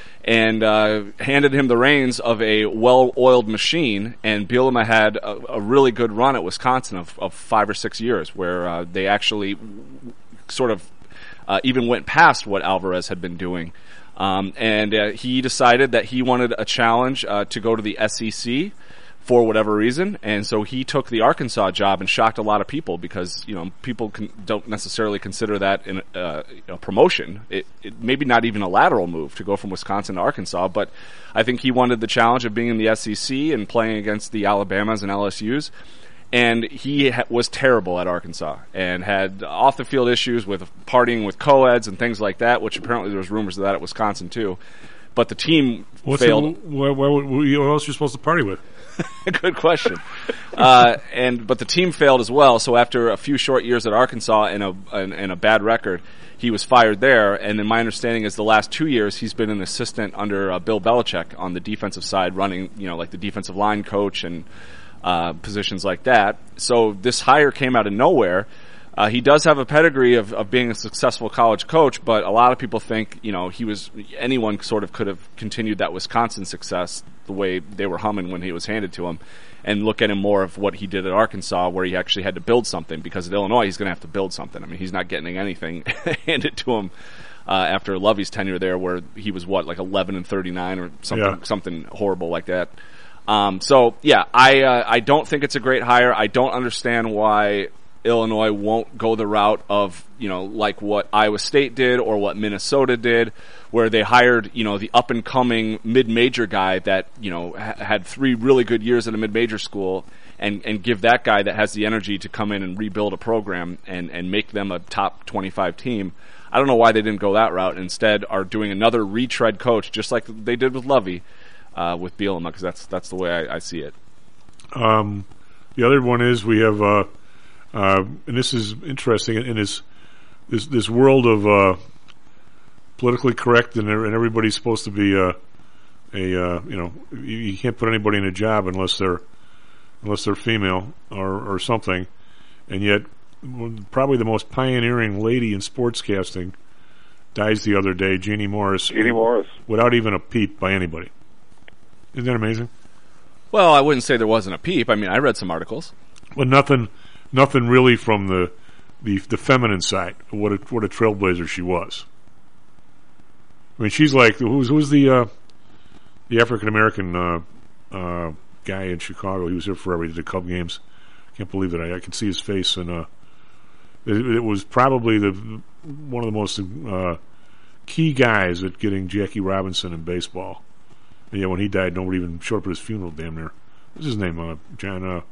And uh, handed him the reins of a well-oiled machine, and Bielema had a, a really good run at Wisconsin of, of five or six years, where uh, they actually sort of uh, even went past what Alvarez had been doing. Um, and uh, he decided that he wanted a challenge uh, to go to the S E C for whatever reason, and so he took the Arkansas job and shocked a lot of people because, you know, people can, don't necessarily consider that in, uh, a promotion. It, it maybe not even a lateral move to go from Wisconsin to Arkansas, but I think he wanted the challenge of being in the S E C and playing against the Alabamas and L S Us. And he ha- was terrible at Arkansas and had off-the-field issues with partying with co-eds and things like that, which apparently there was rumors of that at Wisconsin too. But the team What's failed. The, what, what, what, what else are you supposed to party with? Good question. uh, and but the team failed as well. So after a few short years at Arkansas and a and, and a bad record, he was fired there. And then my understanding is the last two years he's been an assistant under uh, Bill Belichick on the defensive side, running, you know, like the defensive line coach and uh, positions like that. So this hire came out of nowhere. Uh, he does have a pedigree of, of being a successful college coach, but a lot of people think, you know, he was, anyone sort of could have continued that Wisconsin success the way they were humming when he was handed to him, and look at him more of what he did at Arkansas, where he actually had to build something, because at Illinois he's going to have to build something. I mean, he's not getting anything handed to him uh, after Lovey's tenure there, where he was what, like eleven and thirty-nine or something, Yeah. something horrible like that. Um, so yeah, I uh, I don't think it's a great hire. I don't understand why Illinois won't go the route of, you know, like what Iowa State did or what Minnesota did, where they hired, you know, the up-and-coming mid-major guy that, you know, ha- had three really good years at a mid-major school, and, and give that guy that has the energy to come in and rebuild a program and, and make them a top twenty-five team. I don't know why they didn't go that route. Instead, are doing another retread coach, just like they did with Lovey, uh, with Bielema, because that's, that's the way I, I see it. Um, the other one is we have... Uh, Uh, and this is interesting in this this, this world of uh, politically correct, and, and everybody's supposed to be uh, a uh, you know, you, you can't put anybody in a job unless they're unless they're female or or something, and yet probably the most pioneering lady in sportscasting dies the other day, Jeannie Morris. Jeannie Morris, without even a peep by anybody. Isn't that amazing? Well, I wouldn't say there wasn't a peep. I mean, I read some articles, but nothing. Nothing really from the, the the feminine side. What a what a trailblazer she was. I mean, she's like who's who's the uh, the African American uh, uh, guy in Chicago. He was here forever. He did the Cub games. Can't believe that I, I can see his face. And uh, it, it was probably the one of the most uh, key guys at getting Jackie Robinson in baseball. And yeah, when he died, nobody even showed up at his funeral. Damn near. What's his name? Uh, John. Uh,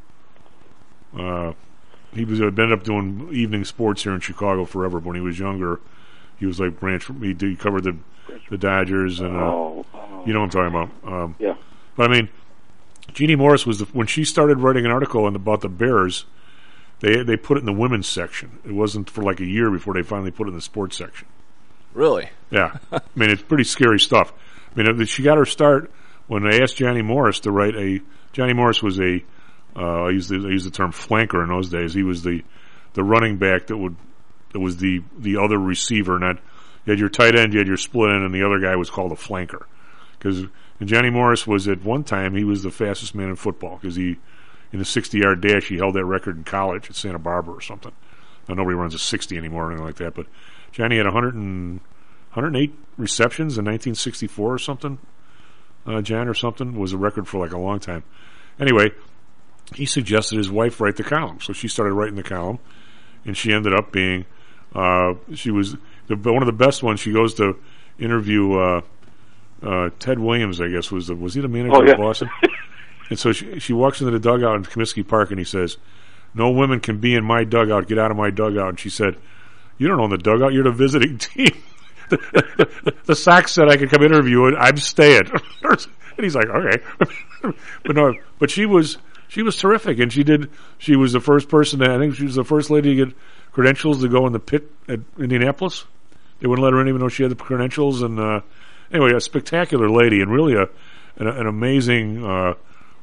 uh, He was ended up doing evening sports here in Chicago forever. When he was younger, he was like Branch. He, he covered the the Dodgers, and uh, oh, oh. you know what I'm talking about. Um, yeah. But I mean, Jeannie Morris was the, when she started writing an article on, about the Bears. They they put it in the women's section. It wasn't for like a year before they finally put it in the sports section. Really? Yeah. I mean, it's pretty scary stuff. I mean, she got her start when they asked Johnny Morris to write a. Johnny Morris was a. Uh, I use the I use the term flanker in those days. He was the the running back that would that was the the other receiver. Not you had your tight end, you had your split end, and the other guy was called a flanker. Because Johnny Morris was at one time he was the fastest man in football because he in the sixty yard dash he held that record in college at Santa Barbara or something. Now nobody runs a sixty anymore or anything like that. But Johnny had one hundred and one hundred eight receptions in nineteen sixty-four or something. Uh, John or something was a record for like a long time. Anyway. He suggested his wife write the column, so she started writing the column, and she ended up being, uh, she was the, one of the best ones. She goes to interview uh, uh, Ted Williams, I guess was the, was he the manager oh, yeah. of Boston? And so she she walks into the dugout in Comiskey Park, and he says, "No women can be in my dugout. Get out of my dugout." And she said, "You don't own the dugout. You're the visiting team." the, the, the Sox said I could come interview it. I'm staying. And he's like, "Okay," but no, but she was. She was terrific, and she did. She was the first person. To, I think she was the first lady to get credentials to go in the pit at Indianapolis. They wouldn't let her in, even though she had the credentials. And uh, anyway, a spectacular lady, and really a an, an amazing uh,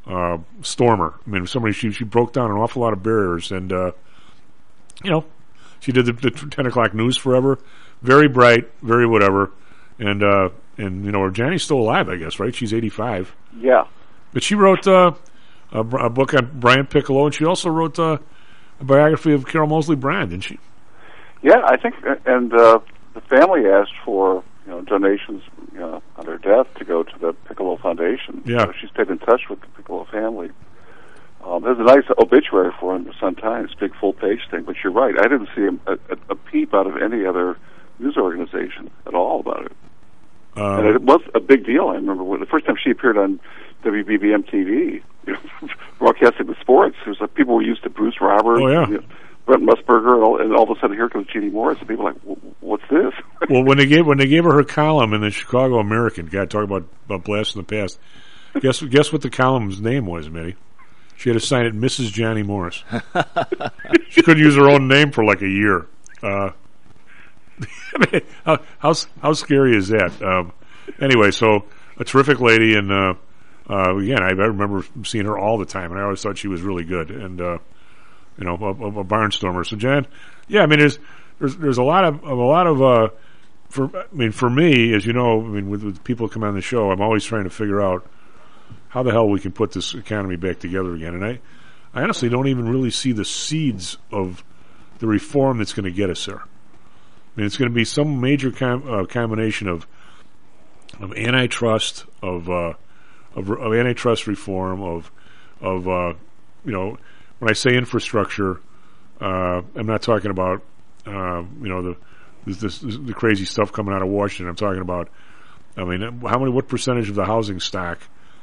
uh, stormer. I mean, somebody she she broke down an awful lot of barriers, and uh, you know, she did the, the ten o'clock news forever. Very bright, very whatever, and uh, and you know, Jani's still alive, I guess, right? She's eighty-five. Yeah. But she wrote uh, a, a book on Brian Piccolo, and she also wrote uh, a biography of Carol Moseley Brand, didn't she? Yeah, I think, and uh, the family asked for you know donations you know, on her death to go to the Piccolo Foundation. Yeah, so she stayed in touch with the Piccolo family. Um, there's a nice obituary for him in the Sun-Times, big full-page thing. But you're right, I didn't see a, a, a peep out of any other news organization at all about it. Um, and it was a big deal. I remember when, the first time she appeared on W B B M T V, you know, broadcasting the sports. It was like people were used to Bruce Roberts. Oh, yeah. You know, Brent Musburger, and all, and all of a sudden here comes Jeannie Morris, and people are like, "What's this?" Well, when they gave when they gave her her column in the Chicago American, God, talk about about blast in the past. Guess guess what the column's name was, Mitty? She had to sign it Missus Johnny Morris. She couldn't use her own name for like a year. Uh, I mean, how, how how scary is that? Um, anyway, so a terrific lady, and uh, uh, again, I, I remember seeing her all the time, and I always thought she was really good, and uh, you know, a, a barnstormer. So, Jan, yeah, I mean, there's there's there's a lot of, of a lot of uh, for I mean, for me, as you know, I mean, with, with people come on the show, I'm always trying to figure out how the hell we can put this economy back together again, and I, I honestly don't even really see the seeds of the reform that's going to get us there. I mean, it's going to be some major com- uh, combination of of antitrust, of uh, of, of antitrust reform, of of uh, you know, when I say infrastructure, uh, I'm not talking about uh, you know the this, this, the crazy stuff coming out of Washington. I'm talking about, I mean, how many, what percentage of the housing stock?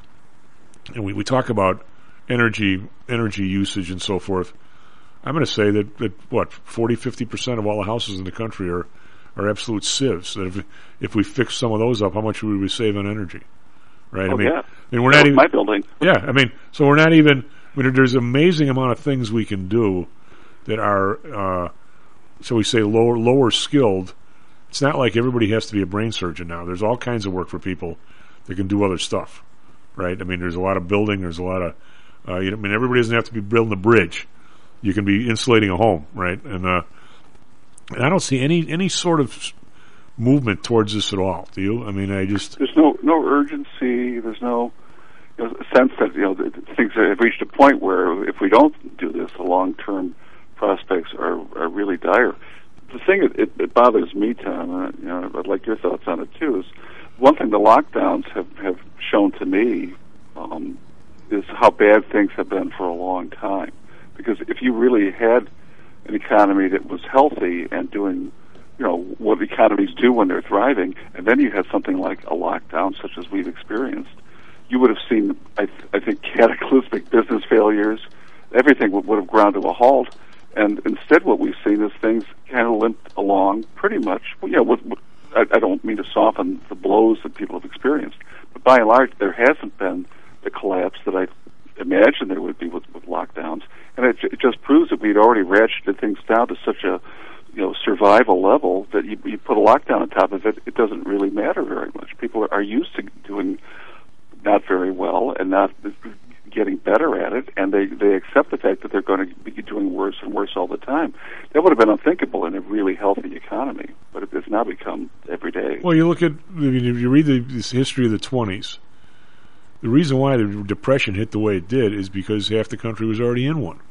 And we, we talk about energy energy usage and so forth. I'm going to say that, that what, forty, fifty percent of all the houses in the country are, are absolute sieves. That if if we fix some of those up, how much would we save on energy? Right? Oh, I mean, yeah. I mean, we're That not was even my building. Yeah, I mean, so we're not even. I mean, there's an amazing amount of things we can do that are, uh, so we say, lower lower skilled. It's not like everybody has to be a brain surgeon now. There's all kinds of work for people that can do other stuff, right? I mean, there's a lot of building. There's a lot of. Uh, you know, I mean, everybody doesn't have to be building a bridge. You can be insulating a home, right? And, uh, and I don't see any any sort of movement towards this at all. Do you? I mean, I just there's no no urgency. There's no you know, sense that you know that things have reached a point where if we don't do this, the long term prospects are are really dire. The thing that it, it bothers me, Tom, uh, you know, I'd like your thoughts on it too. Is one thing the lockdowns have have shown to me um, is how bad things have been for a long time. Because if you really had an economy that was healthy and doing, you know, what economies do when they're thriving, and then you had something like a lockdown such as we've experienced, you would have seen, I, th- I think, cataclysmic business failures. Everything would, would have ground to a halt. And instead what we've seen is things kind of limped along pretty much. Well, you know, with, with, I, I don't mean to soften the blows that people have experienced, but by and large, there hasn't been the collapse that I imagined there would be with, with lockdowns. And it, it just proves that we'd already ratcheted things down to such a, you know, survival level that you, you put a lockdown on top of it, it doesn't really matter very much. People are, are used to doing not very well and not getting better at it, and they, they accept the fact that they're going to be doing worse and worse all the time. That would have been unthinkable in a really healthy economy, but it's now become every day. Well, you look at, I mean, if you read the this history of the twenties, the reason why the Depression hit the way it did is because half the country was already in one.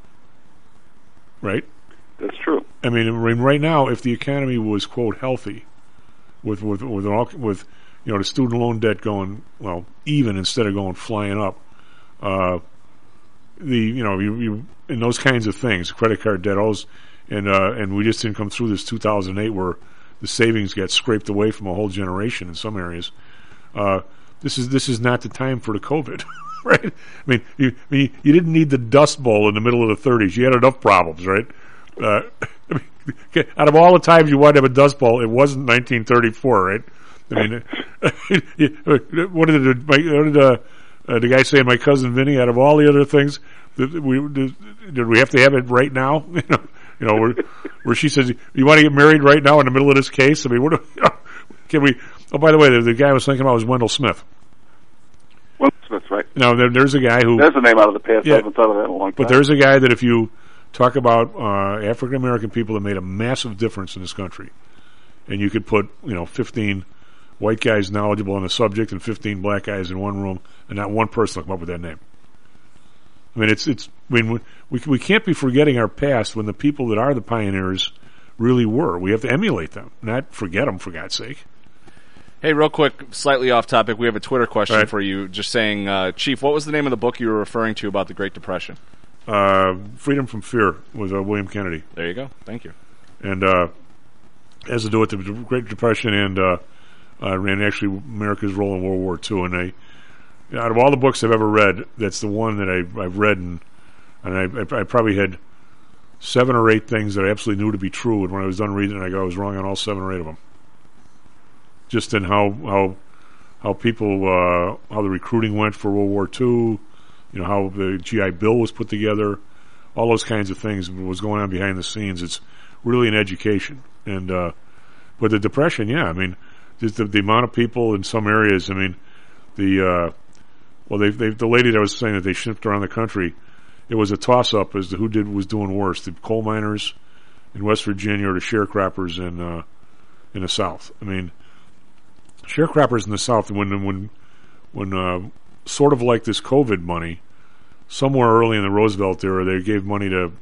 Right? That's true. I mean, I mean, right now, if the economy was, quote, healthy, with with with, all, with you know, the student loan debt going, well, even instead of going flying up, uh, the, you know, you, you and those kinds of things, credit card debt, all those, and, uh, and we just didn't come through this two thousand eight where the savings got scraped away from a whole generation in some areas. Uh, This is this is not the time for the COVID, right? I mean, you I mean, you didn't need the Dust Bowl in the middle of the thirties. You had enough problems, right? Uh, I mean, out of all the times you wanted to have a Dust Bowl, it wasn't nineteen thirty-four, right? I mean, what did, the, my, what did uh, uh, the guy say? My cousin Vinny. Out of all the other things, did we did, did we have to have it right now? You know, you know, where, where she says, "You want to get married right now in the middle of this case?" I mean, what? Do, you know, can we? Oh, by the way, the, the guy I was thinking about was Wendell Smith. Will Smith, right? No, there, there's a guy who... There's a name out of the past. Yeah. I haven't thought of that in a long time. But there's a guy that if you talk about uh, African American people that made a massive difference in this country, and you could put, you know, fifteen white guys knowledgeable on the subject and fifteen black guys in one room, and not one person will come up with that name. I mean, it's it's. I mean, we we can't be forgetting our past when the people that are the pioneers really were. We have to emulate them, not forget them, for God's sake. Hey, real quick, slightly off topic, we have a Twitter question Right. for you, just saying, uh, Chief, what was the name of the book you were referring to about the Great Depression? Uh, Freedom from Fear was uh, William Kennedy. There you go. Thank you. And uh, has to do with the Great Depression and uh, uh, and actually America's role in World War Two. And I, out of all the books I've ever read, that's the one that I've, I've read, and and I, I probably had seven or eight things that I absolutely knew to be true. And when I was done reading it, I go, I was wrong on all seven or eight of them. Just in how how how people uh, how the recruiting went for World War Two, you know, how the G I Bill was put together, all those kinds of things was going on behind the scenes. It's really an education. And uh, but the Depression, yeah, I mean, just the, the amount of people in some areas. I mean, the uh, well, they they the lady that was saying that they shipped around the country, it was a toss up as to who did was doing worse: the coal miners in West Virginia or the sharecroppers in uh, in the South. I mean. Sharecroppers in the South, when when when uh, sort of like this COVID money, somewhere early in the Roosevelt era, they gave money to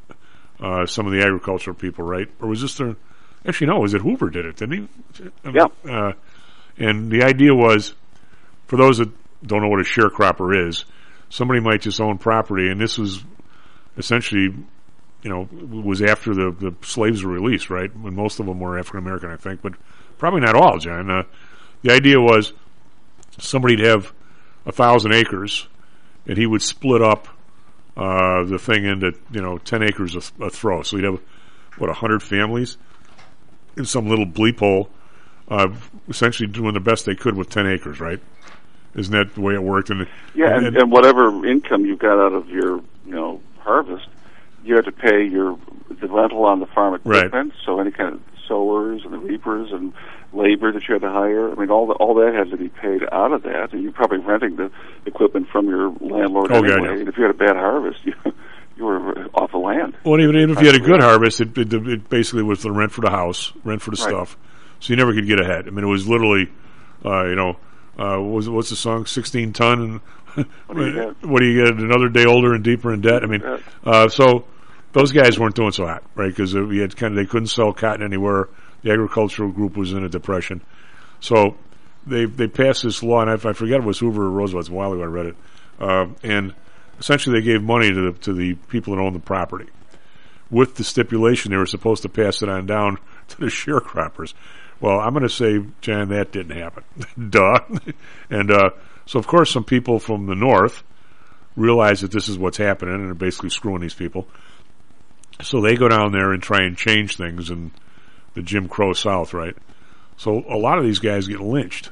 uh, some of the agricultural people, right? Or was this their? Actually, no. Was it Hoover did it? Didn't he? Yeah. Uh, and the idea was, for those that don't know what a sharecropper is, somebody might just own property, and this was essentially, you know, was after the the slaves were released, right? When most of them were African American, I think, but probably not all, John. Uh, The idea was somebody'd have a thousand acres, and he would split up uh, the thing into, you know, ten acres a, a throw. So he'd have, what, a hundred families in some little bleep hole, uh, essentially doing the best they could with ten acres, right? Isn't that the way it worked? And yeah, and, and, and whatever income you got out of your, you know, harvest, you had to pay your the rental on the farm equipment. Right. So any kind of sowers and the reapers and labor that you had to hire. I mean, all the, all that had to be paid out of that, and you're probably renting the equipment from your landlord Oh, anyway. God, yeah. And if you had a bad harvest, you you were off the land. Well, even, even if you had a good harvest, it, it, it basically was the rent for the house, rent for the Right. stuff. So you never could get ahead. I mean, it was literally, uh, you know, uh, what was, what's the song? sixteen ton. And What do you get? what do you get? Another day older and deeper in debt. I mean, uh, so those guys weren't doing so hot, right? Because we had kind of they couldn't sell cotton anywhere. The agricultural group was in a depression. So they they passed this law, and I, I forget it was Hoover or Roosevelt. It's a while ago I read it. Uh, and essentially they gave money to the, to the people that owned the property, with the stipulation they were supposed to pass it on down to the sharecroppers. Well, I'm going to say, John, that didn't happen. Duh. And uh, so, of course, some people from the North realize that this is what's happening, and are basically screwing these people. So they go down there and try and change things in the Jim Crow South, right? So a lot of these guys get lynched.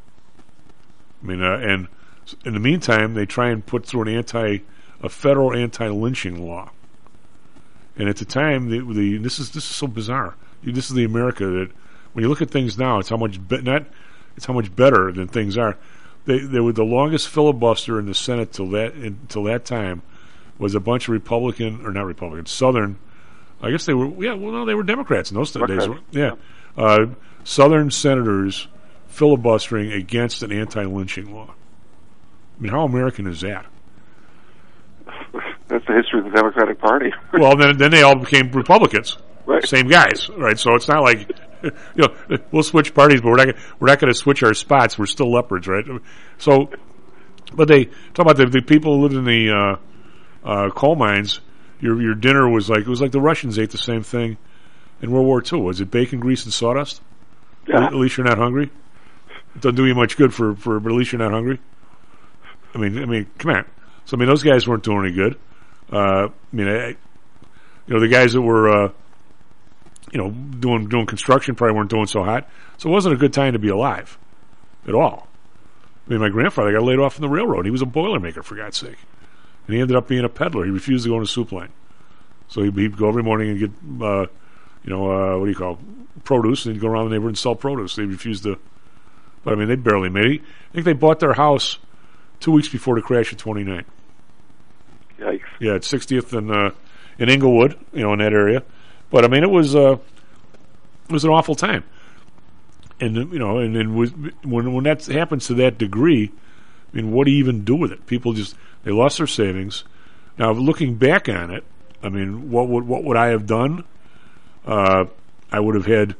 I mean, uh, and in the meantime, they try and put through an anti, a federal anti-lynching law. And at the time, the, the this is this is so bizarre. This is the America that, when you look at things now, it's how much be, not, it's how much better than things are. They they were the longest filibuster in the Senate till that until that time was a bunch of Republican or not Republican Southern. I guess they were yeah well no they were Democrats in those days. Yeah, uh, Southern senators filibustering against an anti-lynching law. I mean, how American is that? That's the history of the Democratic Party. Well, then then they all became Republicans. Right. Same guys, right? So it's not like, you know, we'll switch parties, but we're not we're not going to switch our spots. We're still leopards, right? So, but they talk about the, the people who lived in the uh, uh, coal mines. Your your dinner was like it was like the Russians ate the same thing in World War Two. Was it bacon, grease, and sawdust? Yeah. At least you're not hungry. It doesn't do you much good for, for but at least you're not hungry. I mean, I mean, come on. So I mean, those guys weren't doing any good. Uh, I mean, I, you know, the guys that were. Uh, You know, doing doing construction probably weren't doing so hot, so it wasn't a good time to be alive, at all. I mean, my grandfather got laid off from the railroad. He was a boilermaker, for God's sake, and he ended up being a peddler. He refused to go on a soup line, so he'd, he'd go every morning and get, uh, you know, uh, what do you call it? Produce, and he'd go around the neighborhood and sell produce. They refused to, but I mean, they barely made it. I think they bought their house two weeks before the crash of twenty-nine. Yikes. Yeah, at sixtieth and uh, in Inglewood, you know, in that area. But I mean, it was uh, it was an awful time, and you know, and, and was, when when that happens to that degree, I mean, what do you even do with it? People just they lost their savings. Now, looking back on it, I mean, what would what would I have done? Uh, I would have had.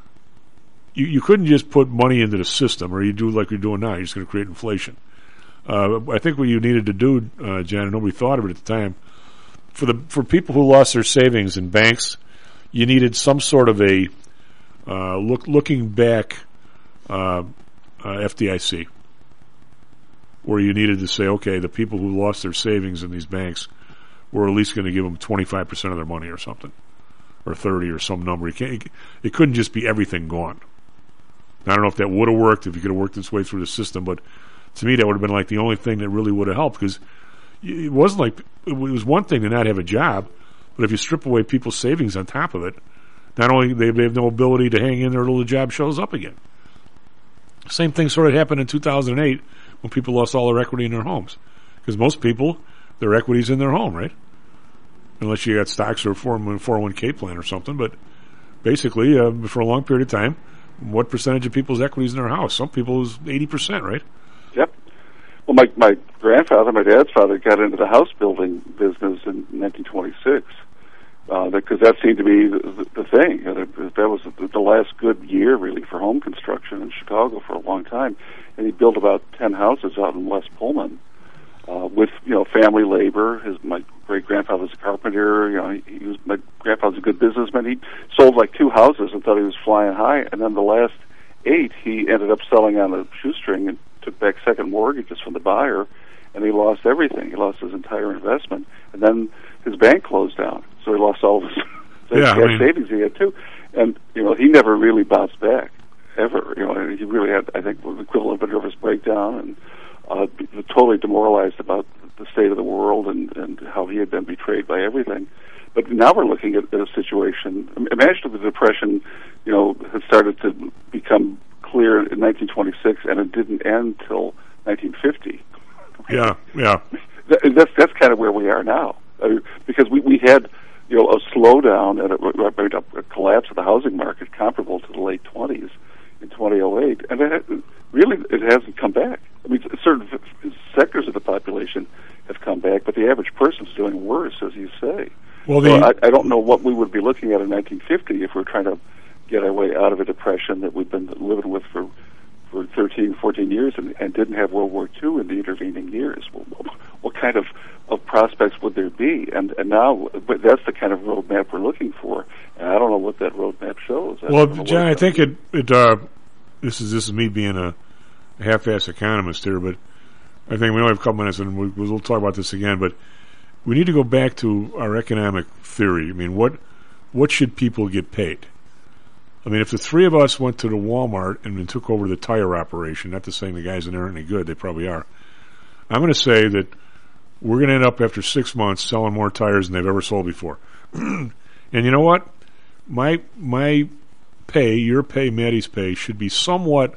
You you couldn't just put money into the system, or you do like you're doing now. You're just going to create inflation. Uh, I think what you needed to do, uh, Jen, and nobody thought of it at the time, for the for people who lost their savings in banks, you needed some sort of a uh, look looking back uh, uh, F D I C, where you needed to say, okay, the people who lost their savings in these banks, we're at least going to give them twenty-five percent of their money or something, or thirty or some number. You can't, it couldn't just be everything gone. I don't know if that would have worked, if you could have worked its way through the system, but to me that would have been like the only thing that really would have helped, because it wasn't like, it was one thing to not have a job, but if you strip away people's savings on top of it, not only they, they have no ability to hang in there until the job shows up again. Same thing sort of happened in two thousand eight when people lost all their equity in their homes, because most people, their equity's in their home, right? Unless you got stocks or a four oh one k plan or something, but basically, uh, for a long period of time, what percentage of people's equities in their house? Some people is eighty percent, right? Yep. Well, my my grandfather, my dad's father, got into the house building business in nineteen twenty-six uh, because that seemed to be the, the thing. You know, that, that was the, the last good year, really, for home construction in Chicago for a long time. And he built about ten houses out in West Pullman uh, with, you know, family labor. His my great grandfather's a carpenter. You know, he, he was my grandfather's a good businessman. He sold like two houses and thought he was flying high, and then the last eight he ended up selling on a shoestring and took back second mortgages from the buyer, and he lost everything. He lost his entire investment, and then his bank closed down, so he lost all of his yeah, cash I mean, savings he had too. And you know, he never really bounced back ever. You know, he really had, I think, the equivalent of a nervous breakdown, and uh, totally demoralized about the state of the world and and how he had been betrayed by everything. But now we're looking at, at a situation. Imagine if the Depression, you know, had started to become clear in nineteen twenty-six, and it didn't end till nineteen fifty. Yeah, yeah. That, that's that's kind of where we are now, I mean, because we we had, you know, a slowdown and a, a collapse of the housing market comparable to the late twenties in twenty oh eight, and it, really it hasn't come back. I mean, certain sectors of the population have come back, but the average person's doing worse, as you say. Well, so the, I, I don't know what we would be looking at in nineteen fifty if we're trying to get our way out of a depression that we've been living with for for thirteen, fourteen years and, and didn't have World War Two in the intervening years. What, what kind of, of prospects would there be? And and now but that's the kind of roadmap we're looking for. And I don't know what that roadmap shows. I well, John, I think it it uh, this is this is me being a, a half-ass economist here, but I think we only have a couple minutes, and we, we'll talk about this again. But we need to go back to our economic theory. I mean, what what should people get paid? I mean, if the three of us went to the Walmart and then took over the tire operation, not to say the guys in there aren't any good, they probably are. I'm going to say that we're going to end up after six months selling more tires than they've ever sold before. And you know what? My my pay, your pay, Maddie's pay, should be somewhat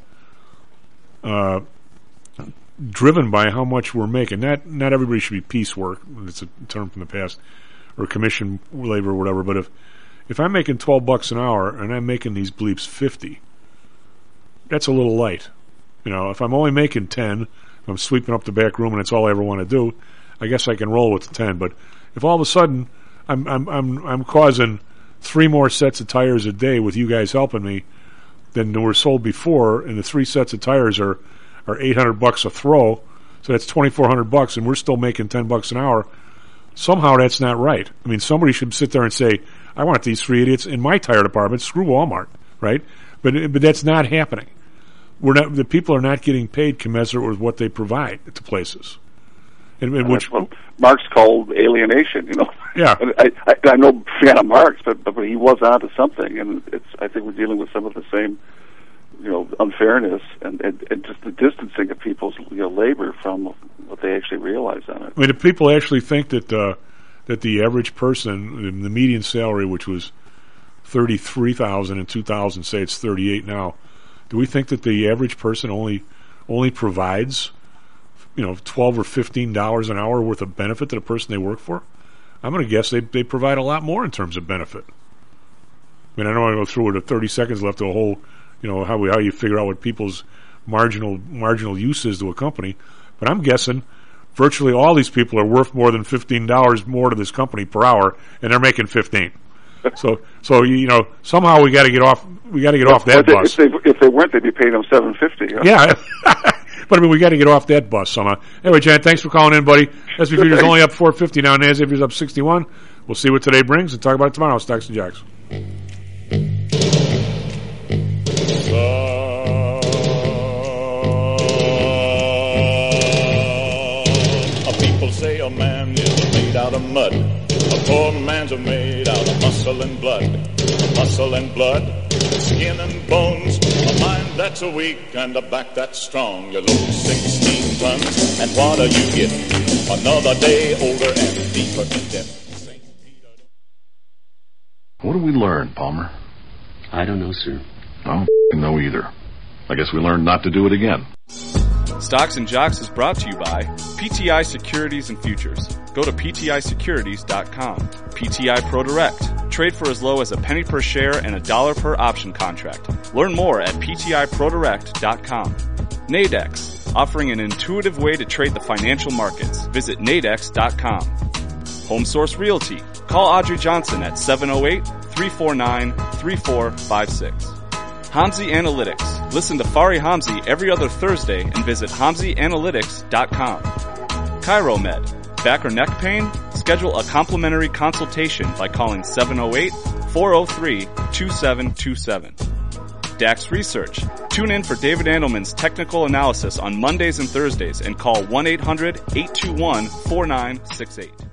uh, driven by how much we're making. Not not everybody should be piecework. It's a term from the past, or commission labor or whatever. But if If I'm making twelve bucks an hour and I'm making these bleeps fifty, that's a little light. You know, if I'm only making ten, I'm sweeping up the back room and it's all I ever want to do, I guess I can roll with the ten. But if all of a sudden I'm I'm I'm I'm causing three more sets of tires a day with you guys helping me than were sold before, and the three sets of tires are are eight hundred bucks a throw, so that's twenty-four hundred bucks, and we're still making ten bucks an hour. Somehow that's not right. I mean, somebody should sit there and say, I want these three idiots in my tire department. Screw Walmart, right? But but that's not happening. We're not. The people are not getting paid commensurate with what they provide to places. And, and which what Marx called alienation. You know. Yeah. And I, I I'm no fan of Marx, but but he was onto something, and it's. I think we're dealing with some of the same, you know, unfairness and, and, and just the distancing of people's, you know, labor from what they actually realize on it. I mean, do people actually think that uh, that the average person, the median salary, which was thirty-three thousand in two thousand, say it's thirty-eight now, do we think that the average person only only provides you know, twelve or fifteen dollars an hour worth of benefit to the person they work for? I'm going to guess they they provide a lot more in terms of benefit. I mean, I don't want to go through it at thirty seconds left to a whole, you know, how we how you figure out what people's marginal marginal use is to a company, but I'm guessing virtually all these people are worth more than fifteen dollars more to this company per hour, and they're making fifteen. So, so you know, somehow we got to get off. We got to get Yeah, off that but they- bus. If they, if they weren't, they'd be paying them seven fifty. Yeah, but I mean, we got to get off that bus somehow. Anyway, Jan, thanks for calling in, buddy. S and P futures only up four fifty now. Nasdaq futures up sixty-one. We'll see what today brings and talk about it tomorrow. Stocks and Jocks. People say a man is made out of mud. A poor man's made out of muscle and blood. Muscle and blood, skin and bones. A mind that's weak and a back that's strong. You load sixteen tons, and what do you get? Another day older and deeper in debt. What did we learn, Palmer? I don't know, sir. I don't know either. I guess we learned not to do it again. Stocks and Jocks is brought to you by P T I Securities and Futures. Go to P T I securities dot com. P T I ProDirect. Trade for as low as a penny per share and a dollar per option contract. Learn more at P T I Pro Direct dot com. Nadex. Offering an intuitive way to trade the financial markets. Visit Nadex dot com. HomeSource Realty. Call Audrey Johnson at seven oh eight, three four nine, three four five six. Hamzy Analytics. Listen to Fari Hamzy every other Thursday and visit Hamzy Analytics dot com. ChiroMed. Back or neck pain? Schedule a complimentary consultation by calling seven oh eight, four oh three, two seven two seven. Dax Research. Tune in for David Andelman's technical analysis on Mondays and Thursdays and call one eight hundred, eight two one, four nine six eight.